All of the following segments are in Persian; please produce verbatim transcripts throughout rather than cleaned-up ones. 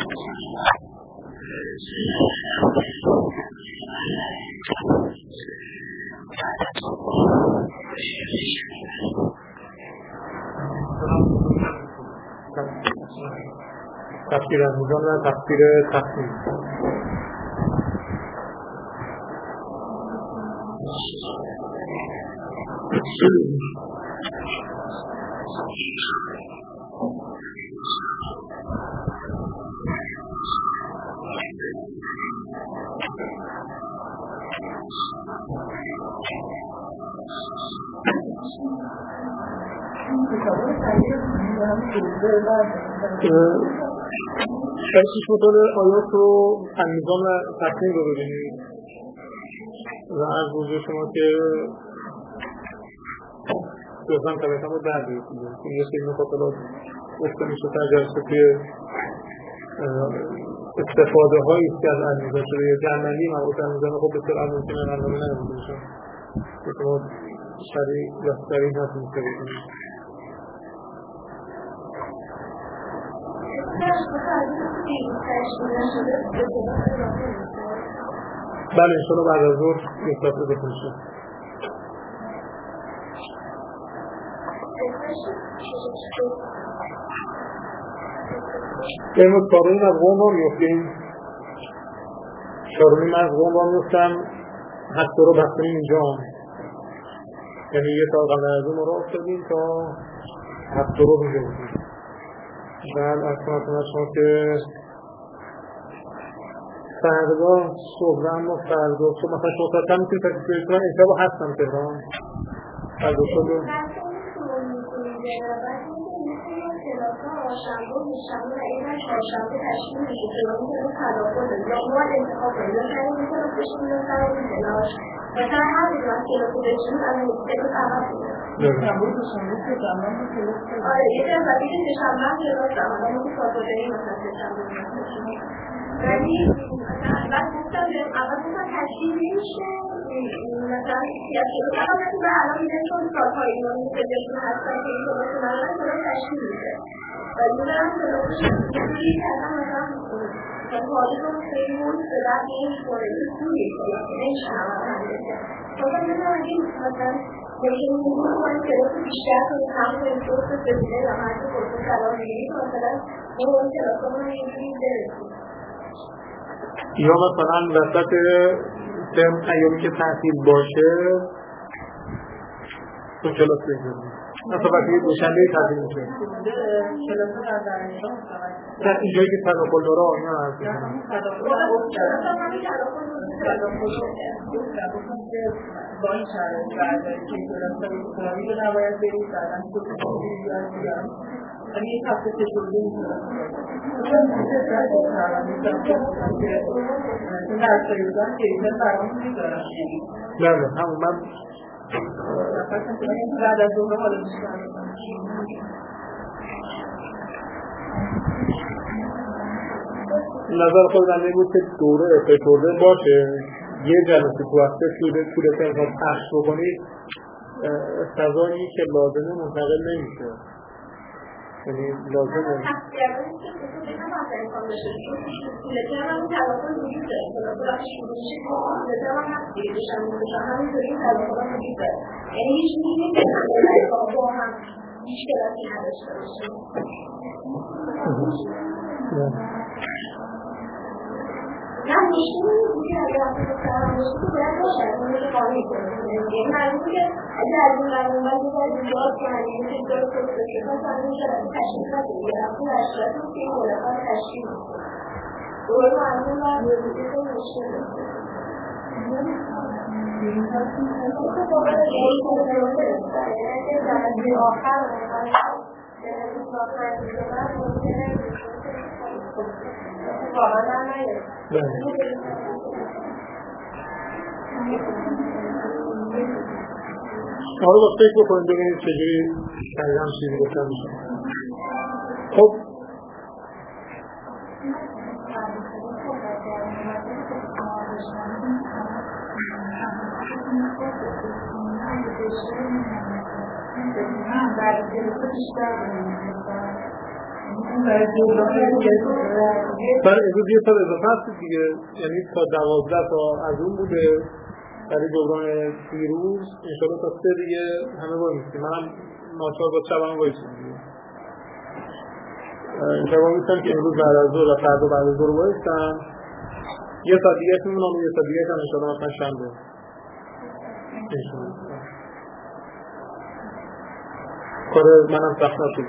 تفسیر میزان و تفسیر تفسیر. شاید مطالعه آیات رو المیزان و تقسیم رو ببینید و از بزرگ شما که دوستان طبیعتا رو در بیرسید که یه سری مقابلات گفته میشه در جلسه که استفاده هایی که از المیزان شده یا جمعی مواد المیزان خب بسیار از ممکنه رندامه نمیده میشه که شما سریع یا سریع نتون میشه. بله انشاءالله بعد از ظهر نسبت رو بکنیم. امروز چهارمین از قوم را میفتیم چهارمین از قوم را میفتم حتی رو بستیم اینجا، یعنی یه تا قبل از اون را افتادیم تا حتی رو اینجا بودیم. بعد از کناتون شما که فردا صبح اما فردا صبح مثلا شما تا هم میتونید تکلیف کنید امشب هستم تهران فردا صبح شنبه و شنبه و این چهارشنبه تشکیل میشه که اون رو تداخل یا ما انتخاب کنیم یا شاید این رو بشیم یا سر این بلاش مثلا هر بیدوان که رو بشیم الان مستقل عوض میده شنبه و شنبه که جمعه رو کلاس کنیم آره یکی از وقتی که شنبه هم کلاس هم الان ما که سازادهی مثلا شنبه ولی مثلا گفتم اول گفتم تشکیل نمیشه مثلا سیاسی رو اول نتون به الان میدن چون سالهای ایرانی که بهشون هستن که این کلاس ندارن کلاس تشکیل میشه ولی برم کلاسش نمیدونی کردم مثلا مثلا واضح رو خیلی مورد به درد نمیخوره این خوبی کلاس نمیشه همه همه کرد مثلا میدونم اگه مثلا بهشون میدونی باید کلاس بیشتر کنید همه این کلاس بزیده و هر که کلاس کلام میگید مثلا اون کلاس رو اینجوری برسید یا مثلا وسط ترم ایامی که تعطیل باشه تو کلاس بگیریم مثلا وقتی دوشنبه تعطیل میشه کلاس رو در دانشگاه در اینجایی که تداخل داره آنها هست با این شرایط برداری که کلاس‌های اسلامی رو نباید برید بعداً تو یعنی یک هفته تجربه می‌کنم این درسایی بودن که ایزن برام می‌دارم نه نه همون من بعد از دوره حالا بیشتر نظر خود بنده بود که دوره افکتورده باشه یه جلسه تو هفته طول تنها پخش بکنید سزایی که لازمه منتقل نمیشه یعنی لازمه نه مشکلی نیست که اگر اصلا سرم مشکلی باید باشد اون رو قانعی کنید یعنی معلومه که اگر از این قانون باید باید ایجاد کنید یعنی که داره سوسته شده تا این شده تشکیل نکنید یه رفتی اشتراک رو که این مولکات تشکیل میکنید دوره معلوم باید بودی که مشکل نیست خب باید این کنه درسته نیست یعنی که درجه آخر آره با فکر بکنید ببینید چجوری دقیقا چیزی گفتن میشه. خب برای امروز یه سال اضافه هست دیگه، یعنی تا دوازده تا از اون بوده برای دوران دیروز، انشاءالله تا سه دیگه همه باید میستیم. من هم ناچار با شب هم بایستیم دیگه، انشاءالله میستم که امروز بعد از ظهر و فردا بعد از ظهر بایستم. یه ساعت دیگه میمونم و یه ساعت دیگه هم انشاءالله مثلا شنبه انشاءالله کار منم سخت نشد.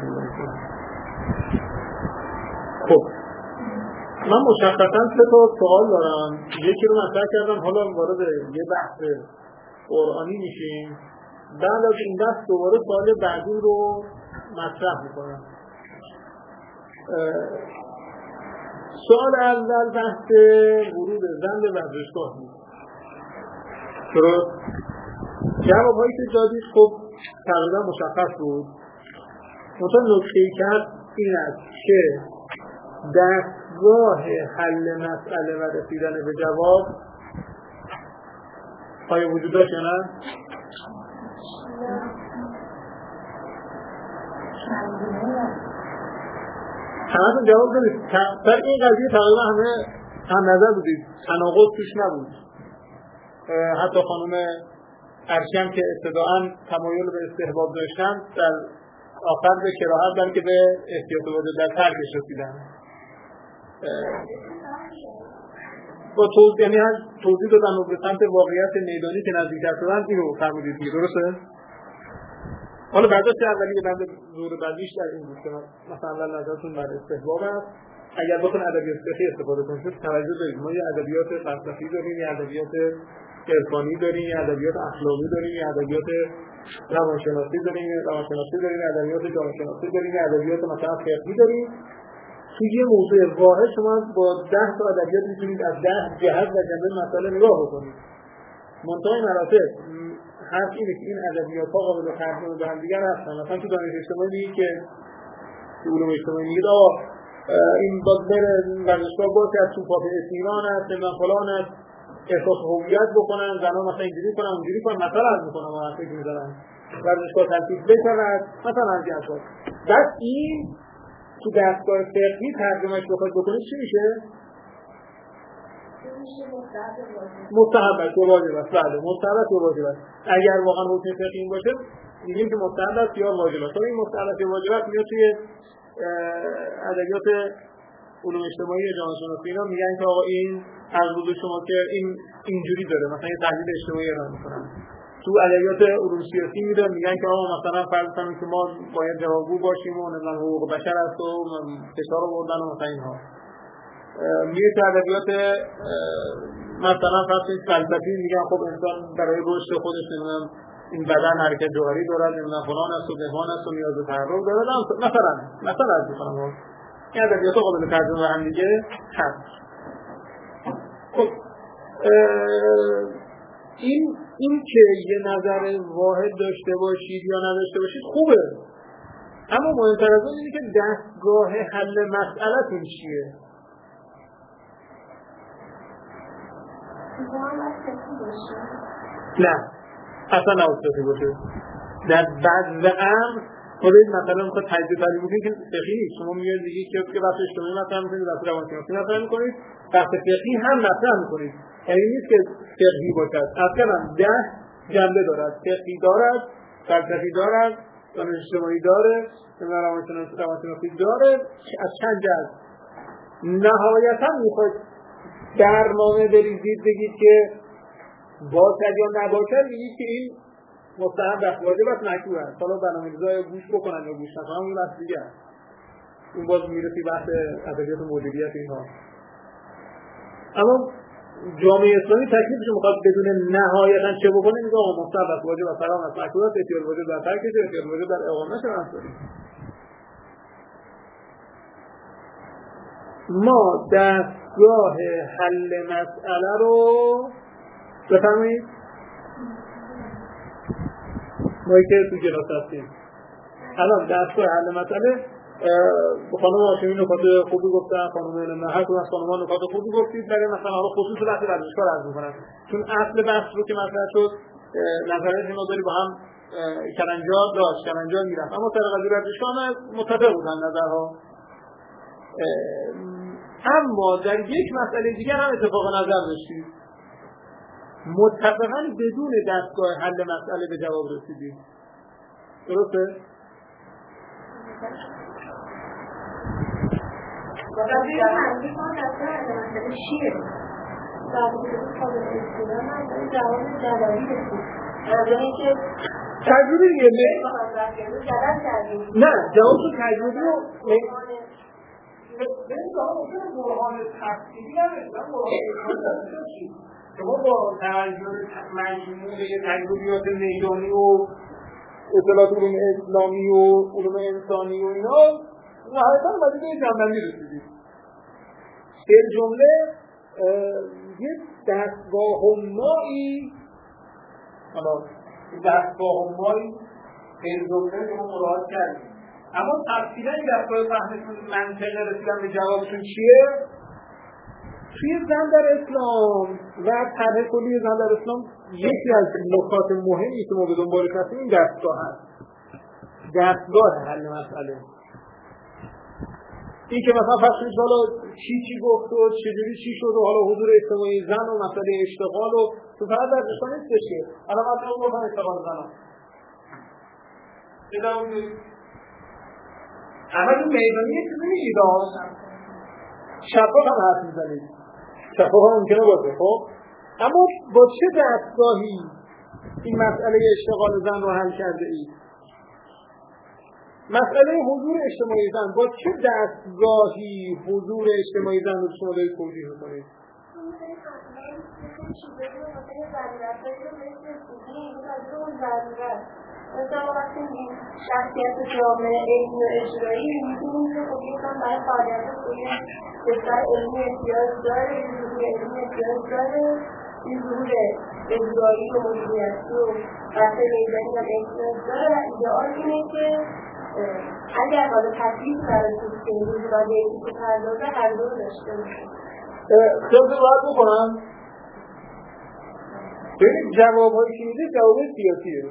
خب من مشخصا سه تا سوال دارم، یکی رو مطرح کردم، حالا وارد یه بحث قرآنی میشیم، بعد از این بحث دوباره سوال بعدی رو مطرح میکنم. سوال اول بحث ورود زن به ورزشگاه بود. درست؟ جواب هایی که دادید خب تقریبا مشخص بود. منطقه نکته‌ای که هست این است که دستگاه حل مسئله و رسیدن به جواب آیا وجود داشت یا نه؟ همه جواب دارید. در این قضیه تقریبا همه هم نظر بودید، تناقض توش نبود. حتی خانم عرشی هم که ابتداءً تمایل به استحباب داشتن، در آخر به کراهت بلکه به احتیاط وجود در ترکش رسیدن. با توضیح یعنی هر توضیح دادن و به سمت واقعیت میدانی که نزدیکتر شدن اینو فرمودید دیگه، درسته؟ حالا برداشت اولی که بنده زور بعدیش در این بود که مثلا اول نظرتون بر استحباب است. اگر بخواین ادبیات فقهی استفاده کنید توجه دارید ما یه ادبیات فلسفی داریم، یه ادبیات عرفانی داریم، یه ادبیات اخلاقی داریم، یه ادبیات روانشناسی داریم، یه روانشناسی داریم، یه ادبیات جامعه شناسی داریم، یه ادبیات مثلا فقهی داریم. توی یه موضوع واحد شما با ده تا ادبیات میتونید از ده جهت و جنبه مسئله نگاه بکنید. منتهای مراتب حرف اینه که این ادبیات ها قابل ترجمه به هم دیگر هستن. مثلا تو دانش اجتماعی میگه که تو علوم اجتماعی میگه آقا این باز بره ورزشگاه باشه، از توپاپ اطمینان است، نمیدونم فلان است، احساس هویت بکنن، زنان مثلا اینجوری کنن اونجوری کنن، مثلا عرض میکنم و حرفی میزنن ورزشگاه تلفیق بشود مثلا از این اساس. بعد این تو دستگاه فقهی ترجمهش بخواید بکنید چی میشه؟ مستحب است و واجب است. بله مستحب است و واجب است. اگر واقعا حکم فقهی این باشه میگیم که مستحب است یا واجب است. این مستحب است یا واجب است میاد توی ادبیات علوم اجتماعی و جامعه شناسی اینا میگن که آقا این از وجود شما که این اینجوری داره، مثلا یه تحلیل اجتماعی ارائه میکنن. تو ادبیات علوم سیاسی میدن میگن که آقا مثلا فرض کنیم که ما باید جوابگو باشیم و نظام حقوق بشر است و فشار آوردن و مثلا اینها. میگه که ادبیات مثلا فرض کنید فلسفی میگن خب انسان برای رشد خودش نمیدونم این بدن حرکت جوهری دارد، نمیدونم فلان است و بهمان است و نیاز به تحرک دارد. مثلا مثلا از میکنم این ادبیات قابل ترجمه هم دیگه هست. خب این این که یه نظر واحد داشته باشید یا نداشته باشید خوبه، اما مهمتر از اون اینه که دستگاه حل مسئله‌تون چیه؟ نه اصلا نوستفی باشه. در بعض امر خودید مثلا میخواد تجزیه تحلیل بکنید که فقهی نیست. شما میگید دیگه که بحث اجتماعی مطرح میکنید، بحث روانشناسی مطرح میکنید، بحث فقهی هم مطرح میکنید. یعنی نیست که فقهی باشد، اصلا ده جنبه دارد. فقهی دارد، فلسفی دارد، دانش اجتماعی داره، روانشناسی روانشناسی داره، از چند جهت. نهایتا میخواید برنامه بریزید بگید که باشد یا نباشد، میگید که این مستحب است، واجب است، مکروه است. حالا برنامه‌ریزی گوش بکنن یا گوش نکنن اون بحث دیگه است. اون باز میرسی بحث ادبیات موجودیت اینها. اما جامعه اسلامی تکلیفش میخواد بدون نهایتا چه بکنه، میگه آقا مستحب است، واجب است، حرام است، مکروه است، احتیاط وجود در ترکش، احتیاط وجود در اقامتش است. ما دستگاه حل مسئله رو بفهمید مایی که تو جلاس هستیم الان دستگاه حل مسئله خانم هاشمی نکات خوبی گفتن، خانم علم هر کدوم از خانم‌ها نکات خوبی گفتید، برای مثلا حالا خصوص بحث ورزشکار عرض می‌کنم چون اصل بحث رو که مطرح شد نظرات اینا داری با هم کلنجار داشت، کلنجار میرفت، اما طریق قضیه ورزشکار متفق بودن نظرها. اما در یک مسئله دیگر هم اتفاق نظر داشتید، متفقاً بدون دستگاه حل مسئله به جواب رسیدید. درسته؟ باید بیان همگی کنم دستگاه حل مسئله چیه؟ در مورد قابل استفاده من جواب جلالی رسید. یعنی که تجربه دیگه نه جواب تو تجربه رو ببینید آقا ممکنه برهان تفصیلی هم رسیدن برهان تفصیلی شما با توجه مجموعه تجربیات میدانی و اطلاعات علوم اسلامی و علوم انسانی و اینا نهایتاً باید به جنبندی رسیدید. در جمله یک دستگاه مایی حالا دستگاه مایی در جمله شما مراحت کردید، اما تفصیلا این دستگاه فهمتون منطقه رسیدن به جوابتون چیه؟ توی زن در اسلام و طرح کلی زن در اسلام یکی از نکات مهمی که ما به دنبالش هستیم این دستگاه هست، دستگاه حل مسئله. این که مثلا فرض حالا چی چی گفت و چجوری چی شد و حالا حضور اجتماعی زن و مسئله اشتغال و تو فقط در اسلام نیستش که الان مثلا گفتن اشتغال زنان ادامه اما این میدانی یک چیزی میگید شفاف هم حرف میزنید، شفاف هم ممکنه باشه خب، اما با چه دستگاهی این مسئله اشتغال زن رو حل کرده اید؟ مسئله حضور اجتماعی زن با چه دستگاهی حضور اجتماعی زن رو شما دارید توجیه میکنید؟ مثلا وقتی شخصیت جامعه علمی و اجرایی می‌بینیم که خب اینسان برای فعالیت خوبی بسیار علمی احتیاج داره، این ظهور علمی احتیاج داره، این ظهور اجرایی و مدیریتی و بحث میدانی هم احتیاج داره و ایدئال اینه که اگر حالا تکلیف برای که این روزگاه یکی که پردازه هر دو داشته باشه. خیلی باید بکنم ببینید جواب‌هایی که میده جواب سیاسیه.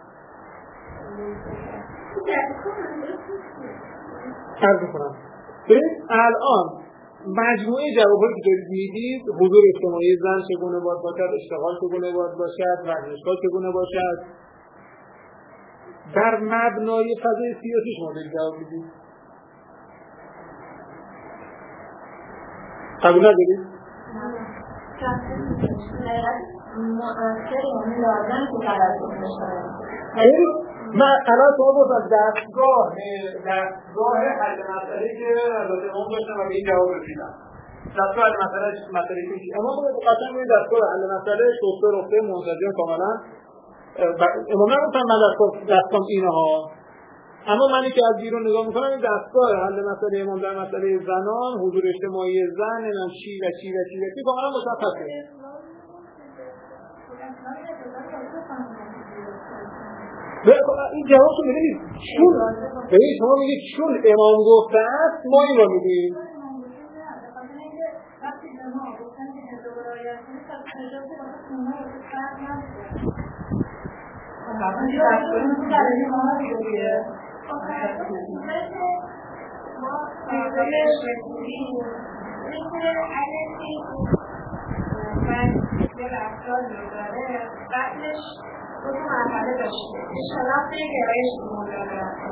عرض کنم ببینید الان مجموعه جوابایی که دارید میدید حضور اجتماعی زن چگونه باید باشد، اشتغال چگونه باید باشد، ورزشگاه چگونه باشد، در مبنای فضای سیاسی شما دارید جواب میدید. قبول ندارید؟ مؤثر یعنی لازم که تلقی بشه. من الان شما بازم دستگاه دستگاه حل مسئله که البته ما داشتم و به این جواب رسیدم دستگاه حل مسئله مسئله که اما باید قطعا باید دستگاه حل مسئله شسته رفته منسجم کاملا امام نگفتم من دستگاه دستگاه اینها، اما منی که از بیرون نگاه میکنم این دستگاه حل مسئله امام در مسئله زنان حضور اجتماعی زن نمیدونم چی و چی و چی و چی کاملا مشخصه. این جواب رو میدونید چون ببینید شما میگید چون امام گفته است ما این رو میدیم دو تا مرحله داشته شناخت گرایش مورد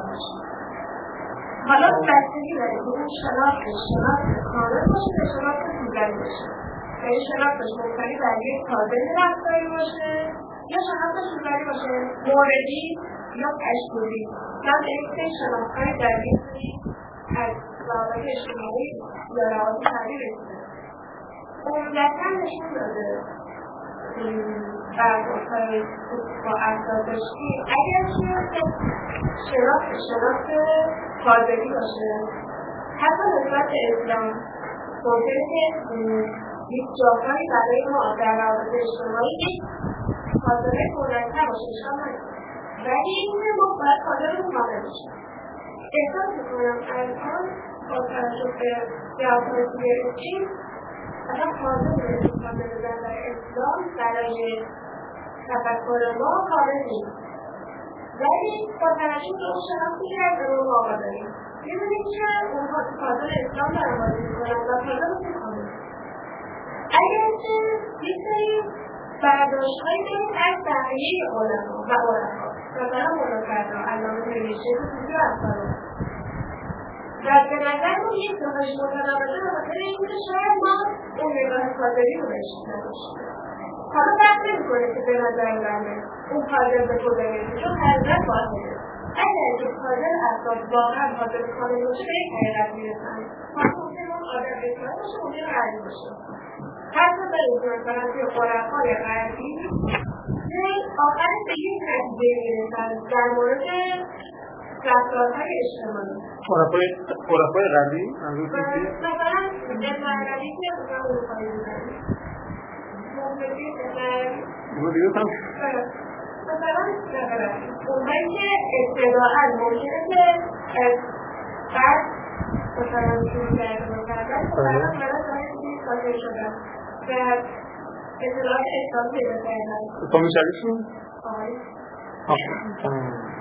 حالا بستگی داره که اون شناخت شناخت کامل باشه یا شناخت دیگری باشه. این شناختش مبتنی بر یک کادر رفتاری باشه یا شناخت دیگری باشه موردی یا تشکیلی. من به یک سری شناخت‌های دقیق از روابط اجتماعی یا روابط فردی رسیدم. عمدتاً نشون داده برگزاری با اساسشی اگر شناخت شناخت کادری باشه حتی نسبت به اسلام ممکنه که یک جاهایی برای ما در روابط اجتماعی یک کادر مرتب باشه اشکال نداره ولی اینکه ما باید کادرمون کامل بشه. احساس میکنم الان با توجه به جوابهایی که گرفتیم اصلا کادر کادر در اسلام برای تفکر ما کامل نیست ولی با توجه به اون شناختی که از اون واقع داریم می‌بینید که اونها تو فاضل اسلام دارن بازی می‌کنن و فاضل می‌کنن. اگر که یک سری برداشت‌هایی داریم از بقیه علما و علما مثلا مولانا علامه نوشته تو توضیح افکار و به نظر ما یک نگاهش متناقضه به خاطر اینکه شاید ما اون نگاه فاضلی رو بهش نداشتیم. حالا فرق نمی‌کنه که به نظر بنده اون فاضل به خود نمی‌رسه چون حضرت فاضله. اگر که فاضل افراد واقعا فاضل کامل باشه به یک حقیقت میرسن. ممکنه اون آدم بسیار باشه ممکنه غریب باشه. حتی به این مثلا توی خلفای غربی آخرش به یک نتیجه میرسن در مورد رفتارهای اجتماعی. خلفای غربی منظور چیه؟ مثلا ابن عربی که مثلا اروپایی بودن. موسیقی ابن عربی. موسیقی مثلا اونهایی که ابتداءً ممکنه که بعد مثلا شروع کردن کردن مثلا برای جایی چیزی خاطر شدن و اطلاعات اسلام پیدا کردن. تو میشویشون؟ آره.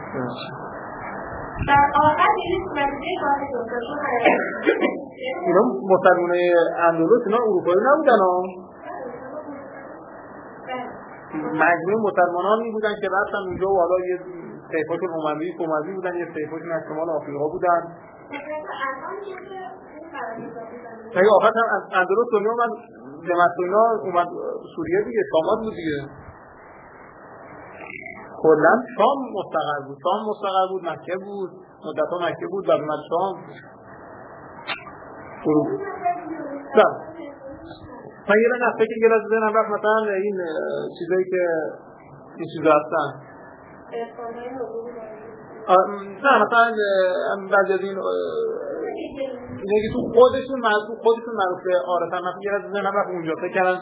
در آخر دیدید نتیجه خواهد دوستاشون اینا مسلمانای اندلس اینا اروپایی نبودن ها؟ مجموعه مسلمانانی بودن که رفتن اونجا و حالا یه طیفاشون اموی اموی بودن، یه طیفاشون از شمال آفریقا بودن. مگه آخر هم اندلس دنیا اومد دمشق اینا اومد سوریه دیگه، شام بود دیگه. کلا شام مستقر بود، شام مستقر بود، مکه بود، مدت‌ها مکه بود، بعد اومد شام. نه من یه نفته که گرد زنم رفت مثلا این چیزایی که این چیزا هستن نه مثلا بعضی از این اینه که تو خودشون معروف خودشون معروفه عارفن مثلا گرد زنم رفت اونجا فکر کردن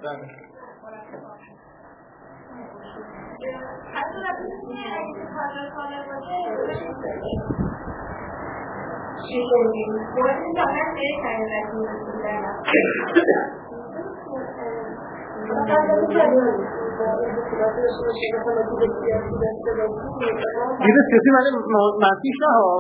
دیده سیاسی معنی منفیش نه ها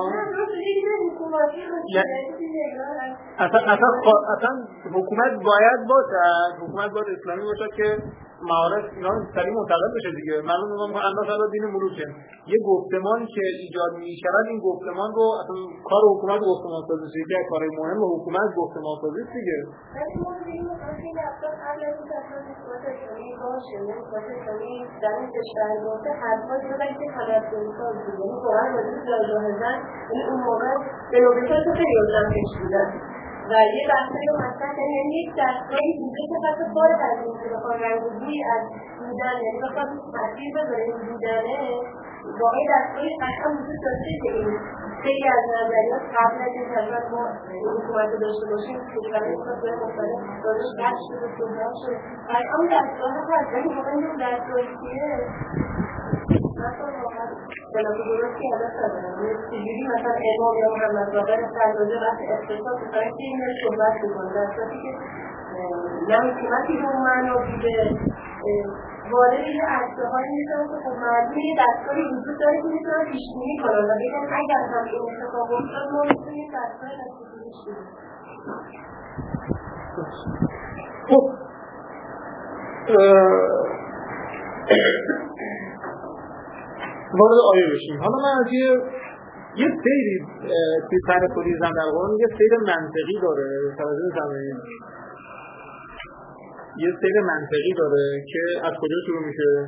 اصلا اصلا حکومت باید باشد حکومت باید اسلامی باشد که معارف اینا سریع منتقل بشه دیگه. من میگم که اندازه از دین ملوکه یه گفتمان که ایجاد می‌شود این گفتمان رو اصلا کار حکومت گفتمان سازی است که کار مهم حکومت گفتمان سازی است دیگه. ولی ما می‌بینیم که اصلا قبل از اینکه اصلا حکومت اسلامی باشه یعنی حکومت اسلامی در این کشور باشه حتما دیگه که حالت ساز بود یعنی واقعا وجود جایگاهشون یعنی اون موقع به نوبت تو خیلی اونجا پیش بودن و یه بحثی رو مطرح کردن یعنی یک دستگاهی بوده که فقط فارغ از این که بخواد رنگ‌وبویی از بودن یعنی بخواد تاثیر بذاره این بودنه واقعی دستگاهی قطعا وجود داشته که این خیلی از نظریات قبل از این تقریبا ما این حکومت رو داشته باشیم کشورهای مختلف مختلف دارش قطع شده صحبت شده قطعا اون دستگاه ها هست ولی واقعا این دستگاهی که مثلا واقعا جناب درستی ازش ندارم چجوری مثلا امام یا محمد باقر سرزاده وقت اقتصاد بساره که این رو صحبت بکنه در صورتی که نه حکومتی به اون معنا بوده وارد یه عرصه هایی میشن که خب معلومه یه دستگاهی وجود داره که میتونن پیش‌بینی کنن و بگن اگر هم این اتفاق افتاد ما میتونیم یه دستگاه تصدیقش کنیم. خب وارد آیه بشیم. حالا من از یه یه سیری توی تن توریزم در قرآن یه سیر منطقی داره توجه کنید یه سیر منطقی داره که از کجا شروع میشه؟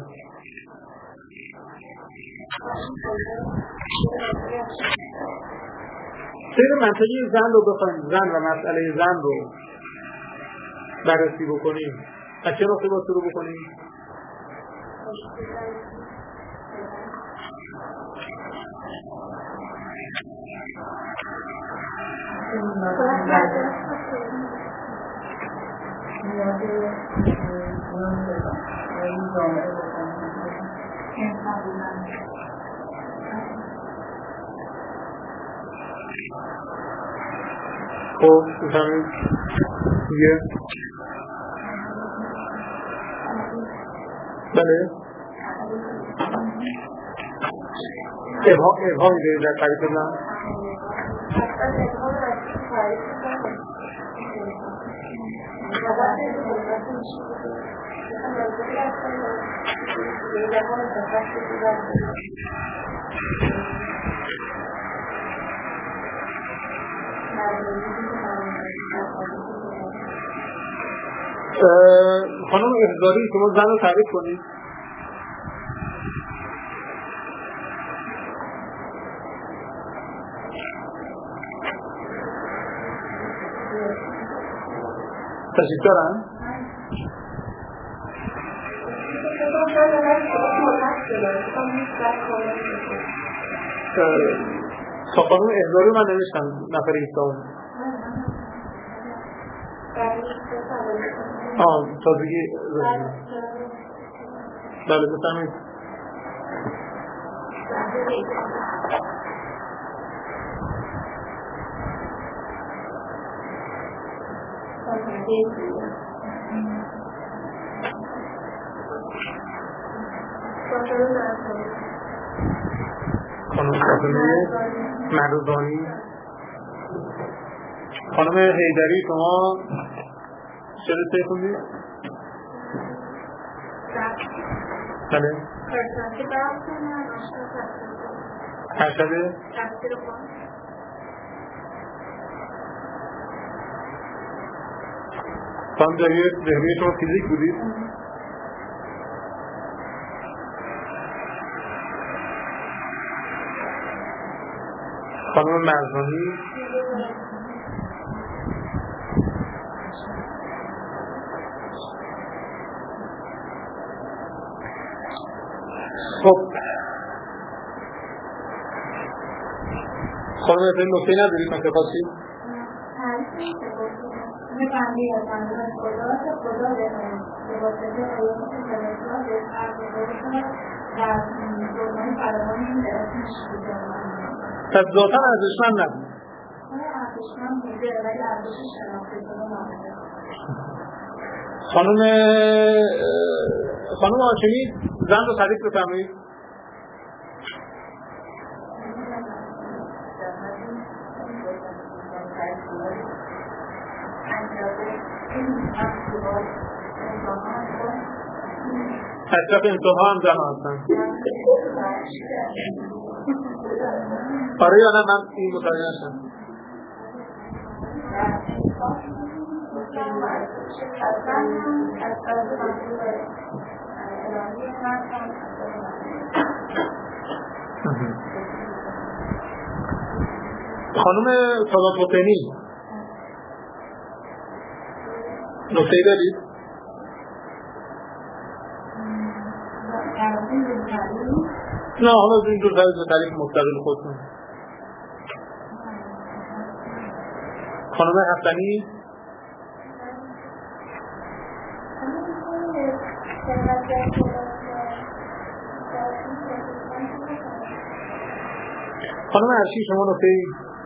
سیر منطقی زن رو بخوایم زن و مسئله زن رو بررسی بکنیم از چه نقطه با شروع بکنیم؟ خب بفهمید دیگه بله ابها ابها میده در تعریف من اصلا اتحاد رسمی تاریخ کنه نظر نظر میشه نظری اصلا دیگه ها نظر شده خانم احضاری شما زن رو تعریف کنید. تشریف دارن؟ تا خانم احضاری من نوشتم نفر ایستان آه تازگی بله بفرمایید. خانم فاطمه مردانی. خانم حیدری شما چه رشته خوندید؟ بله ارشد خانم دهریه شما فیزیک بودید؟ خانم مرزانی خب خانم اصلا نقطه ندارید من که خواستید؟ می‌فهمی از منظور خدا که خدا بهترین به واسطه آیات فرستاد به فرق خودشون و دوران فراوانی این درستش بوده. پس ذاتاً ارزشمند نبود. ارزشمند بوده ولی ارزش شناخته شده نبوده. خانم خانم هاشمی زن رو تعریف بفرمایید. اشرف انسان‌ها هم زن هستن. آره یا نه من این متوجه نشدم. خانم سادات حسینی نکته‌ای دارید؟ نه حالا اینجور دارید به تعریف مستقل خودتون. خانم حسنی خانم عرشی شما نکته‌ای؟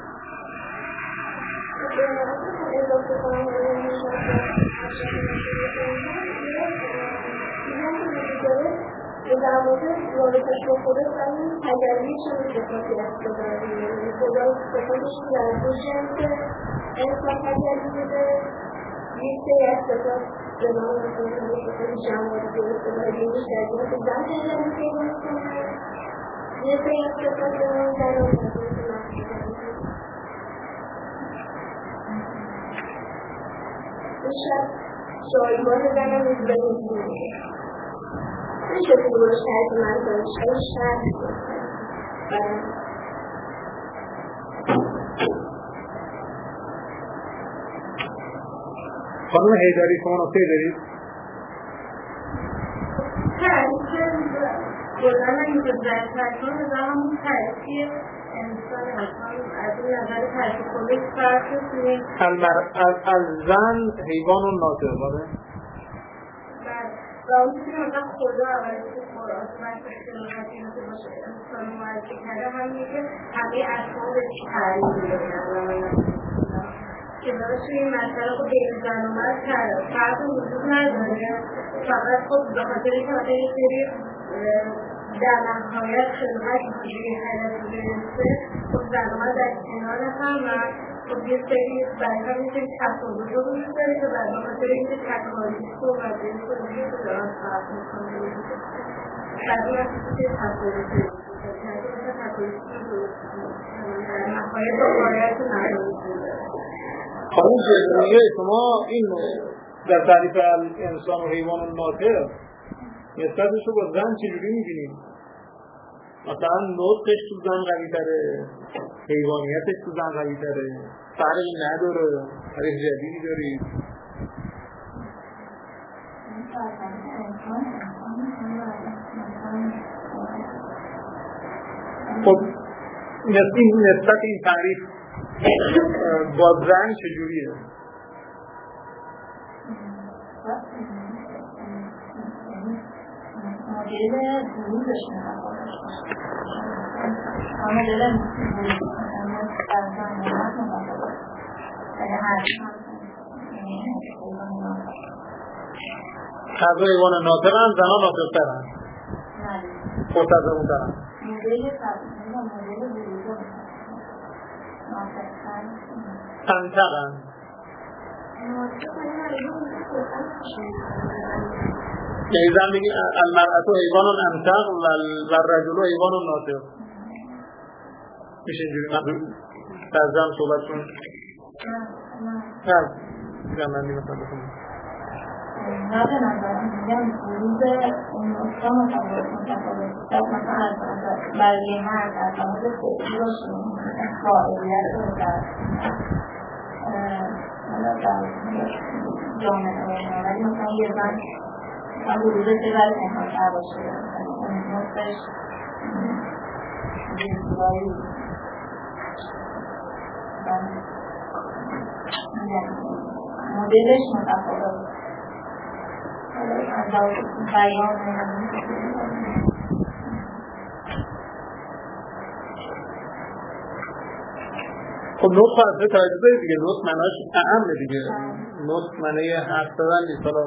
در مورد رابطش با خدا سرمون تجربی شده که کسی از خدا دیگه خدا صفاتش در روشن که انسان تجربی بوده یک سری از صفات به نام خدا صفات جمالی که صفات دینی شدید که زن تجربی پیدا میکنه یک سری از صفات به نام در روشن شاید شایگاه زنم از بین بوده میشه که برو شرط من داشته شرط خانم حیدری شما نکته دارید؟ تعریف گذارم اینجا برکتون همون تعریفی انسان هستان از این نظر تعریف کنید فرق کنید الزن حیوان و ناطق و اون که مثلا خدا اولی که قرآن من شناختی نده باشه انسان معرفی کرده هم میگه همه اصحاب تعریف میدونن که داشت این مسئله خود به این زن و مرد کرده فرق وجود نداره فقط خود به خاطر که خاطر یک سری در نهایت خدمت مدیری هدف برسه خب زنها در کنار هم و خب یه سری برای میشه تفاوت رو وجود داره که برای خاطر اینکه تکالیف و وظایف خودشون رو دارن فرق میکنه برای اینکه تفاوت وجود داره تکالیف رو در نهایت با باید نداره. خانم جزمیه شما این در تعریف انسان و حیوان ناطق نسبتش رو با زن چجوری میبینیم؟ مثلا نطقش تو زن قوی تره، حیوانیتش تو زن قوی تره، فرقی نداره، فرق جدیدی دارید؟ خب نسبت این تعریف با زن چجوریه؟ مدل بروزش نمی‌خواد. اما مدل بروز در زن نمی‌خواد. اگه هر از حیوان ناطق هم زنان ناطق ترن؟ نه. خودتازمون ترن؟ مدل تبدیل و مدل بروز ناطق ترن. تنترن؟ یعنی زن بگی المرأة حیوان انتق و الرجل حیوان ناطق میشه اینجوری در زن صحبت کنید؟ نه نه من نیمه مثلا بکنم نه به نظرم میگم بروز اون نقطه متفاوت مثلا برای مرد از لحاظ فکری باشه فاعلیت رو در جامعه ولی مثلا یه زن مثلا بروز چه برای پنهان‌تر باشه اون نقطهش زیبایی مدلش متفاوت بیان خب نطق از به تاجزه دیگه نطق معناش اعمه دیگه نطق معنی حرف زدن نیست حالا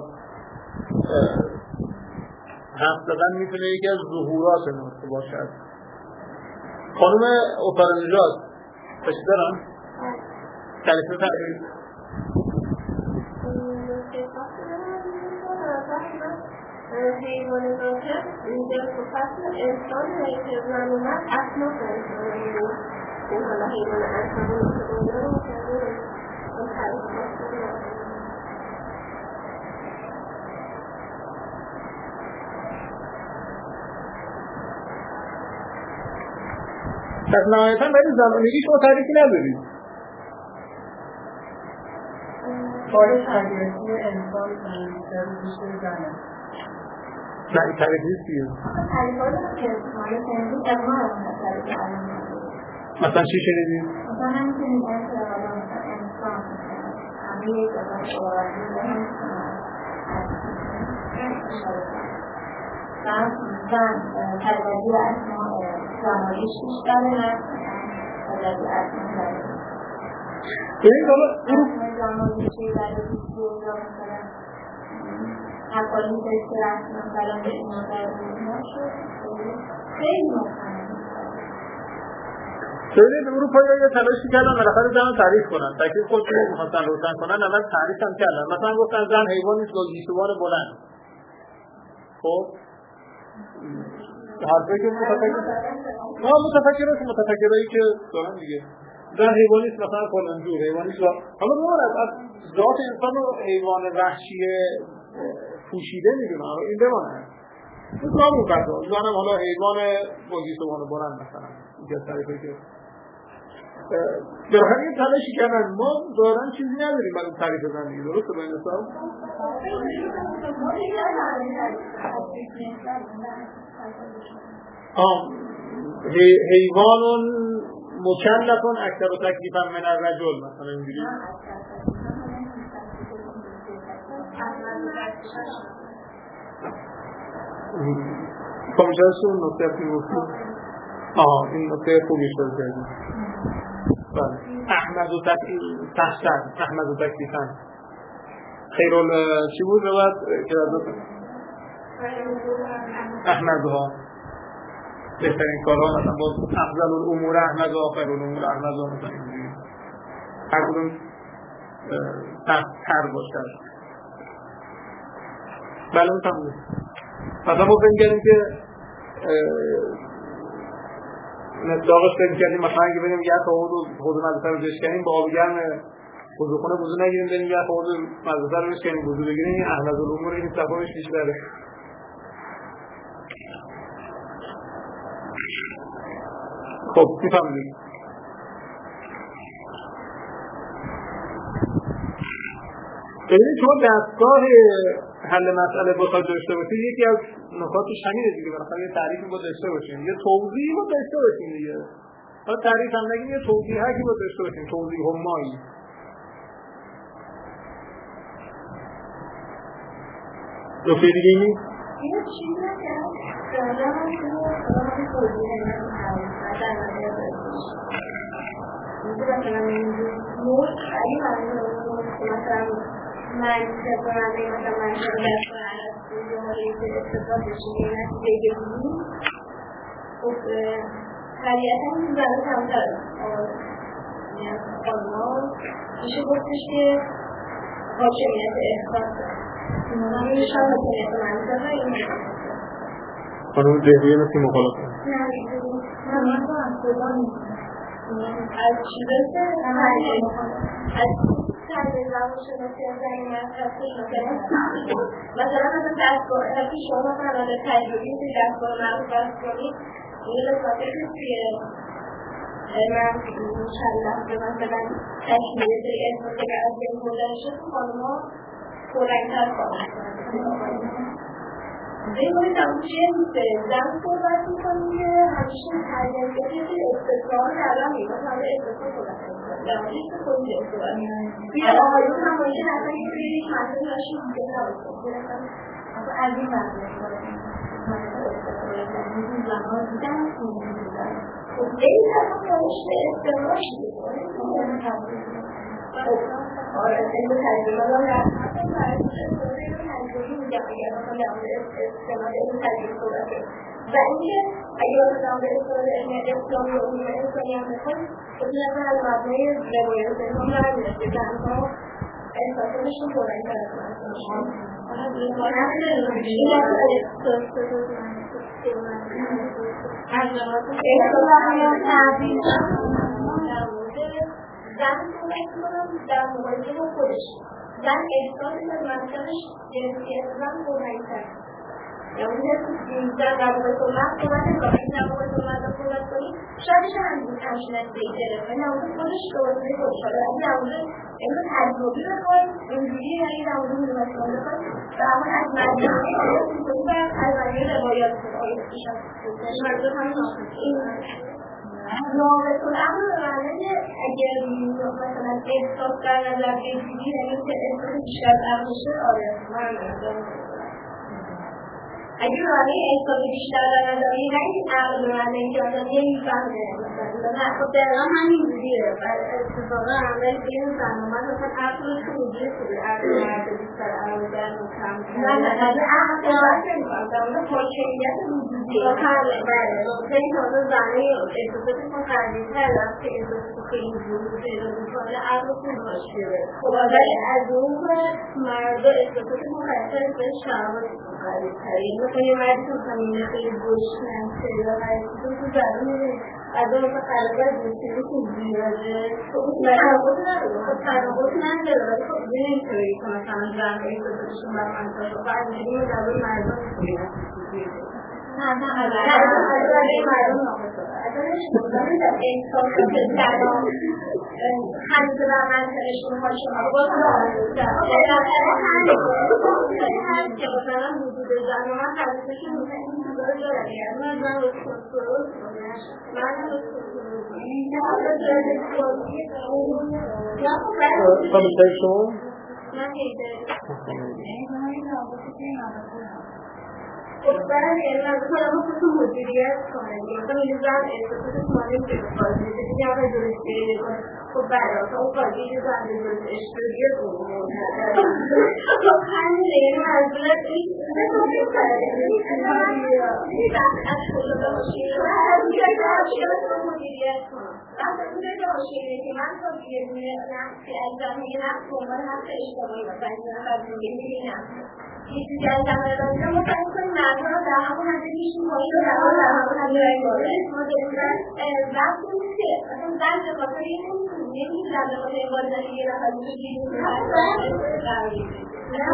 حرف زدن میتونه یکی از ظهورات نطق باشد خانم اوپرانجاد پشت دارم تعریف تعریف حیوان ناطق اینجا فصل انسان که زن و مرد اصناف انسان این حالا حیوان انسان رو اون تعریف پس نهایتا برای زمانگی شما تعریفی ندارید باید تعریفی انسان در بیشتر زنه نه این تعریف نیست دیگه تعریف ها رو که مالی تنظیم اجماع رو تعریف مثلا چی شنیدید؟ مثلا نمیتونید انسان همه یک ازش آوردی دارم زن زن تجربی اسما زمانیش بیشتره نه تجربی اسما داره ببینید حالا اسما زمانیشی برای بیشتر یا مثلا حقالی داشته رسما سلام به اینا در اینا شد خیلی مختلف ببینید اروپایی ها یه تلاشی کردن بالاخره زن رو تعریف کنن تکلیف خودشون رو می‌خواستن روشن کنن اول تعریف هم کردن مثلا گفتن زن حیوانی است با گیسوان بلند خب حرفی که متفکر نه متفکرات متفکرایی که دارن دیگه زن حیوانی است مثلا فلان جور حیوانی است حالا ببین از ذات انسان رو حیوان وحشی پوشیده میدونن این بمونه این کامون کرده زنم حالا حیوان با گیسوان بلند مثلا اینجا تعریفی که بالاخره یه تلاشی کردن ما دارن چیزی نداریم برای تعریف زندگی درسته به این حساب؟ حیوان مکلفون اکثر و تکلیفا من الرجل مثلا اینجوری کامجاشون نقطه اپنی گفتیم آه این نقطه خوبیش داره کردیم احمد و تحسن احمد و تکلیفن خیرال چی بود روید که دادتون احمد ها بهترین کارها مثلا با افضل الامور احمد و آخر الامور احمد و مثلا اینجوری هر کدوم تر باشد. بله اون تمومه. مثلا ما فکر کردیم که داغش فکر کردیم مثلا اگه بریم یه حوض حوض مدرسه رو بشکنیم با آب گرم وضوخونه وضو نگیریم بریم یه حوض مدرسه رو بشکنیم وضو بگیریم این احمد الامور این صفاش بیشتره. خب میفهمید ببینید شما دستگاه حل مسئله بخواید داشته باشید یکی از نکاتش همینه دیگه بالاخره یه تعریفی باید داشته باشیم یه توضیحی باید داشته باشیم دیگه حالا تعریف هم نگیم یه توضیحی باید داشته باشیم توضیح همایی نکته دیگه این یه چیزی که دارم که خواهی توضیح نمی‌کنم مثلا موت خیلی ممنون مثلا من کننده مثلا من شده دست کننده از توی حالی که استفاده بشید نتیجه بگیریم خب طبیعتا این زنه کمتر یعنی خانمان میشه گفتش که حاکمیت احساس دارم این شان حاکمیت منطقه این خانم دهریه مثل مخالفه نه من من با خدا نیستم از چیزایی که از سرده زمان شناسی از این مطرفی مثلا مثلا دستگاه اگه شما مثلا از تجربی توی دستگاه معروف بست کنید این لطفاته که توی من انشالله که مثلا تشمیل توی احساس که از این بودن شد خانما پرنگتر خواهد بگوید هم چیه میشه زن صحبت میکنیم که همیشه ترجمه که استثناء کردم میگم همه استثناء صحبت میکنم یعنی که خودی صحبت بیا آقایون هم باشه اصلا یه توی یک مطلب داشتیم میگه نباشم از این مطلب زمان دیدن خب این طرف داشت به استثناء شده آره این تجربه رو رفتم برای تجربه میگم اگر مثلا در مورد استعمال این تجربه صحبت و اینکه اگر مثلا در مورد استعمال اسلامی و علوم انسانی هم بخواهیم خب این اصلا از مبنای روایت زنها برمیاد که زنها احساساتشون بلندتر از مردان زن صحبت کنم در مقایسه با خودش زن احساسی از منطقش جنسیت زن بلندتر یعنی زن در مقایسه با من صحبت کنم این در مقایسه با من صحبت کنیم شاید همچین از بید گرفت ولی در خودش دوازده خودش حالا اگه در مورد اینو تجربی بخواهیم اینجوری یعنی در مورد مدرسان بخواهیم و همون از مردمی باید از مردمی روایات کنیم پیش از مردم همین این ناقص العقل به معنی اگر مثلا احساس در نظر بگیری یعنی که احساس بیشتر از عقل باشه آره من نظر اگر معنی احساس بیشتر در نظر بگیری نه این عقل به معنی اینکه آدم نمیفهمه نه خب دقیقا همین جوریه اتفاقا اول این زنمان مثلا عقلش خیلی خوبه عقل مرد بیشتر عقل در مکم نه نه نه عقل قرار نمیکنم در مورد حاکمیت وجودی بله بله خیلی تازه زنه احساساتش ما قدیم‌تر است که احساسات خیلی وجود پیدا میکنه عقل خوب باشه خب ولی از اون مرد احساسات مختلف‌تر به شهوات قدیم‌تر یعنی مثلا یه مردی که مثلا خیلی گشنه خیلی قدیم‌تر تو زنه از اون که قلبه دوستی که زیاده تناقض نداره خب تناقض نداره ولی خب دیگه اینطوری که مثلا زن احساساتشون بر منطقه و بعد دیگه در روی مردم می‌کنه نه نه نه از روی مردم ناقصه ازش مردم در احساسات زنان همیشه بر منطقهشون هاشون باز ناقصه هر که مثلا وجود زن و من همیشهشون مثلا این چیزا داره یعنی من زن رو درست من خب میشه شما؟ من هیده خب برای این از کنم خود تو مدیریت کنه مثلا میگه زن احساسات مالی که بخواهد میشه که همه درست بیره کنه خب برای اصلا اون قاضی که زن درست اشتریه کنه خب همین این منظورت این وقتی اون جا شیره که من تا یه دونه نقصی انجام یه نقص دنبال نقص اشتباهی مثلا این نفر دیگه میگه نقص یه چیزی انجام دادن ما سعی کنیم مردم رو در همون حد پیش می‌کنیم و در همون حد باید ما دقیقاً وقتی نیست که مثلا زن به خاطر این نمی‌گیم زن به خاطر این باید زن یه نفر رو گیری می‌کنیم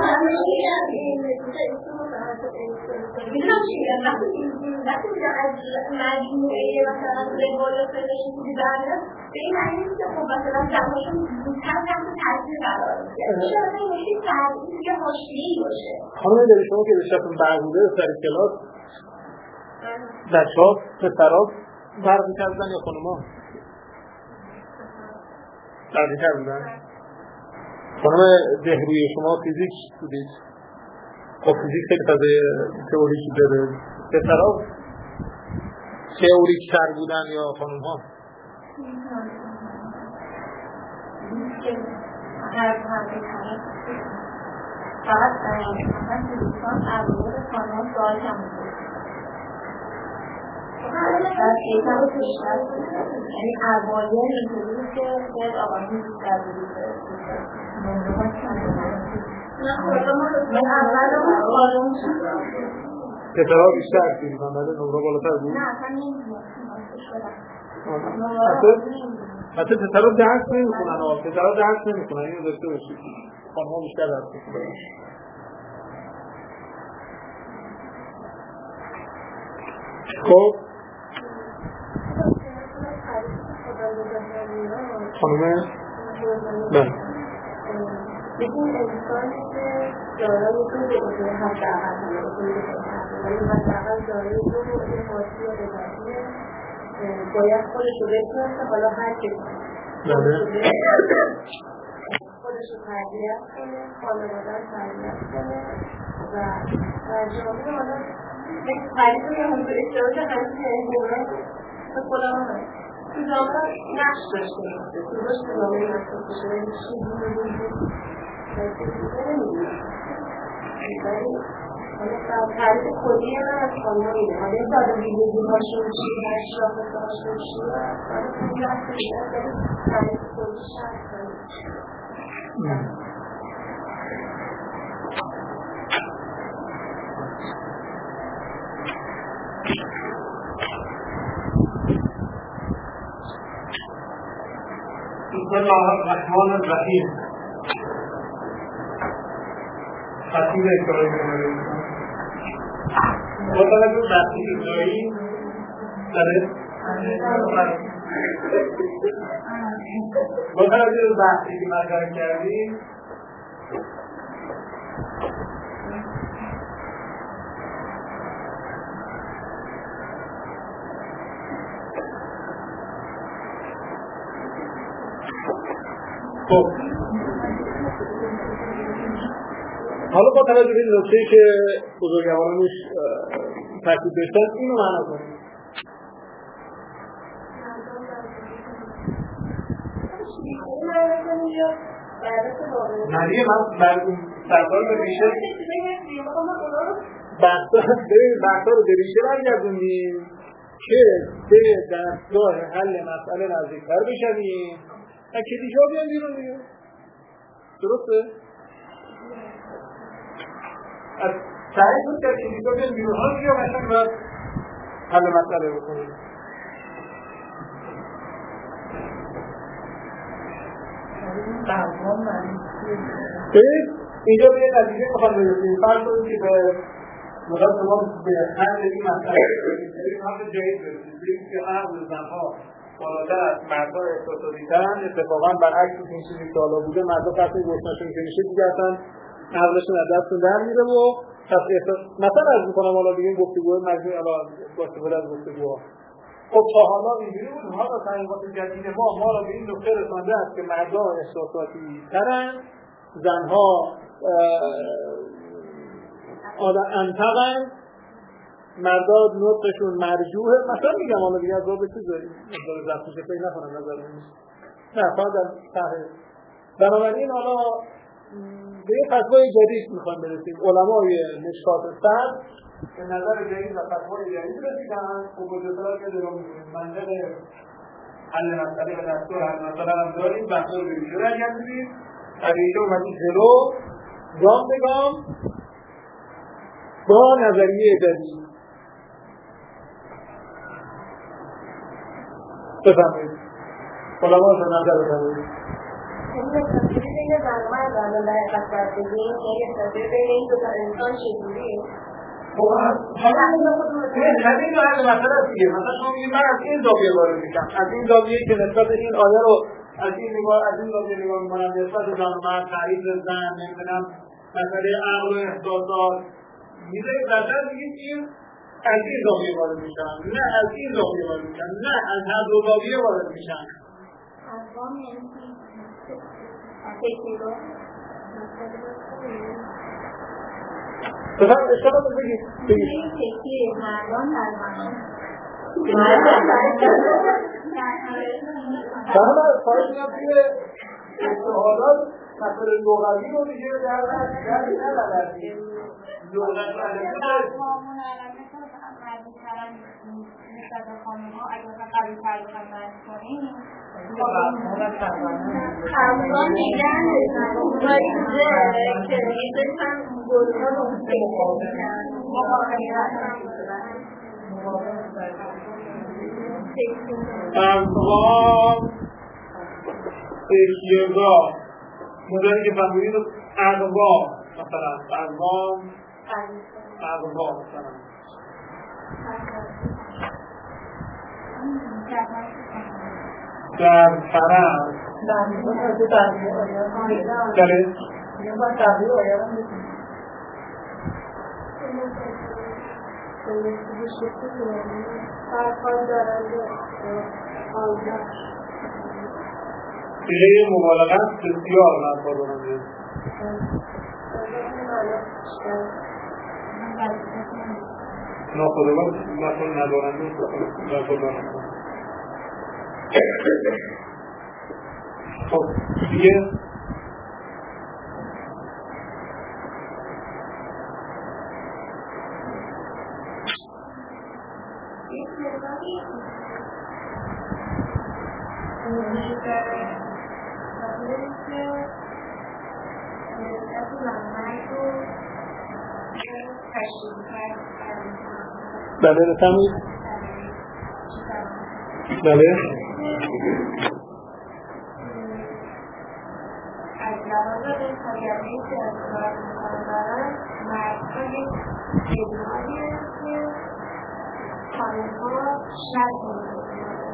میدونم چی میگم وقتی میگم از مجموعه مثلا روال و فلشون دیدنه به این معنی نیست که خب مثلا زمانشون زودتر تحت تاثیر قرار میگیره شاید این نشید تحصیل یه حاشیه‌ای باشه. خانم داری شما که بشتون بربوده سر کلاس بچه ها پسرها برقی کردن یا خانوما برقی کردن؟ خانم دهروی شما فیزیک بودید خب فیزیک خیلی فضای تئوریکی داره پسرها تئوریک تر بودن یا خانوم ها؟ فقط مثلا دوستان عبور خانوم سوال هم بود از ایتا رو پیشتر یعنی اوایل اینطوری که باید آقایی بیشتر بودید نه اولمون خانوم شد پسرها بیشتر بودید ولی نمره بالاتر بود؟ نه اصلا نمیدونم حتی پسرها درس نمی‌خونن پسرها درس نمی‌خونن اینو داشته باشید خانم‌ها بیشتر درس می‌خونن خب خانم بله بگیم انسانی که دارای دو بوده حتی اقل ولی حداقل دارای دو بوده حاسی و بزنیه باید خودش رو بکنه حالا هر که خودش رو تربیت کنه خانواده رو تربیت کنه و در جامعه حالا یک خریده که هم به اشتراک همیشه هنگونه به خودم هم تو جامعه نقش داشته تو داشت تو جامعه نقش داشته شده این چیزی رو بودید داشته دیگه نمیدونم حالا تعریف کلی من از خانم اینه حالا این داده بیدگی هاشون چی هر شاخصه هاشون چی و حالا کلی هست دیگه داریم تعریف کلی شرط کنیم بسم الله الرحمن الرحیم خطیب اکراری کنیم با توجه بحثی اکراری داره با توجه بحثی که مطرح کردیم خب حالا با توجه به این نکته‌ای که بزرگوارانش تاکید داشتن اینو معنا کنیم نریه من سردار به ریشه بحثا رو به ریشه برگردونیم که به دستگاه حل مسئله نزدیکتر بشویم و کلیشه ها بیان بیرون دیگه درسته؟ از سعی بود که کلیشه ها بیان بیرون ها بیا مثلا باید حل مسئله بکنیم اینجا به یه نتیجه میخوام برسیم فرض کنیم که به مدام شما به حل این مسئله برسیم هم به جایی برسیم که عقل زنها بالاتر از مردها اقتصادی ترن اتفاقا برعکس این چیزی که حالا بوده مردها قطع گوشتنشون که میشه دیگه اصلا عقلشون از دستون در میره و مثلا از میکنم حالا دیگه گفتگوه مجموعی حالا با استفاده از گفتگوها خب تا حالا اینجوری بود اونها را تحقیقات جدید ما ما را به این نکته رسانده است که مردها احساساتی ترن زنها آدم انتقن مردا نطقشون مرجوحه مثلا میگم حالا دیگه از باب چیز مقدار زفتوشه پیدا نکنم نظر نیست نه فقط در تحقیق بنابراین حالا به یه فتوای جدید میخوایم برسیم. علمای مشکات صدر به نظر جدید و فتوای جدید رسیدن. خب بجزرات که درو میکنیم منطق حل مسئله و دستور حل مسئله هم داریم. بحثا رو بریشه رو اگر میدید طبیعیشه اومدید جلو گام به گام با نظریه جدید. بفرمایید علما رو نظر بفرمایید. تصویر بین زن و مرد الان در حقیقت باید بگیم، یعنی تصویر بین این دو تا انسان چجوریه؟ خب همین رو هر مسئله است دیگه. مثلا شما میگید من از این زاویه وارد میشم، از این زاویه که نسبت این آیه رو از این نگاه از این زاویه نگاه میکنم، نسبت زن و مرد، تعریف زن، نمیدونم مسئله عقل و احساسات میذارید وسط میگید این از این زاویه وارد میشن، نه از این زاویه وارد میشن، نه از هر دو زاویه وارد میشن. اقوام یعنی فکری رو بفرم اشتباه رو بگید بگید این فکری مردان در زمان بحمه خواهش میگم توی اتحادات مسئله لغوی رو دیگه در درد ندردید لغت علمی نسبت به خانم ها اگر مثلا قوی تر بخوایم مرد کنیم اما میگن باید که میتونم گروه ها رو بگیرن اقوام اشیاء مداری که فهمیدید اقوام مثلا اقوام اقوام مثلا در فرق بله دیگه مبالغت بسیار نرفا دارنده ناخداوند نفر ندارنده نفر دارنده خب دیگه بله بفرمایید بله از لحاظ به طبیعتی که از کار میکنم دارن مردهای جدیدی که خانمها شد میکنم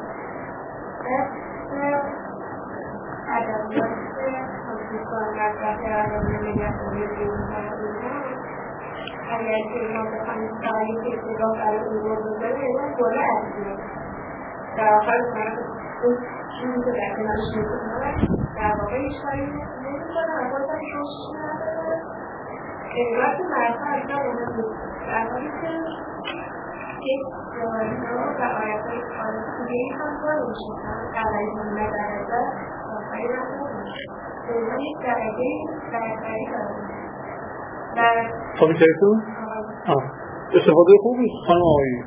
دست ادبیات خصوصان مطرح کردن نگهداری بیرون اگر که ما بخواهیم تعریف اتفاق برای این موضوع داریم این دوره هستیم در آخر اون چیزی که در کنارش میکنم در واقع هیچ کاری نمیکنم از آن کاری شوشش ندارم انگار که مردها اصلا اومد نیست در حالی که یک جوانها و آیتهای خانسیگهی هم داره میشن قلعی هم ندارده آخری ندارم اونها یک درجه برتری دارم کامیتایتون؟ استفاده خوبی خانم آقایی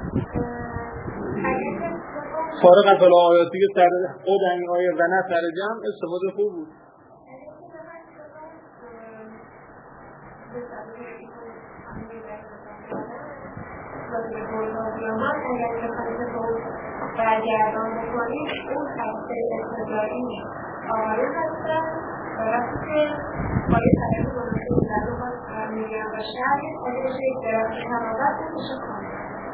فارغ از آیاتی که سر خود این آیه و نه سر جمع استفاده خوب بود برگردان بکنید اون خسته ابتدایی آقای هستن و وقتی که باید طرف مناسب در رو باید میگم و شاید اگه بشه یک درست تمامت بشه کنید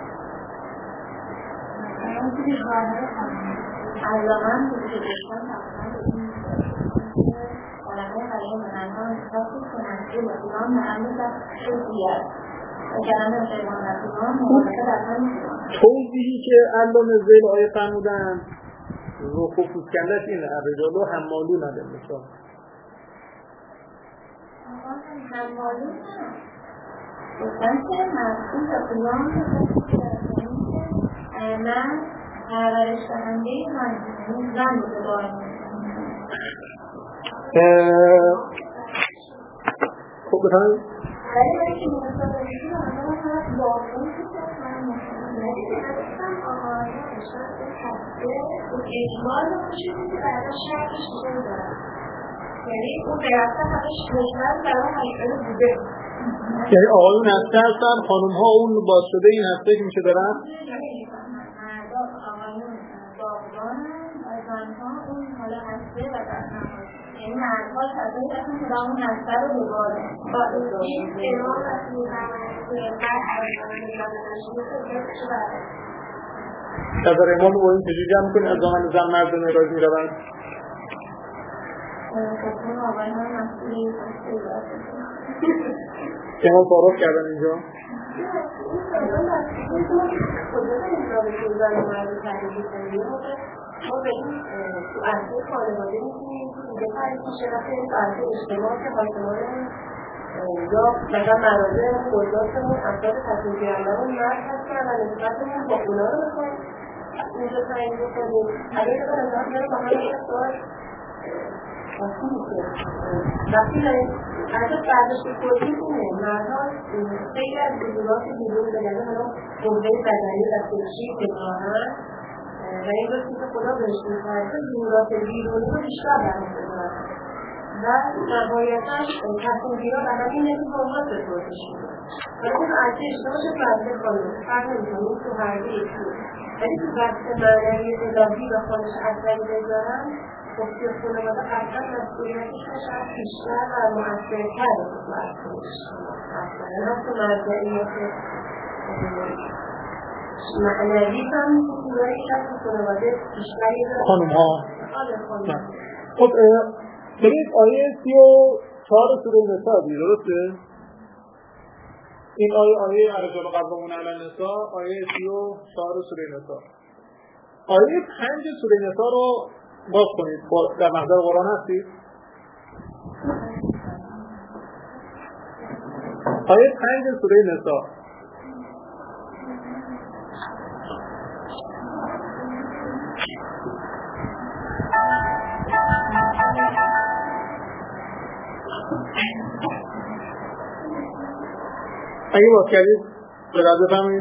من توی کارهای خانم علاقه هم بود که داشتن علمه برای منها احساسی کنند که مسیحان معمول در شدیت و کلمه پیمان مسیحان مبارکه در هم توضیحی که علامه زیل آیه فرمودن رو خصوص کندش اینه الرجال حمالون النساء حمالون گفتن که مسئول و قیام من پرورش دهنده زن بوده باید بفرمایید. ولی وقتی که مصاحبه می‌کنم من فقط واقعا من مثلا آقای اشاره به تصویر اون اجمال رو چیزی که بعدا شرطش میشه دارم، یعنی اون درسته همش مجمل برای حیثیت بوده، یعنی آقایون هسته هستن، خانم ها اون باز شده این هسته که میشه دارن مردا آقایون باقدان زنها اون حالا هسته و در نماز، یعنی مردها تصویر دستن که با اون هسته رو بباره با این کنار وقتی میبرمانه توی قرد آیدان میبرمانه شده برده نظر امام رو این تجیه جمع کنی از آمن زن مرد و نراج می روند خطون آقای ها مسئولی هسته برده امام فاروق کردن اینجا این سازان بسیاری که ما خودت اینجا به شوزن مرد تحریفی کنیم ما به این تو عرضه خانواده میکنیم اینجا پرید میشه رفت این عرضه اجتماع که خواهدمانمون یا مثلا مرازه خودداشتمون افراد تصمیم گیرنده‌مون مرد هستن و نسبتمون با اونا رو بخواهیم اینجا تعیین بکنیم. اگر که به نظرم داره با همه اختار وقتی میشه وقتی داریم حتی برداشت کلی کنه مردها خیلی از حضورات بیرون بگنه حالا قوه بدنی و فکری بگاهن و این رو که خدا بهش می‌خواهد حضورات بیرونی رو بیشتر برمی بگاهن و نهایتاً تصمیم‌گیرا و همین نمی باید به توضیح شده ولی اون ارزش اشتباه شد برده خانم فرق نمی‌کنه تو هر یکی ولی تو بحث معنوی الهی و خانش اثری بذارن خب که خانواده قطعا مسئولیتش شاید بیشتر و مؤثرتر باید کنش اصلا حتی مرجعیت معنوی هم خودایی شاید خانواده بیشتری خانم ها خب برید آیه سی و چهار سوره نساء دید درسته؟ این آیه آیه الرجال قوامون علی النساء آیه سی و چهار سوره نساء آیه پنج سوره نساء رو باز کنید در محضر قرآن هستید آیه پنج سوره نساء اگه باز کردید به دست بفرمایید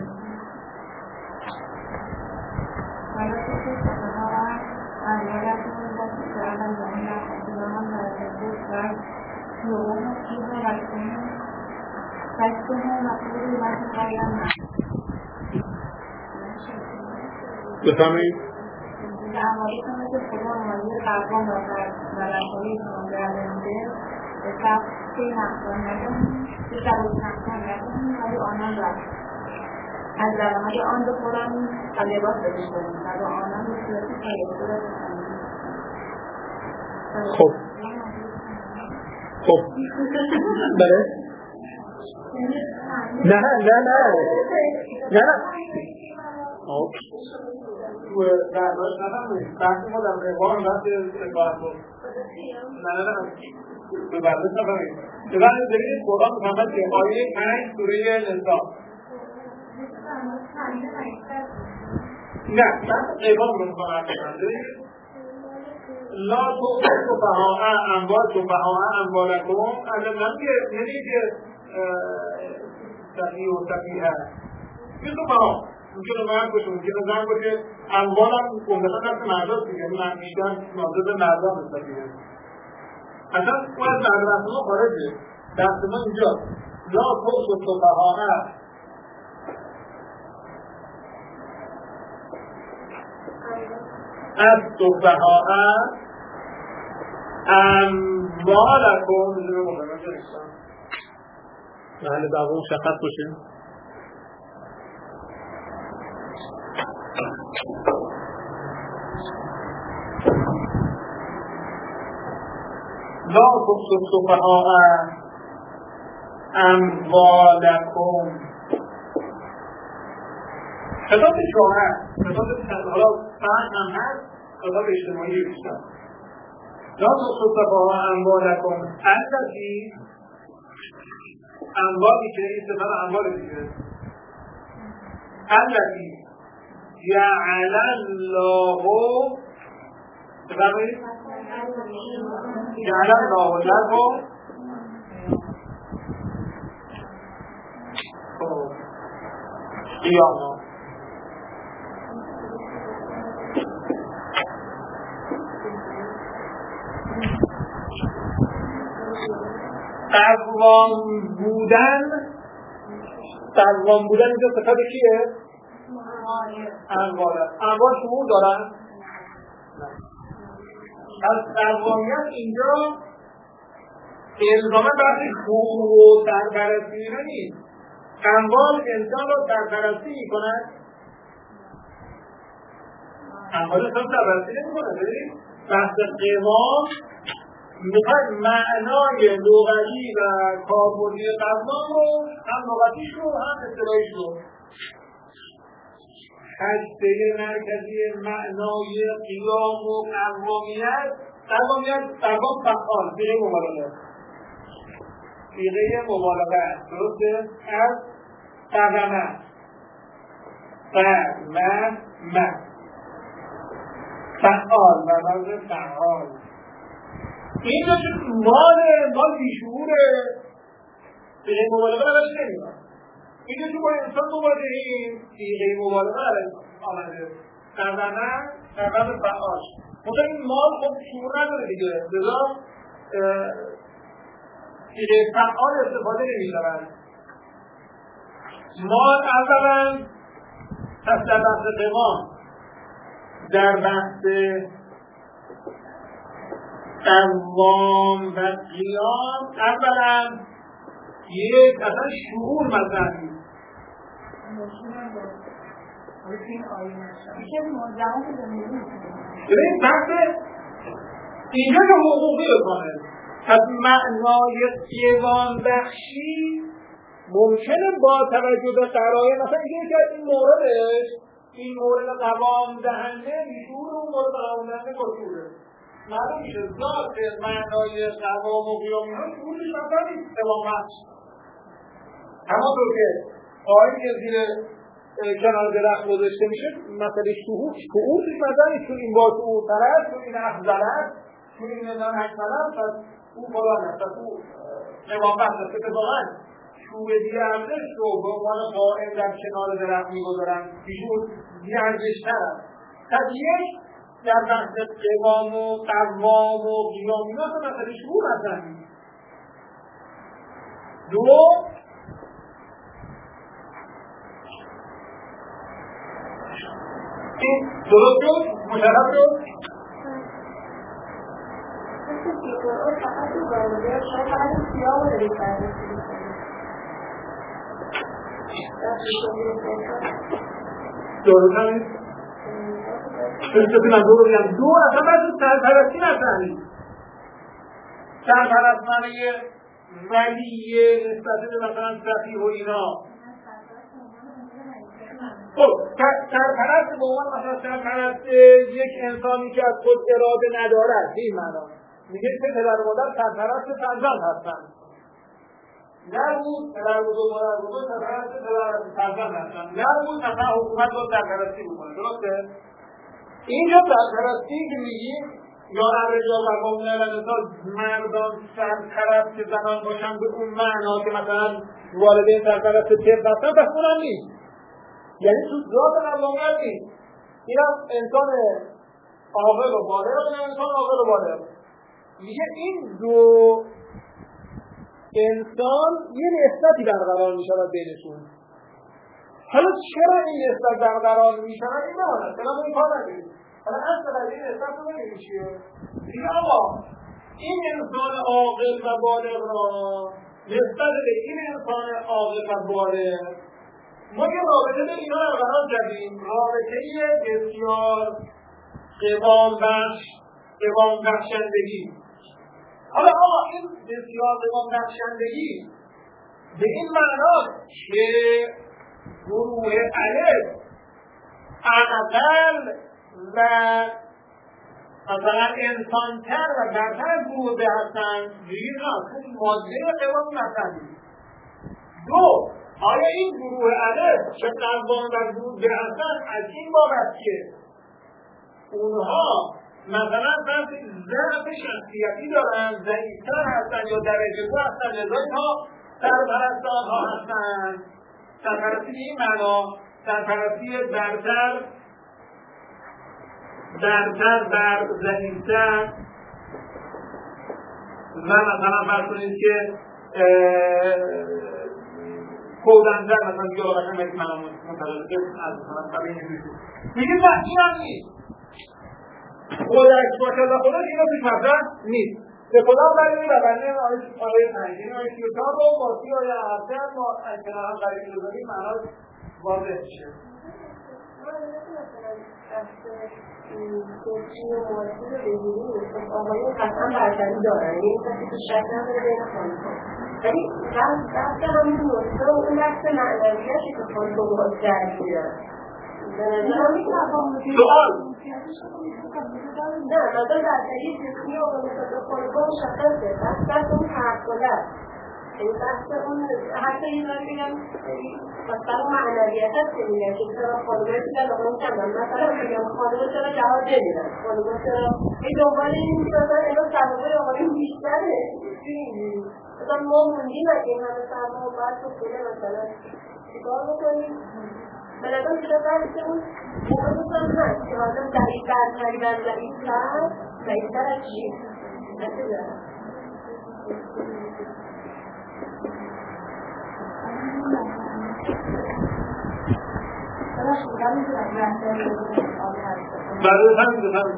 بفرمایید در مورد که خدا آماده قربان را در ملکه‌های شماگردنده به سخت نقصان نکنیم به سبب نقصان نکنیم ولی آنان را از درآمد آن بخورانیم و لباس بپوشانیم و با آنان به صورت پایدار بخورانیم. خب خب بله نه نه نه نه نه آه در باش نفهمید بحث ما در قیوان بحث شکایت بود نه نه نه به بردش نفهمید ببینید ببینید قرآن محمد که آیه پنج سوره نساء نه بحث قیوان رو میخوام ببینید لا تؤتوا السفهاء اموالکم اموالکم الان که یعنی که سفیه و سفیه این سفهاء ممکنه مرد باشه ممکنه زن باشه اموال هم عمدتا دست مرداست دیگه من بیشتر نازد مردان هستن دیگه اصلا اون از مرد دست ما خارجه دست ما اینجا لا تؤتوا السفهاء از سفهاء اموالکم محل دعوا مشخص باشه لا تؤتوا السفهاء اموالکم خطاب شوهر خطاب حالا فرد هم هست خطاب اجتماعی بیشتر لا تؤتوا السفهاء اموالکم التی اموالی که این صفت اموال دیگه التی جعل الله بفرمایید جعل الله لكم قیام. قوام بودن، قوام بودن اینجا صفت کیه؟ انوار. انوار شمول دارن؟ از قوامیت اینجا الزامه بحث حقوق و سرپرستی اینا نیست. انوار انسان رو سرپرستی میکنن؟ انوار انسان سرپرستی نمیکنه. ببینید بحث قوام میخواید معنای لغوی و کاربردی قوام رو هم لغویش رو هم اصطلاحیش رو هسته مرکزی معنای قیام و قوامیت. قوامیت قوام فعال صیغه مبالغه، صیغه مبالغه درسته؟ از قوامه قوامه فعال و وضع فعال. این که مال مال بیشعوره صیغه مبالغه روش نمیدن. این که با انسان مواجهیم صیغه مبالغه آمده قوامه قوام فعال. مثلا این مال خب شعور نداره دیگه، لذا صیغه فعال استفاده نمی‌شود. مال اولا پس در بحث قوام، در بحث قوام و قیام اولا یک اصلا شعور مطرح نیست. ببین بحث اینجا که حقوقی بکنه، پس معنای قوام بخشی ممکنه با توجه به قرائن مثلا اینجا که این موردش این مورد قوام دهنده بیشور اون مورد قوام دهنده باشوره معلوم میشه ذات معنای قوام و قیامی ها شعورش مثلا نیست قوام بخش. همانطور که آیی که زیر کنار درخت گذاشته میشه مسئله شهور شعورش مثلا نیست، چون این با شعور ترست، چون این افضل است، چون این نظام حکمل است، پس او فلان است، پس او قوام بخش است. اتفاقا شعور دیگه ارزش رو به عنوان قائم در کنار درخت میگذارن، بیشور دیگه ارزشتر است. پس یک در بحث قوام و قوام و قیامیات و مسئله شعور مطرح نیست. دو این درست شد؟ مشرف شد؟ فقط تو گاروده شما فقط سیاه رو دارید بررسی درست هم ببینم دو رو بگم. دو اصلا باید سرپرستی نکنید. سرپرست معنی ولیه نسبت به مثلا سفیه و اینا. خب سرپرست به عنوان مثلا سرپرست یک انسانی که از خود اراده ندارد، این معنا میگه که پدر و مادر سرپرست فرزند هستند. نبود پدر بزرگ و مادر بزرگ سرپرست فرزند هستند. نبود مثلا حکومت رو سرپرستی بکنه. درسته؟ اینجا سرپرستی که میگیم یا الرجال قوامون علی النساء مردان سرپرست زنان باشن به اون معنا که مثلا والدین سرپرست طفل هستن، پس اونم نیست. یعنی تو ذات قوامت نیست. اینم انسان عاقل و بالغ و انسان عاقل و بالغ. میگه این دو انسان یه نسبتی برقرار میشود بینشون. حالا چرا این نسبت برقرار میشود این نماند؟ چرا این کار نگیرید؟ حالا اصلا این نسبت رو نگیرید چیه؟ دیگه آقا این انسان عاقل و بالغ را نسبت به این انسان عاقل و بالغ ما یه رابطه به اینا برقرار کردیم، رابطه بسیار قوام بخش قوام بخشندگی. حالا آقا این بسیار قوام بخشندگی به این معنا که گروه الف اقل و مثلا انسانتر و برتر از گروه به هستن دیگه نه، چون ماده قوام بخشندگی. دو آیا این گروه الف که قوام و گروه به هستن از این بابت که اونها مثلا بحث ضعف شخصیتی دارن، ضعیفتر هستن یا درجه دو هستن، لذا اینها سرپرست آنها هستن. سرپرستی به این معنا سرپرستی برتر برتر بر ضعیفتر و مثلا فرض کنید که کودنده مثلا دیگه آقا مثلا یک منام متعلقه از مثلا برای این میشه میگه نه این هم نیست خودش باشه و خودش اینا پیش مطرح نیست به خدا برای رونده آیه پنجین آیه سیوتان رو با سی آیه هفتر ما کنار هم قریبی رو داریم معناش واضح میشه کوچی و موازی رو بگیریم خب آقایون قطعا برتری دارن یعنی کسی که شک نداره بین خانم‌ها ولی بحث همین نکته و اون بحث معنویتی که خانم‌ها باز درگیرن سوال نه مثلا برتری جسمی و مثلا خانم‌ها مشخصه بحث بحث اون تعقله این بحث اون حتی این رو بگم مثلا معنویت هست که میگن که چرا خانم‌ها دیدن آقایون کمن مثلا میگم خانم‌ها چرا جواب نمیدن خانم‌ها چرا این دنبال این می‌سازن اینا سوابق آقایون بیشتره مثلا ما موندیم اگه این همه سرما و بعد تو خونه مثلا چیکار بکنیم به نظرم چرا بحث اون موقعیت هم هست که حالا ضعیف برتری بر ضعیفتر ضعیفتر از چی؟ نمی‌دونم برای همین دو همین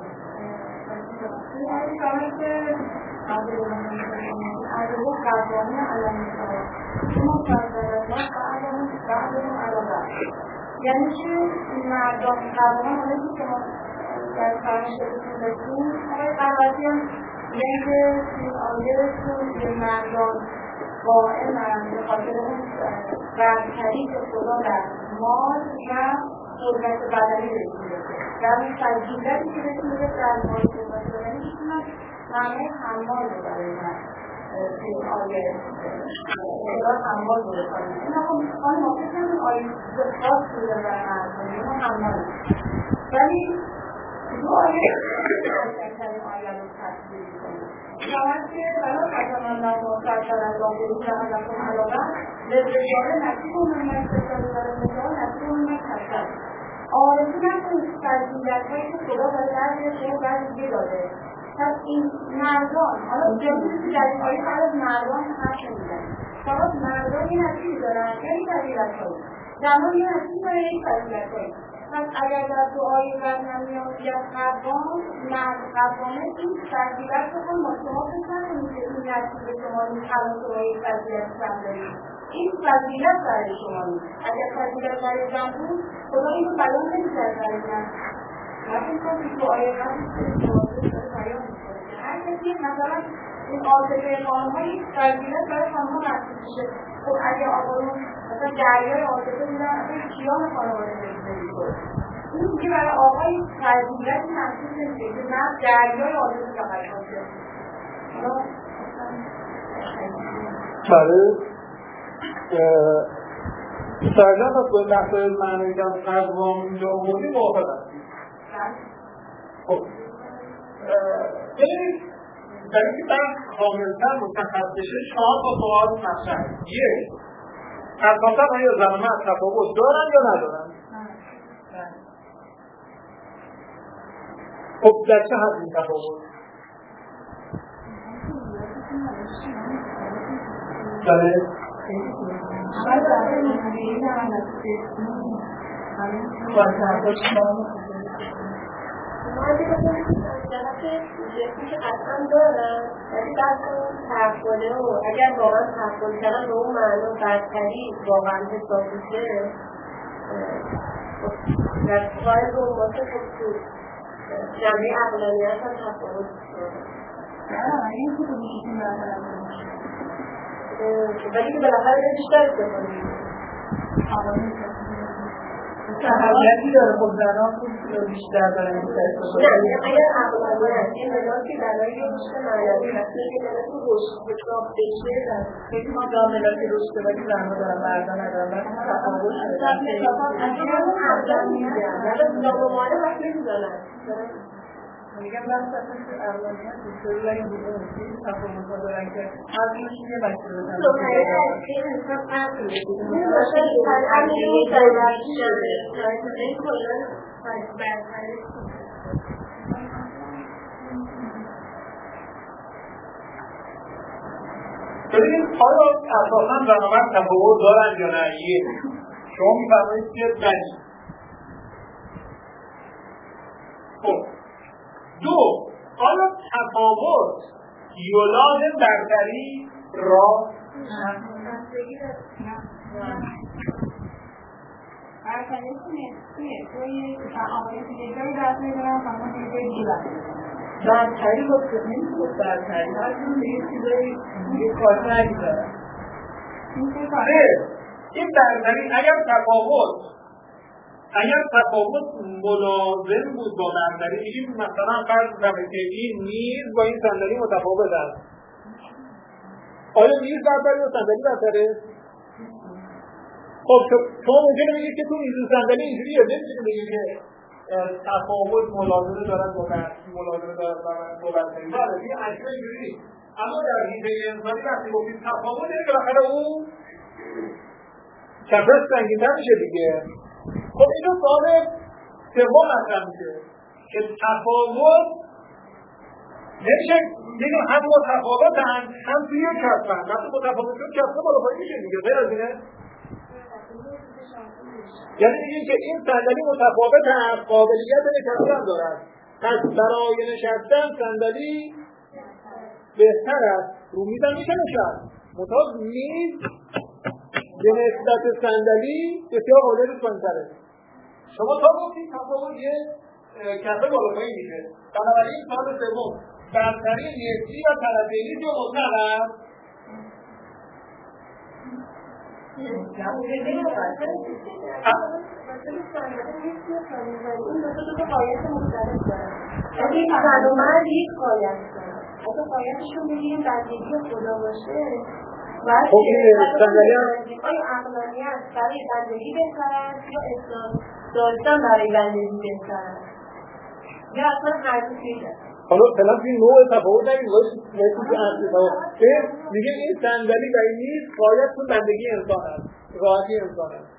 از او قربانی علم می‌شود شما فرزندان بعدمون بعدمون علاقه یعنی که مردم قربانی هایی که ما در فرمشتون داشتیم آقای قربانی هم یعنی که این آیهشون به مردم قائمن به خاطر اون برتری که خدا در مال و قدرت بدنی رسیده در اون فضیلتی که رسیده در مال قدرت بدنی میتونن معنی حمال رو برای من این آیه خدا حمال رو بکنیم این آقا میخوان موقع کنیم آیه خاص بوده برای مردم این حمال ولی دو آیه این آیه رو تصویر کنیم شاید که برای قدم الله مصرد در الله بروز علاقم علاقه لذاره نصیب و منمت بسازه برای مجال نصیب و منمت هستن آرزو نکنید فرزیدت هایی که خدا برای بعضی شما بعضی دیگه داده پس این مردان حالا جمعیدی که در این آیه فرد مردان حرف نمیدن فقط مردان یه نصیبی دارن یعنی فرزیدت هایی زمان یه نصیبی دارن یعنی فرزیدت هایی پس اگر در دعای بر نمیان یا قربان مرد قربانه این فرزیدت رو هم ما شما بکنم که این نصیب شما این حالا شما این فرزیدت کم دارید این فضیلت برای شما نیست اگر فضیلت برای جمع بود خدا اینو بیان نمی‌کرد برای جمع مثل که تو آیه قبلی که بیان می‌کنه هر کسی مثلا این عاطفه خانم‌های فضیلت برای خانم‌ها محسوب میشه خب اگه آقایون مثلا دریای عاطفه بودن اصلا کیان خانواده زندگی کنه این دیگه برای آقای فضیلتی محسوب نمیشه که نه دریای عاطفه فقط باشه برای سرجان از باید مسائل معنی که از قضوام اینجا آمودی موافق هستی خب ببینید در اینکه بحث کاملتر مشخص بشه چهار تا سوال مطرح یک اساسا آیا زن و مرد تفاوت دارن یا ندارن خب در چه حد این تفاوت بله شاید برای مهمونی هم نسید همین باید مالی بکنید جهت جسمی که قطعا دارن ولی بعد اون تحقله و اگر واقعا تحقل کردن به اون معنا برتری واقعا حساب میشه در باید به اون باشه خب تو جمعه عقلانیت هم تفاوت نه این که تو میشید ولی که بالاخره بیشتر استفاده تحولیتی داره خب زنان خوب بیشتر دارن نه اگر عقلانیت این مدار که برای رشد معنوی هستی که مدار که رشد حساب بشه خیلی ما جامعه که رشد ولی زنها دارن مردان ندارن ولی تفاوت شده اگر اون عقلانیت ولی ناممانه وقت نمیدانن میگم بحث اصلا که اولانیت بسیاری این بوده که تفاوت ها دارن که هر اینش یه بچه رو سوهره از این فرق میکنه. مثلا همین می‌ذاریم این کلا برتری. ببینید آیا اساساً زن و مرد تفاوت دارن یا نه؟ یک، شما می‌فرمایید که بله. خب دو، آیا تفاوت یولاد برتری را؟ برتری نیست توی آقای دیگری دست می‌دارم خانم دیگری دیگری برتری با نمی‌خواد برتری هر جون یه چیزایی یه کارتری دارن. این برتری اگر تفاوت اگر تفاوت ملازم بود با برتری، میگیم مثلا فرض کنید که این میز با این صندلی متفاوت است. آیا میز برتری و صندلی برتره؟ خب شما ممکنه بگید که تو میز و صندلی اینجوریه، نمی‌تونید بگید که تفاوت ملازمه دارد با برتری ملازمه دارد با برتری. بله این اصلا اینجوری نیست. اما در حیطه انسانی وقتی گفتید تفاوت، یعنی بالاخره اون کفش سنگین‌تر میشه دیگه. خب اینو سوال سوم مطرح میشه که تفاوت نمیشه بگیم هم متفاوتن هم توی یک کفن. وقتی متفاوت شد کفن بالا پایین میشه دیگه، غیر از اینه؟ یعنی میگیم که این صندلی متفاوت است، قابلیت نشستن دارد، پس برای نشستن صندلی بهتر است. رو میزم میشه نشست، متاز میز به نسبت صندلی بسیار قابلیت پایین‌تره. شما تا گفتید تفاوت یه کفه بالا پایین میشه. بنابراین سال سوم برتری نسبی و طرفینی جو مطلق است. این زن و مرد یک قایت دارن. اگه قایتشون بگیریم بندگی خدا باشه خب این صندلی هم آیا عقلانیت برای بندگی بهتر است یا اسلام داشتن برای بندگی بهتر است یا اصلا هر دو پیش است؟ حالا فلان این نوع تفاوت نگیم واسه که اصلی تفاوت میگه این صندلی و این میز قایت تو بندگی انسان است، راحتی انسان است.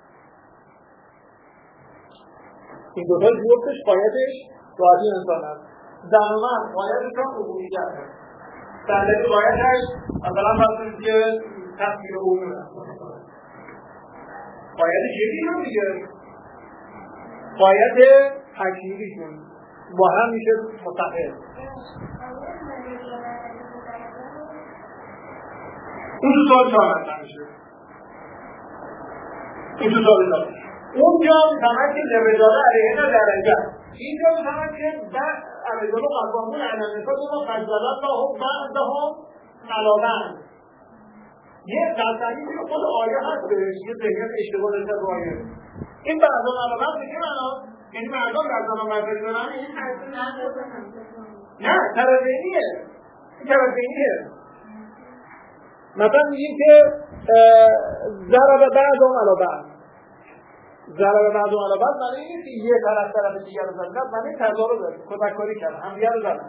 این دوتا جفتش قایتش راحتی انسان است. زن و مرد قایتش هم عمومیت است. صندلی قایتش مثلا مثلا که تصویر عمومی است. قایتش یکی هم دیگه قایت تکمیلیشون با هم میشه متحد. این تو سال چهار مطرح میشه. این تو سال چهار. اونجا میفهمد که رجاله علیهن درجه. اینجا میفهمد که بعد رجاله قوامون علی النساء بما فضل الله بعضهم علی بعض. یه تصریحی که خود آیه هست بهش یه ذهنیت اشتباه داشته با آیه. این بعضهم علی بعض میگه معنا یعنی مردم در زمان برتری دارن؟ نه طرفینیه. این طرفینیه. مثلا میگیم که ضرب بعضهم علی بعض. ضرب بعضهم علی بعض معنی اینه که یه طرف طرف دیگر رو زدن، معنی تضارب داره، کمک‌کاری کردن، هم دیگر رو زدن.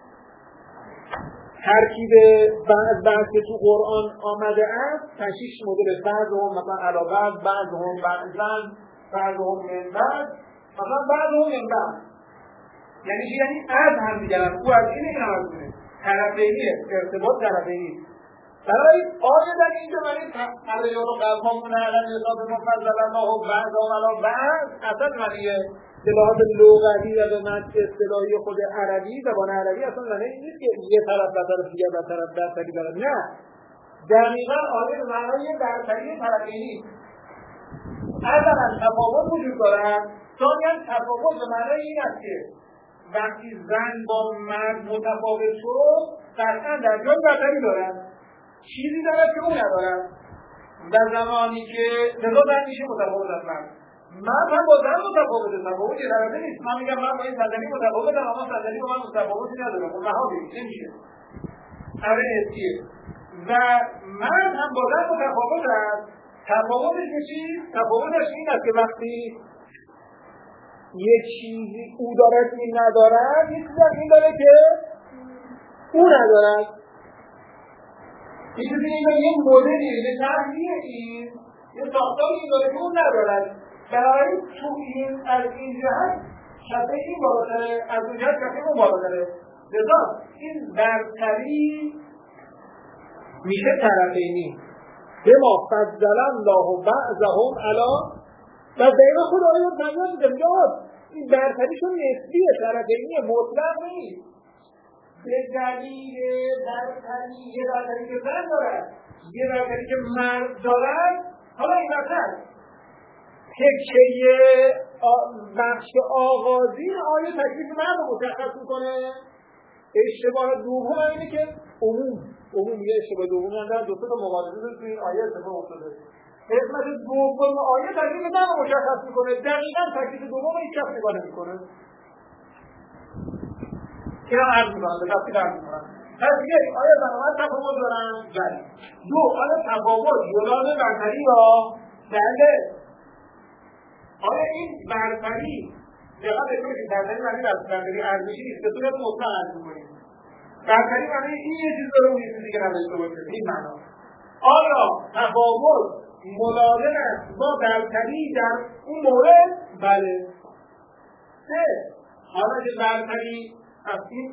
ترکیب بعض بعض که تو قرآن آمده است، تشریح مدل بعضهم مثلا علی بعض، بعضهم بعضن، بعضهم من بعض، مثلا بعضهم من بعض. یعنی چی؟ یعنی از هم دیگر است. او از اینه این هم از اینه. طرفینیه، ارتباط طرفینی. برای آیه در اینجا معنی الرجال قوامون علی النساء بما فضل الله بعضهم علی بعض اصلا معنیه به لحاظ لغوی و به معنی اصطلاحی خود عربی زبان عربی اصلا معنی این نیست که یه طرف بر طرف دیگر بر طرف برتری دارد. نه، دقیقاً آیه معنای برتری طرفینی. اولا تفاوت وجود دارد، ثانیاً تفاوت به معنای این است که وقتی زن با مرد متفاوت شد قطعاً در جای برتری دارد، چیزی دارد که اون ندارد. در زمانی که نظام زن میشه متفاوت از مرد، مرد هم با زن متفاوته، تفاوتی درده نیست. من میگم من با این صندلی متفاوتم اما صندلی با من متفاوتی ندارم، اون نهایی نمیشه. اولی حسیه و مرد هم با زن متفاوت است. تفاوتش به چی؟ تفاوتش این است که وقتی یک چیزی او دارد این ندارد، یک چیزی این داره که او ندارد. این چیزی اینجا یه مدلیه، یه طرحیه، این یه ساختاری این داره که اون ندارد. بنابراین تو این از این جهت شبه این بالاتره، از اون جهت شبه اون بالاتره. لذا این برتری میشه طرفینی. بما فضل الله بعضهم علی، و دقیقا خود آیه رو تنگاه میده میگه این برتریشون نسبیه، طرفینی مطلق نیست. به دلیل برتری، یه برتری که زن دارد، یه برتری که مرد دارد. حالا این برتر تکیه بخش آغازین آیه تکلیف مرد رو مشخص میکنه. اشتباه دوم اینه که عموم عموم یه اشتباه دوم هم دو تا مقایسه تو این آیه اتفاق افتاده. قسمت دوم آیه تکلیف مرد رو مشخص میکنه، دقیقاً تکلیف دوم هیچ کس نگاه نمیکنه. اینا عرض میکنم، به تفصیل عرض میکنم. پس یک، آیا زنان تفاوت دارن؟ بله. دو، آیا تفاوت جداز برتری یا؟ بله. آیا این برتری دقیقا بکنید که برتری معنی برتری ارزشی نیست، به صورت مطلق عرض میکنیم. برتری معنی این یه چیز داره اون یه چیزی که نداشته باشه، این معنا. آیا تفاوت ملازم است با برتری در اون مورد؟ بله. سه، حالا که برتری هستیم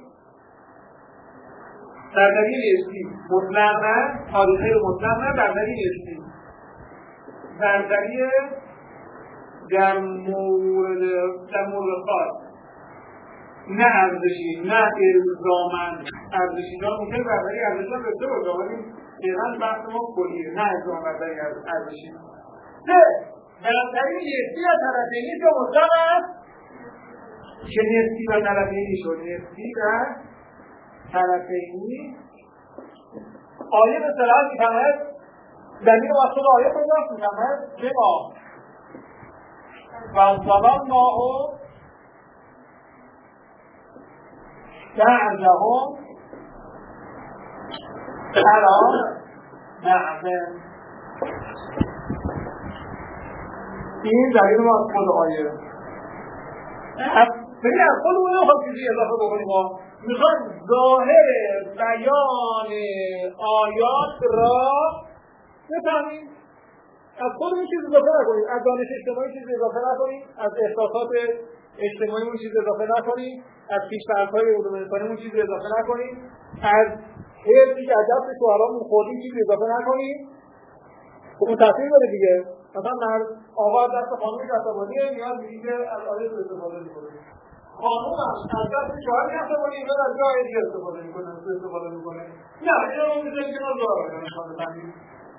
برتری نیستی مطلق نه، حادثه مطلق نه، برتری نیستی برتری در مورد در مورد خاص نه ارزشی، نه الزاماً ارزشی. جا ممکن برتری ارزشی هم داشته باشه، ولی دقیقاً بحث ما کلیه، نه الزام برتری ارزشی. سه، برتری نیستی و طرفینی که مطلق است که نسبی و طرفینی شد. نسبی و طرفینی آیه به صلاح می‌فهمد، دلیل مقصود آیه کجاست می‌فهمد؟ بما فضل الله بعضهم علی بعض. این دلیل مقصود آیه. ببین از خودمون رو خود چیزی اضافه بکنیم. ما میخوایم ظاهر بیان آیات را بفهمیم، از خودمون چیز اضافه نکنیم، از دانش اجتماعی چیز اضافه نکنیم، از احساسات اجتماعیمون چیز اضافه نکنیم، از پیش‌فرض‌های علوم انسانیمون چیز اضافه نکنیم، از حرفی که از دست شوهرامون خوردیم چیز اضافه نکنیم. خب اون تاثیر داره دیگه. مثلا مرد آقا از دست خانومی عصبانیه، نیاز می‌گه که از آیه استفاده می‌کنه. خانوم هم از دست شوهری عصبانیه، میاد از جای دیگه استفاده می‌کنه، استفاده می‌کنه. نه، اینو رو می‌ذاریم کنار داره نشون بدیم.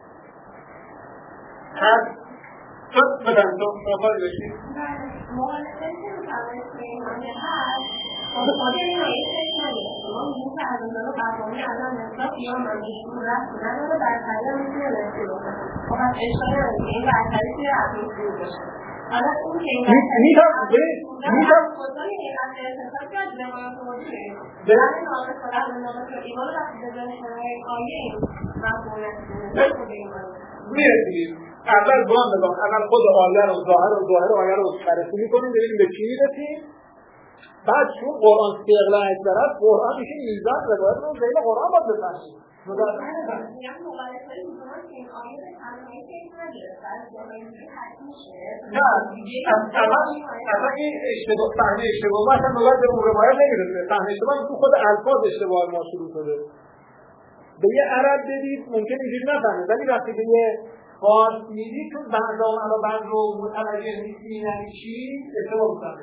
هر تو بدن تو موافق بشید. مخالفت نمی‌کنم که این معنی هست. خود خود این آیه فکر نمی‌کنه. ما می‌گیم که از اونجا رو قوانین الان نسبت یا مندیشون رفت نداره، برتری هم می‌تونه نسبی بکنه. خب از اشاره نمی‌کنه این برتری توی اصلی شروع بشه. حالا اون که این برتری می‌تونم می‌تونم خودتانی این اصلی احساسات که از جمعات موجوده. برای نامه صلاح به نامه که ایمان رو وقتی به دانشنامه آیه این مفهوم نسبی خود ایمان می‌رسیم. اول با هم بگم، اول خود آیه رو ظاهر و ظاهر آیه رو بررسی می‌کنیم، ببینیم به چی می‌رسیم. بعد چون قرآن فعلا اکبر است، قرآن میشه میزان روایت رو بین قرآن باید بفهمیم. میگم مقایسه می‌کنم که این آیه به تنهایی فکر نگرفت، از جاهای دیگه حتی میشه. نه، اصلا این اشتباه فهمی اشتباه ما اصلا نوبت به اون روایت نمی‌رسه. فهمی اشتباه تو خود الفاظ اشتباه ما شروع شده. به یه عرب بدید ممکن اینجوری نفهمه، ولی وقتی به یه خاص میدید چون بعضا علا بعض رو متوجه نیستی یعنی چی اشتباه می‌کنه.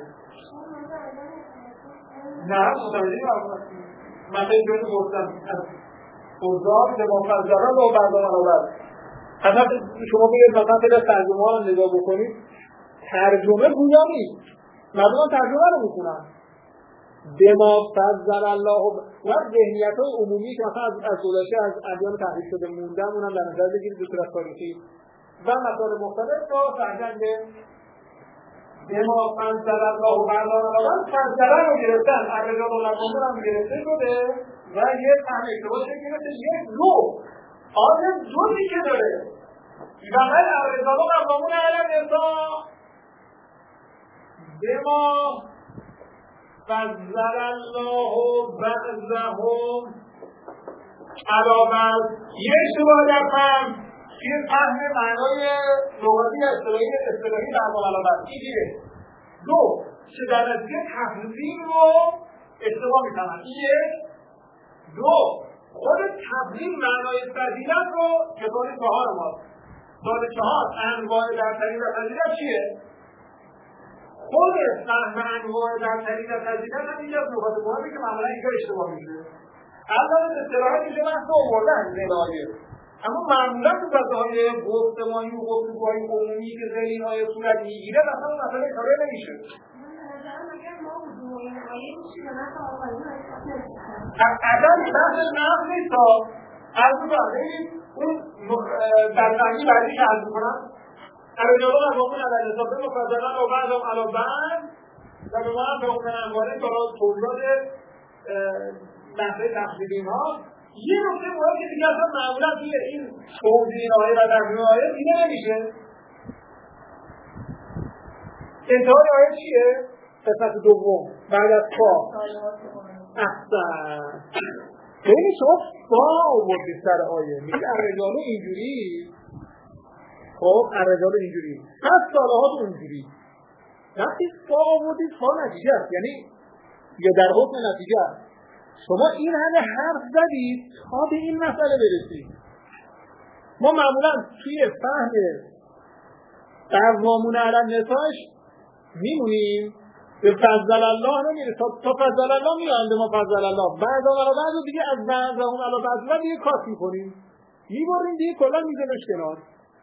نه متوجه نیستی. مثلا اینجوری گفتم خوددار به مفضلان و بعضا علا بعض. اصلا شما بگید مثلا به ترجمه ها رو نگاه بکنید، ترجمه گویا نیست، مردمان ترجمه رو میکنن به ما فضل الله و ذهنیت‌های عمومی که مثلا از گذشته از ادیان تحریف شده موندن اونم در نظر بگیرید به صورت تاریخی و مسائل مختلف تا فرزند به ما فضل الله و بردان الله فضل رو گرفتن، الرجال و المؤمنون هم گرفته شده و یه فهم اشتباه شده که یک دو آدم دوی که داره و من الرجال و المؤمنون علم انسان به ما فضل الله بعضهم علاوه بر یه اشتباه در فهم توی فهم معنای لغوی اصطلاحی اصطلاحی در واقع علاوه بر اینه. دو، که در نتیجه تفضیل رو اشتباه می‌فهمن. یک. دو، خود تفضیل معنای فضیلت رو که سال چهار ماست. سال چهار انواع برتری و فضیلت چیه؟ خود فهم انواع برتری و فضیلت هم اینجا از نکات مهمی که معمولا اینجا اشتباه میشه. اول از اصطلاحات اینجا بحث آوردن زیلایه، اما معمولا تو فضاهای گفتمانی و گفتگوهای عمومی که ذیل این آیه صورت میگیره اصلا اون مسئله اشاره نمیشه. اصلا بحث نقل نیست تا عرض کنم اون در فهمی بعدی که عرض کنم الرجال قوامون علی النساء مفضلا و بعضهم علی بعض و به ما هم به اون انواعه تا توضیحات بحث تفصیلی اینها یه نکته مهمی که دیگه اصلا معمولا توی این توضیح این آیه و تفسیر آیه دیده نمیشه. انتهای آیه چیه؟ قسمت دوم بعد از فا احسن. ببینید شما فا آوردید سر آیه میگه الرجال اینجوری، خب الرجال اینجوری پس صالحات اونجوری. وقتی فا آوردید فا نتیجه است، یعنی یا در حکم نتیجه است. شما این همه حرف زدید تا به این مسئله برسید. ما معمولا توی فهم قوامون علی النساء میمونیم به فضل الله نمیره تا, تا فضل الله میانده ما فضل الله بعد آمالا بعد رو دیگه از بعد و اون علا بعد رو دیگه کات میکنیم میبریم دیگه کلا میزنش کنار.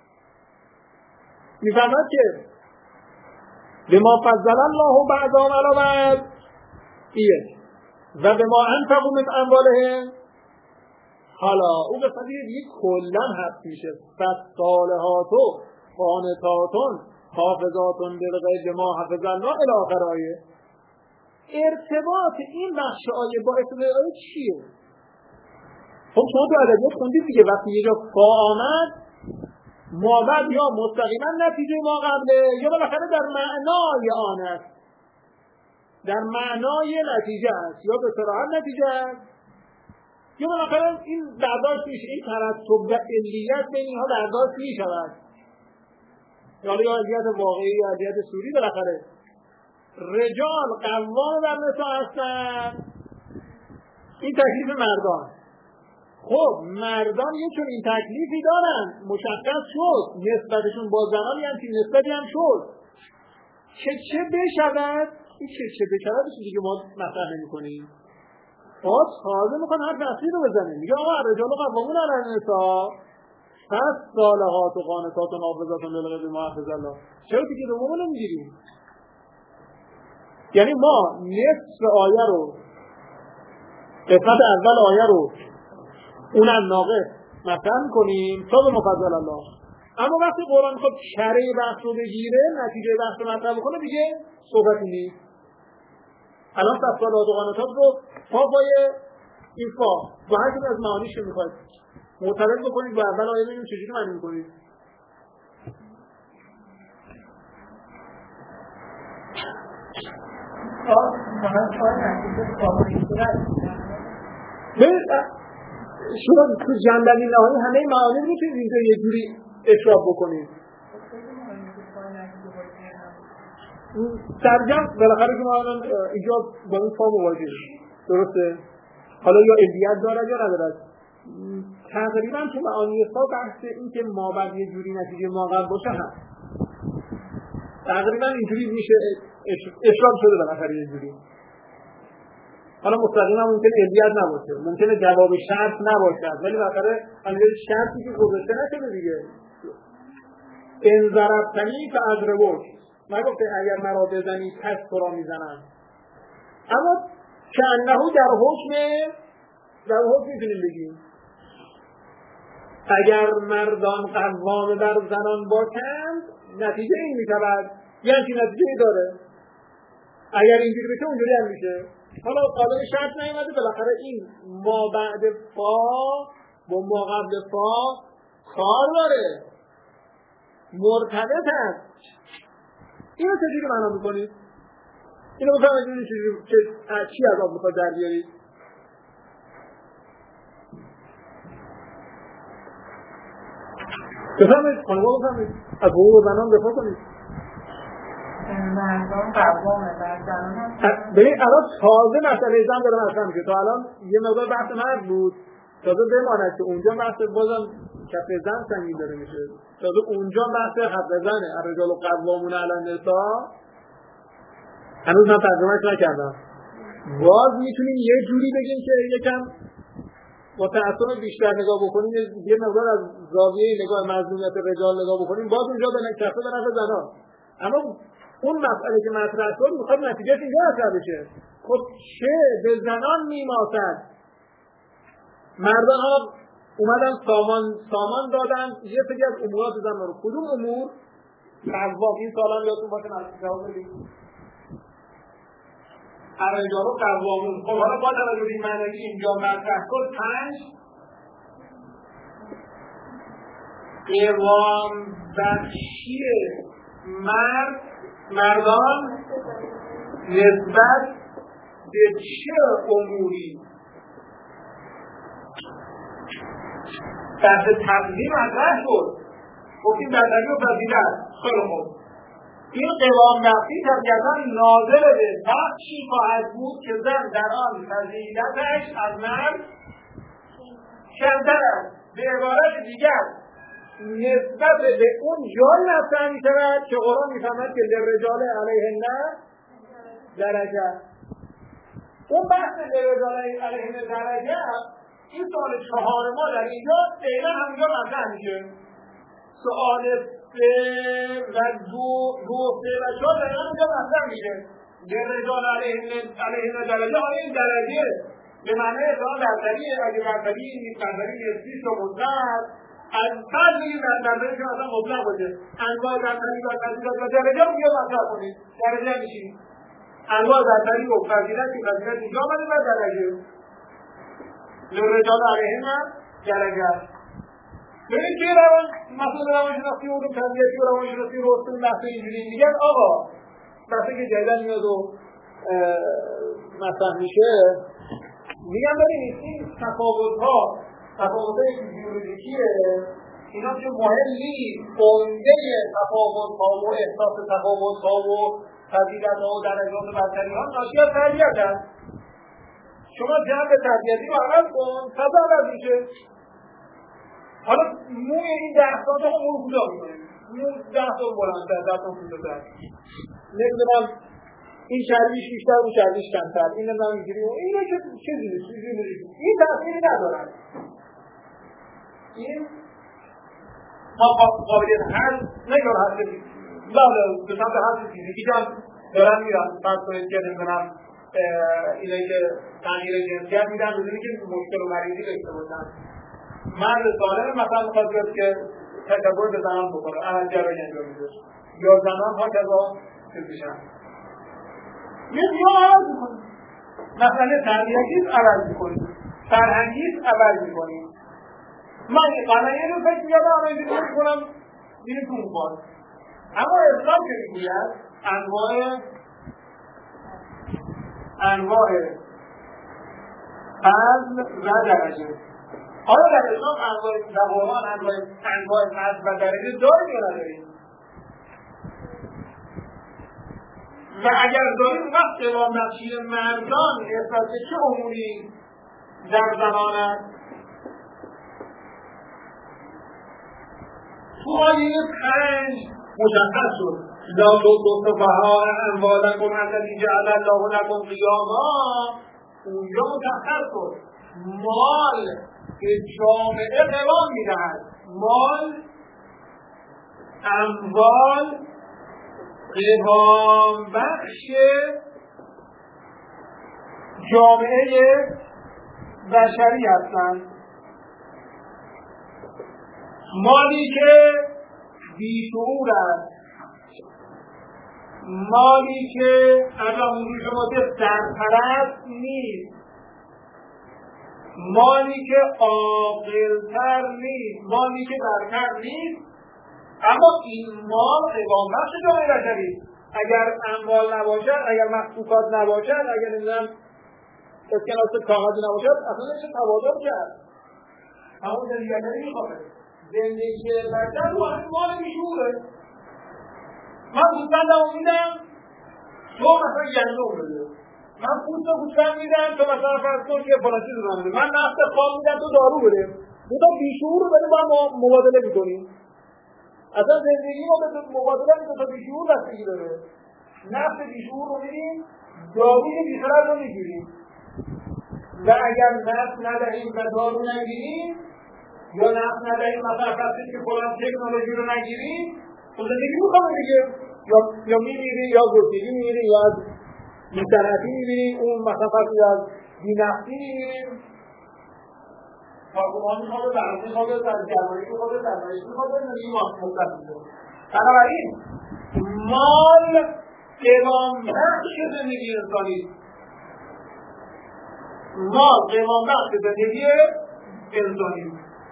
میفهمد که به ما فضل الله بعد آمالا بعد ایه و به ما انفقو من اموالهم. حالا اون قسمت دیگه کلا حذف میشه. فالصالحاتو قانتاتون حافظاتون بالغیب ما حفظ الله الی آخر آیه. ارتباط این بخش آیه با ابتدای آیه چیه؟ خب شما تو ادبیات خوندید دیگه وقتی یه جا فا آمد ما بعد یا مستقیما نتیجه ما قبله یا بالاخره در معنای آن است، در معنای نتیجه است، یا به صراحت نتیجه است یا بالاخره این برداشت میشه، این ترتب و علیت بین اینها برداشت میشود، یا یا علیت واقعی یا علیت سوری. بالاخره رجال قوام بر نساء هستند، این تکلیف مردان. خب مردان یه چون این تکلیفی دارن مشخص شد، نسبتشون با زنان یعنی که نسبتی هم شد که چه بشود، این که چه بشود دیگه ما مطرح نمی کنیم. باز تازه میخوان هر تفسیر رو بزنیم، میگه آقا رجال قوامون علی النساء پس صالحات و قانتات و حافظات بالغیب ما حفظ الله. چرا دیگه دومو نمیگیریم؟ یعنی ما نصف آیه رو قسمت اول آیه رو اونم ناقص مطرح میکنیم تا به مفضل الله، اما وقتی قرآن خود کره بحث رو بگیره نتیجه بحث رو مطرح بکنه دیگه صحبتی نیست. الان صالحات و قانتات رو فا پای این فا با هر کدوم از معانیش رو میخواید معترض بکنید با اول آیه ببینیم چجوری معنی میکنید. شما تو جنبندی نهایی همه معانی رو میتونید اینجا یه جوری اشراف بکنید. در جمع بالاخره که ما اینجا با این فا مواجه درسته؟ حالا یا علیت دارد یا ندارد. تقریبا تو معانی فا بحث این که ما بعد یه جوری نتیجه ما قبل باشه هست. تقریبا اینجوری میشه اشراف شده بالاخره یه جوری. حالا مستقیما ممکنه علیت نباشه، ممکنه جواب شرط نباشد، ولی بالاخره همین شرطی که گذاشته نشده دیگه. ان ضربتنی فاضربک، نگفته اگر مرا بزنی پس تو را میزنم. اما که انه در حکم در حکم میتونیم بگیم اگر مردان قوام بر زنان باشند نتیجه این میشود، یعنی نتیجه داره. اگر اینجوری بشه اونجوری هم میشه. حالا قابل شرط نیومده، بالاخره این ما بعد فا با ما قبل فا کار داره، مرتبط هست. اینو چجوری معنا میکنید؟ اینو بفهمید چجوری چی از آب میخواد در بیارید؟ بفهمید خانم‌ها بفهمید از حقوق زنان دفاع کنید. مردان قوامه بر زنان هم ببین الان تازه مسئله زن داره مطرح میشه. تا الان یه مقدار بحث مرد بود، تازه بماند که اونجا بحث بازم کف زن سنگین داره میشه. تازه اونجا بحث حق زنه، الرجال قوامون علی النساء. هنوز من ترجمهش نکردم. باز میتونیم یه جوری بگیم که یکم با تعصب بیشتر نگاه بکنیم، یه مقدار از زاویه نگاه مظلومیت رجال نگاه بکنیم، باز اونجا به نکته به نفع زنان. اما اون مسئله که مطرح شد میخواد نتیجهش اینجا مطرح بشه. خب چه به زنان میماسد؟ مردان ها اومدن سامان سامان دادن یه سری از امورات زنان رو. کدوم امور؟ قوام. این سوال هم یادتون باشه من جواب بدید. الرجال قوامون. خب حالا با توجه به این معنی که اینجا مطرح شد، پنج قوام بخشی مرد مردان نسبت به چه اموری بحث تقدیم مطرح شد. گفتیم در طریق فضیلت. خیلی خوب، این قوام بخشی طبیعتا ناظر به بخشی خواهد بود که زن در آن فضیلتش از مرد کمتر است. به عبارت دیگر نسبت به اون جای مطرح می شود که قرآن می فهمد که للرجال علیهن درجه. اون بحث للرجال علیهن درجه این سوال چهار ما در اینجا فعلا همینجا مطرح میشه. سوال سه و دو دو سه و چهار در همینجا مطرح میشه. للرجال علیهن درجه. آیا این درجه به معنی اتحاد برتری اگه برتری نیست، برتری نسبی شو مطلق از فرد میگیم در برتری که مثلا مطلق باشه، انواع برتری و فضیلت و درجه رو بیا مطرح کنید. درجه میشیم انواع برتری و فضیلت که فضیلت اینجا آمده و درجه للرجال علیهن درجه. ببینید که روان مسئله روانشناسی و علوم تربیتی و روانشناسی رو اصول بحث اینجوری میگن آقا بحثی که جدیدن میاد و مطرح میشه، میگن ببینید این تفاوت‌ها تفاوت‌های بیولوژیکیه، اینا که مهم نیست. عمده تفاوت‌ها و احساس تفاوت‌ها و فضیلت‌ها و درجات و برتری‌ها ناشی از تربیت است. شما جنب تربیتی رو عمل کن، فضا عوض میشه. حالا موی این ده سال تا مو کودا میکنیم، مو ده سال بلندتر، ده سال کوتاه‌تر، نمیدونم این چربیش بیشتر اون چربیش کمتر، این نمیدونم اینجوری و اینا که چیزی نیست، چیزی نیست، این تأثیری ندارن. این ما قابلیت حل نگار هست بله به سمت حل فیزیکی هم دارن میرن. فرض کنید که نمیدونم اینایی که تغییر جنسیت میدن بدونی که مشکل و مریضی داشته باشن. مرد سالم مثلا میخواد بیاد که تکبر به زنان بکنه، عمل جراحی انجام میده، یا زنان ها کذا چیز میشن. یه دیگه عوض میکنیم، مسئله تربیتیست عوض میکنیم، فرهنگیست عوض میکنیم. من قانعی رو فکر میادم همه اینجا میکنم میریم تو مقال. اما اسلام که میگوید انواع انواع فضل و درجه. آیا در اسلام انواع زبان انواع انواع فضل و درجه داریم یا نداریم؟ و اگر داریم وقت قوام بخشی مردان نسبت به چه اموری در زنان است؟ تو آیه پنج مشخص شد لا تصفها اموالکم الذی جعل الله لکم قیاما. اونجا مشخص شد مال به جامعه قوام میدهد. مال اموال قوام بخش جامعه بشری هستند. مالی که بیشعور است، مالی که از آموزش شما سرپرست نیست، مالی که عاقل‌تر نیست، مالی که برتر نیست، اما این مال قوام بخش جامعه بشری. اگر اموال نباشد، اگر مخصوصات نباشد، اگر نمیدونم اسکناس کاغذی نباشد، اصلا نمیشه تبادل کرد. همون دیگری میخواد زندگی بشر رو مال بیشوره. من گوسفندم رو میدم تو مثلا گندم بده، من پوست گوسفند میدم تو مثلا فرض کن که فلان چیز رو بده، من نفت خام میدم تو دارو بده. دو تا بیشعور رو داریم با هم مبادله میکنیم. اصلا زندگی ما به مبادله میکنیم تا بیشعور بستگی داره. نفت بیشعور رو میدیم، داروی بیخرد رو میگیریم و اگر نفت ندهیم و دارو نگیریم یا نفت ندهیم مثلا فرض که فلان تکنولوژی رو نگیریم تو زندگی میخوام دیگه یا یا میمیری یا گرسنگی میمیری یا از بی‌صنعتی میمیری، اون مثلا فرض از بی‌نفتی میمیریم، کارخونه میخواد، برنامه میخواد، در جوانی میخواد، در بایش میخواد، زندگی مطلق میشه. بنابراین مال قوام بخش زندگی انسانی، مال قوام بخش زندگی انسانی.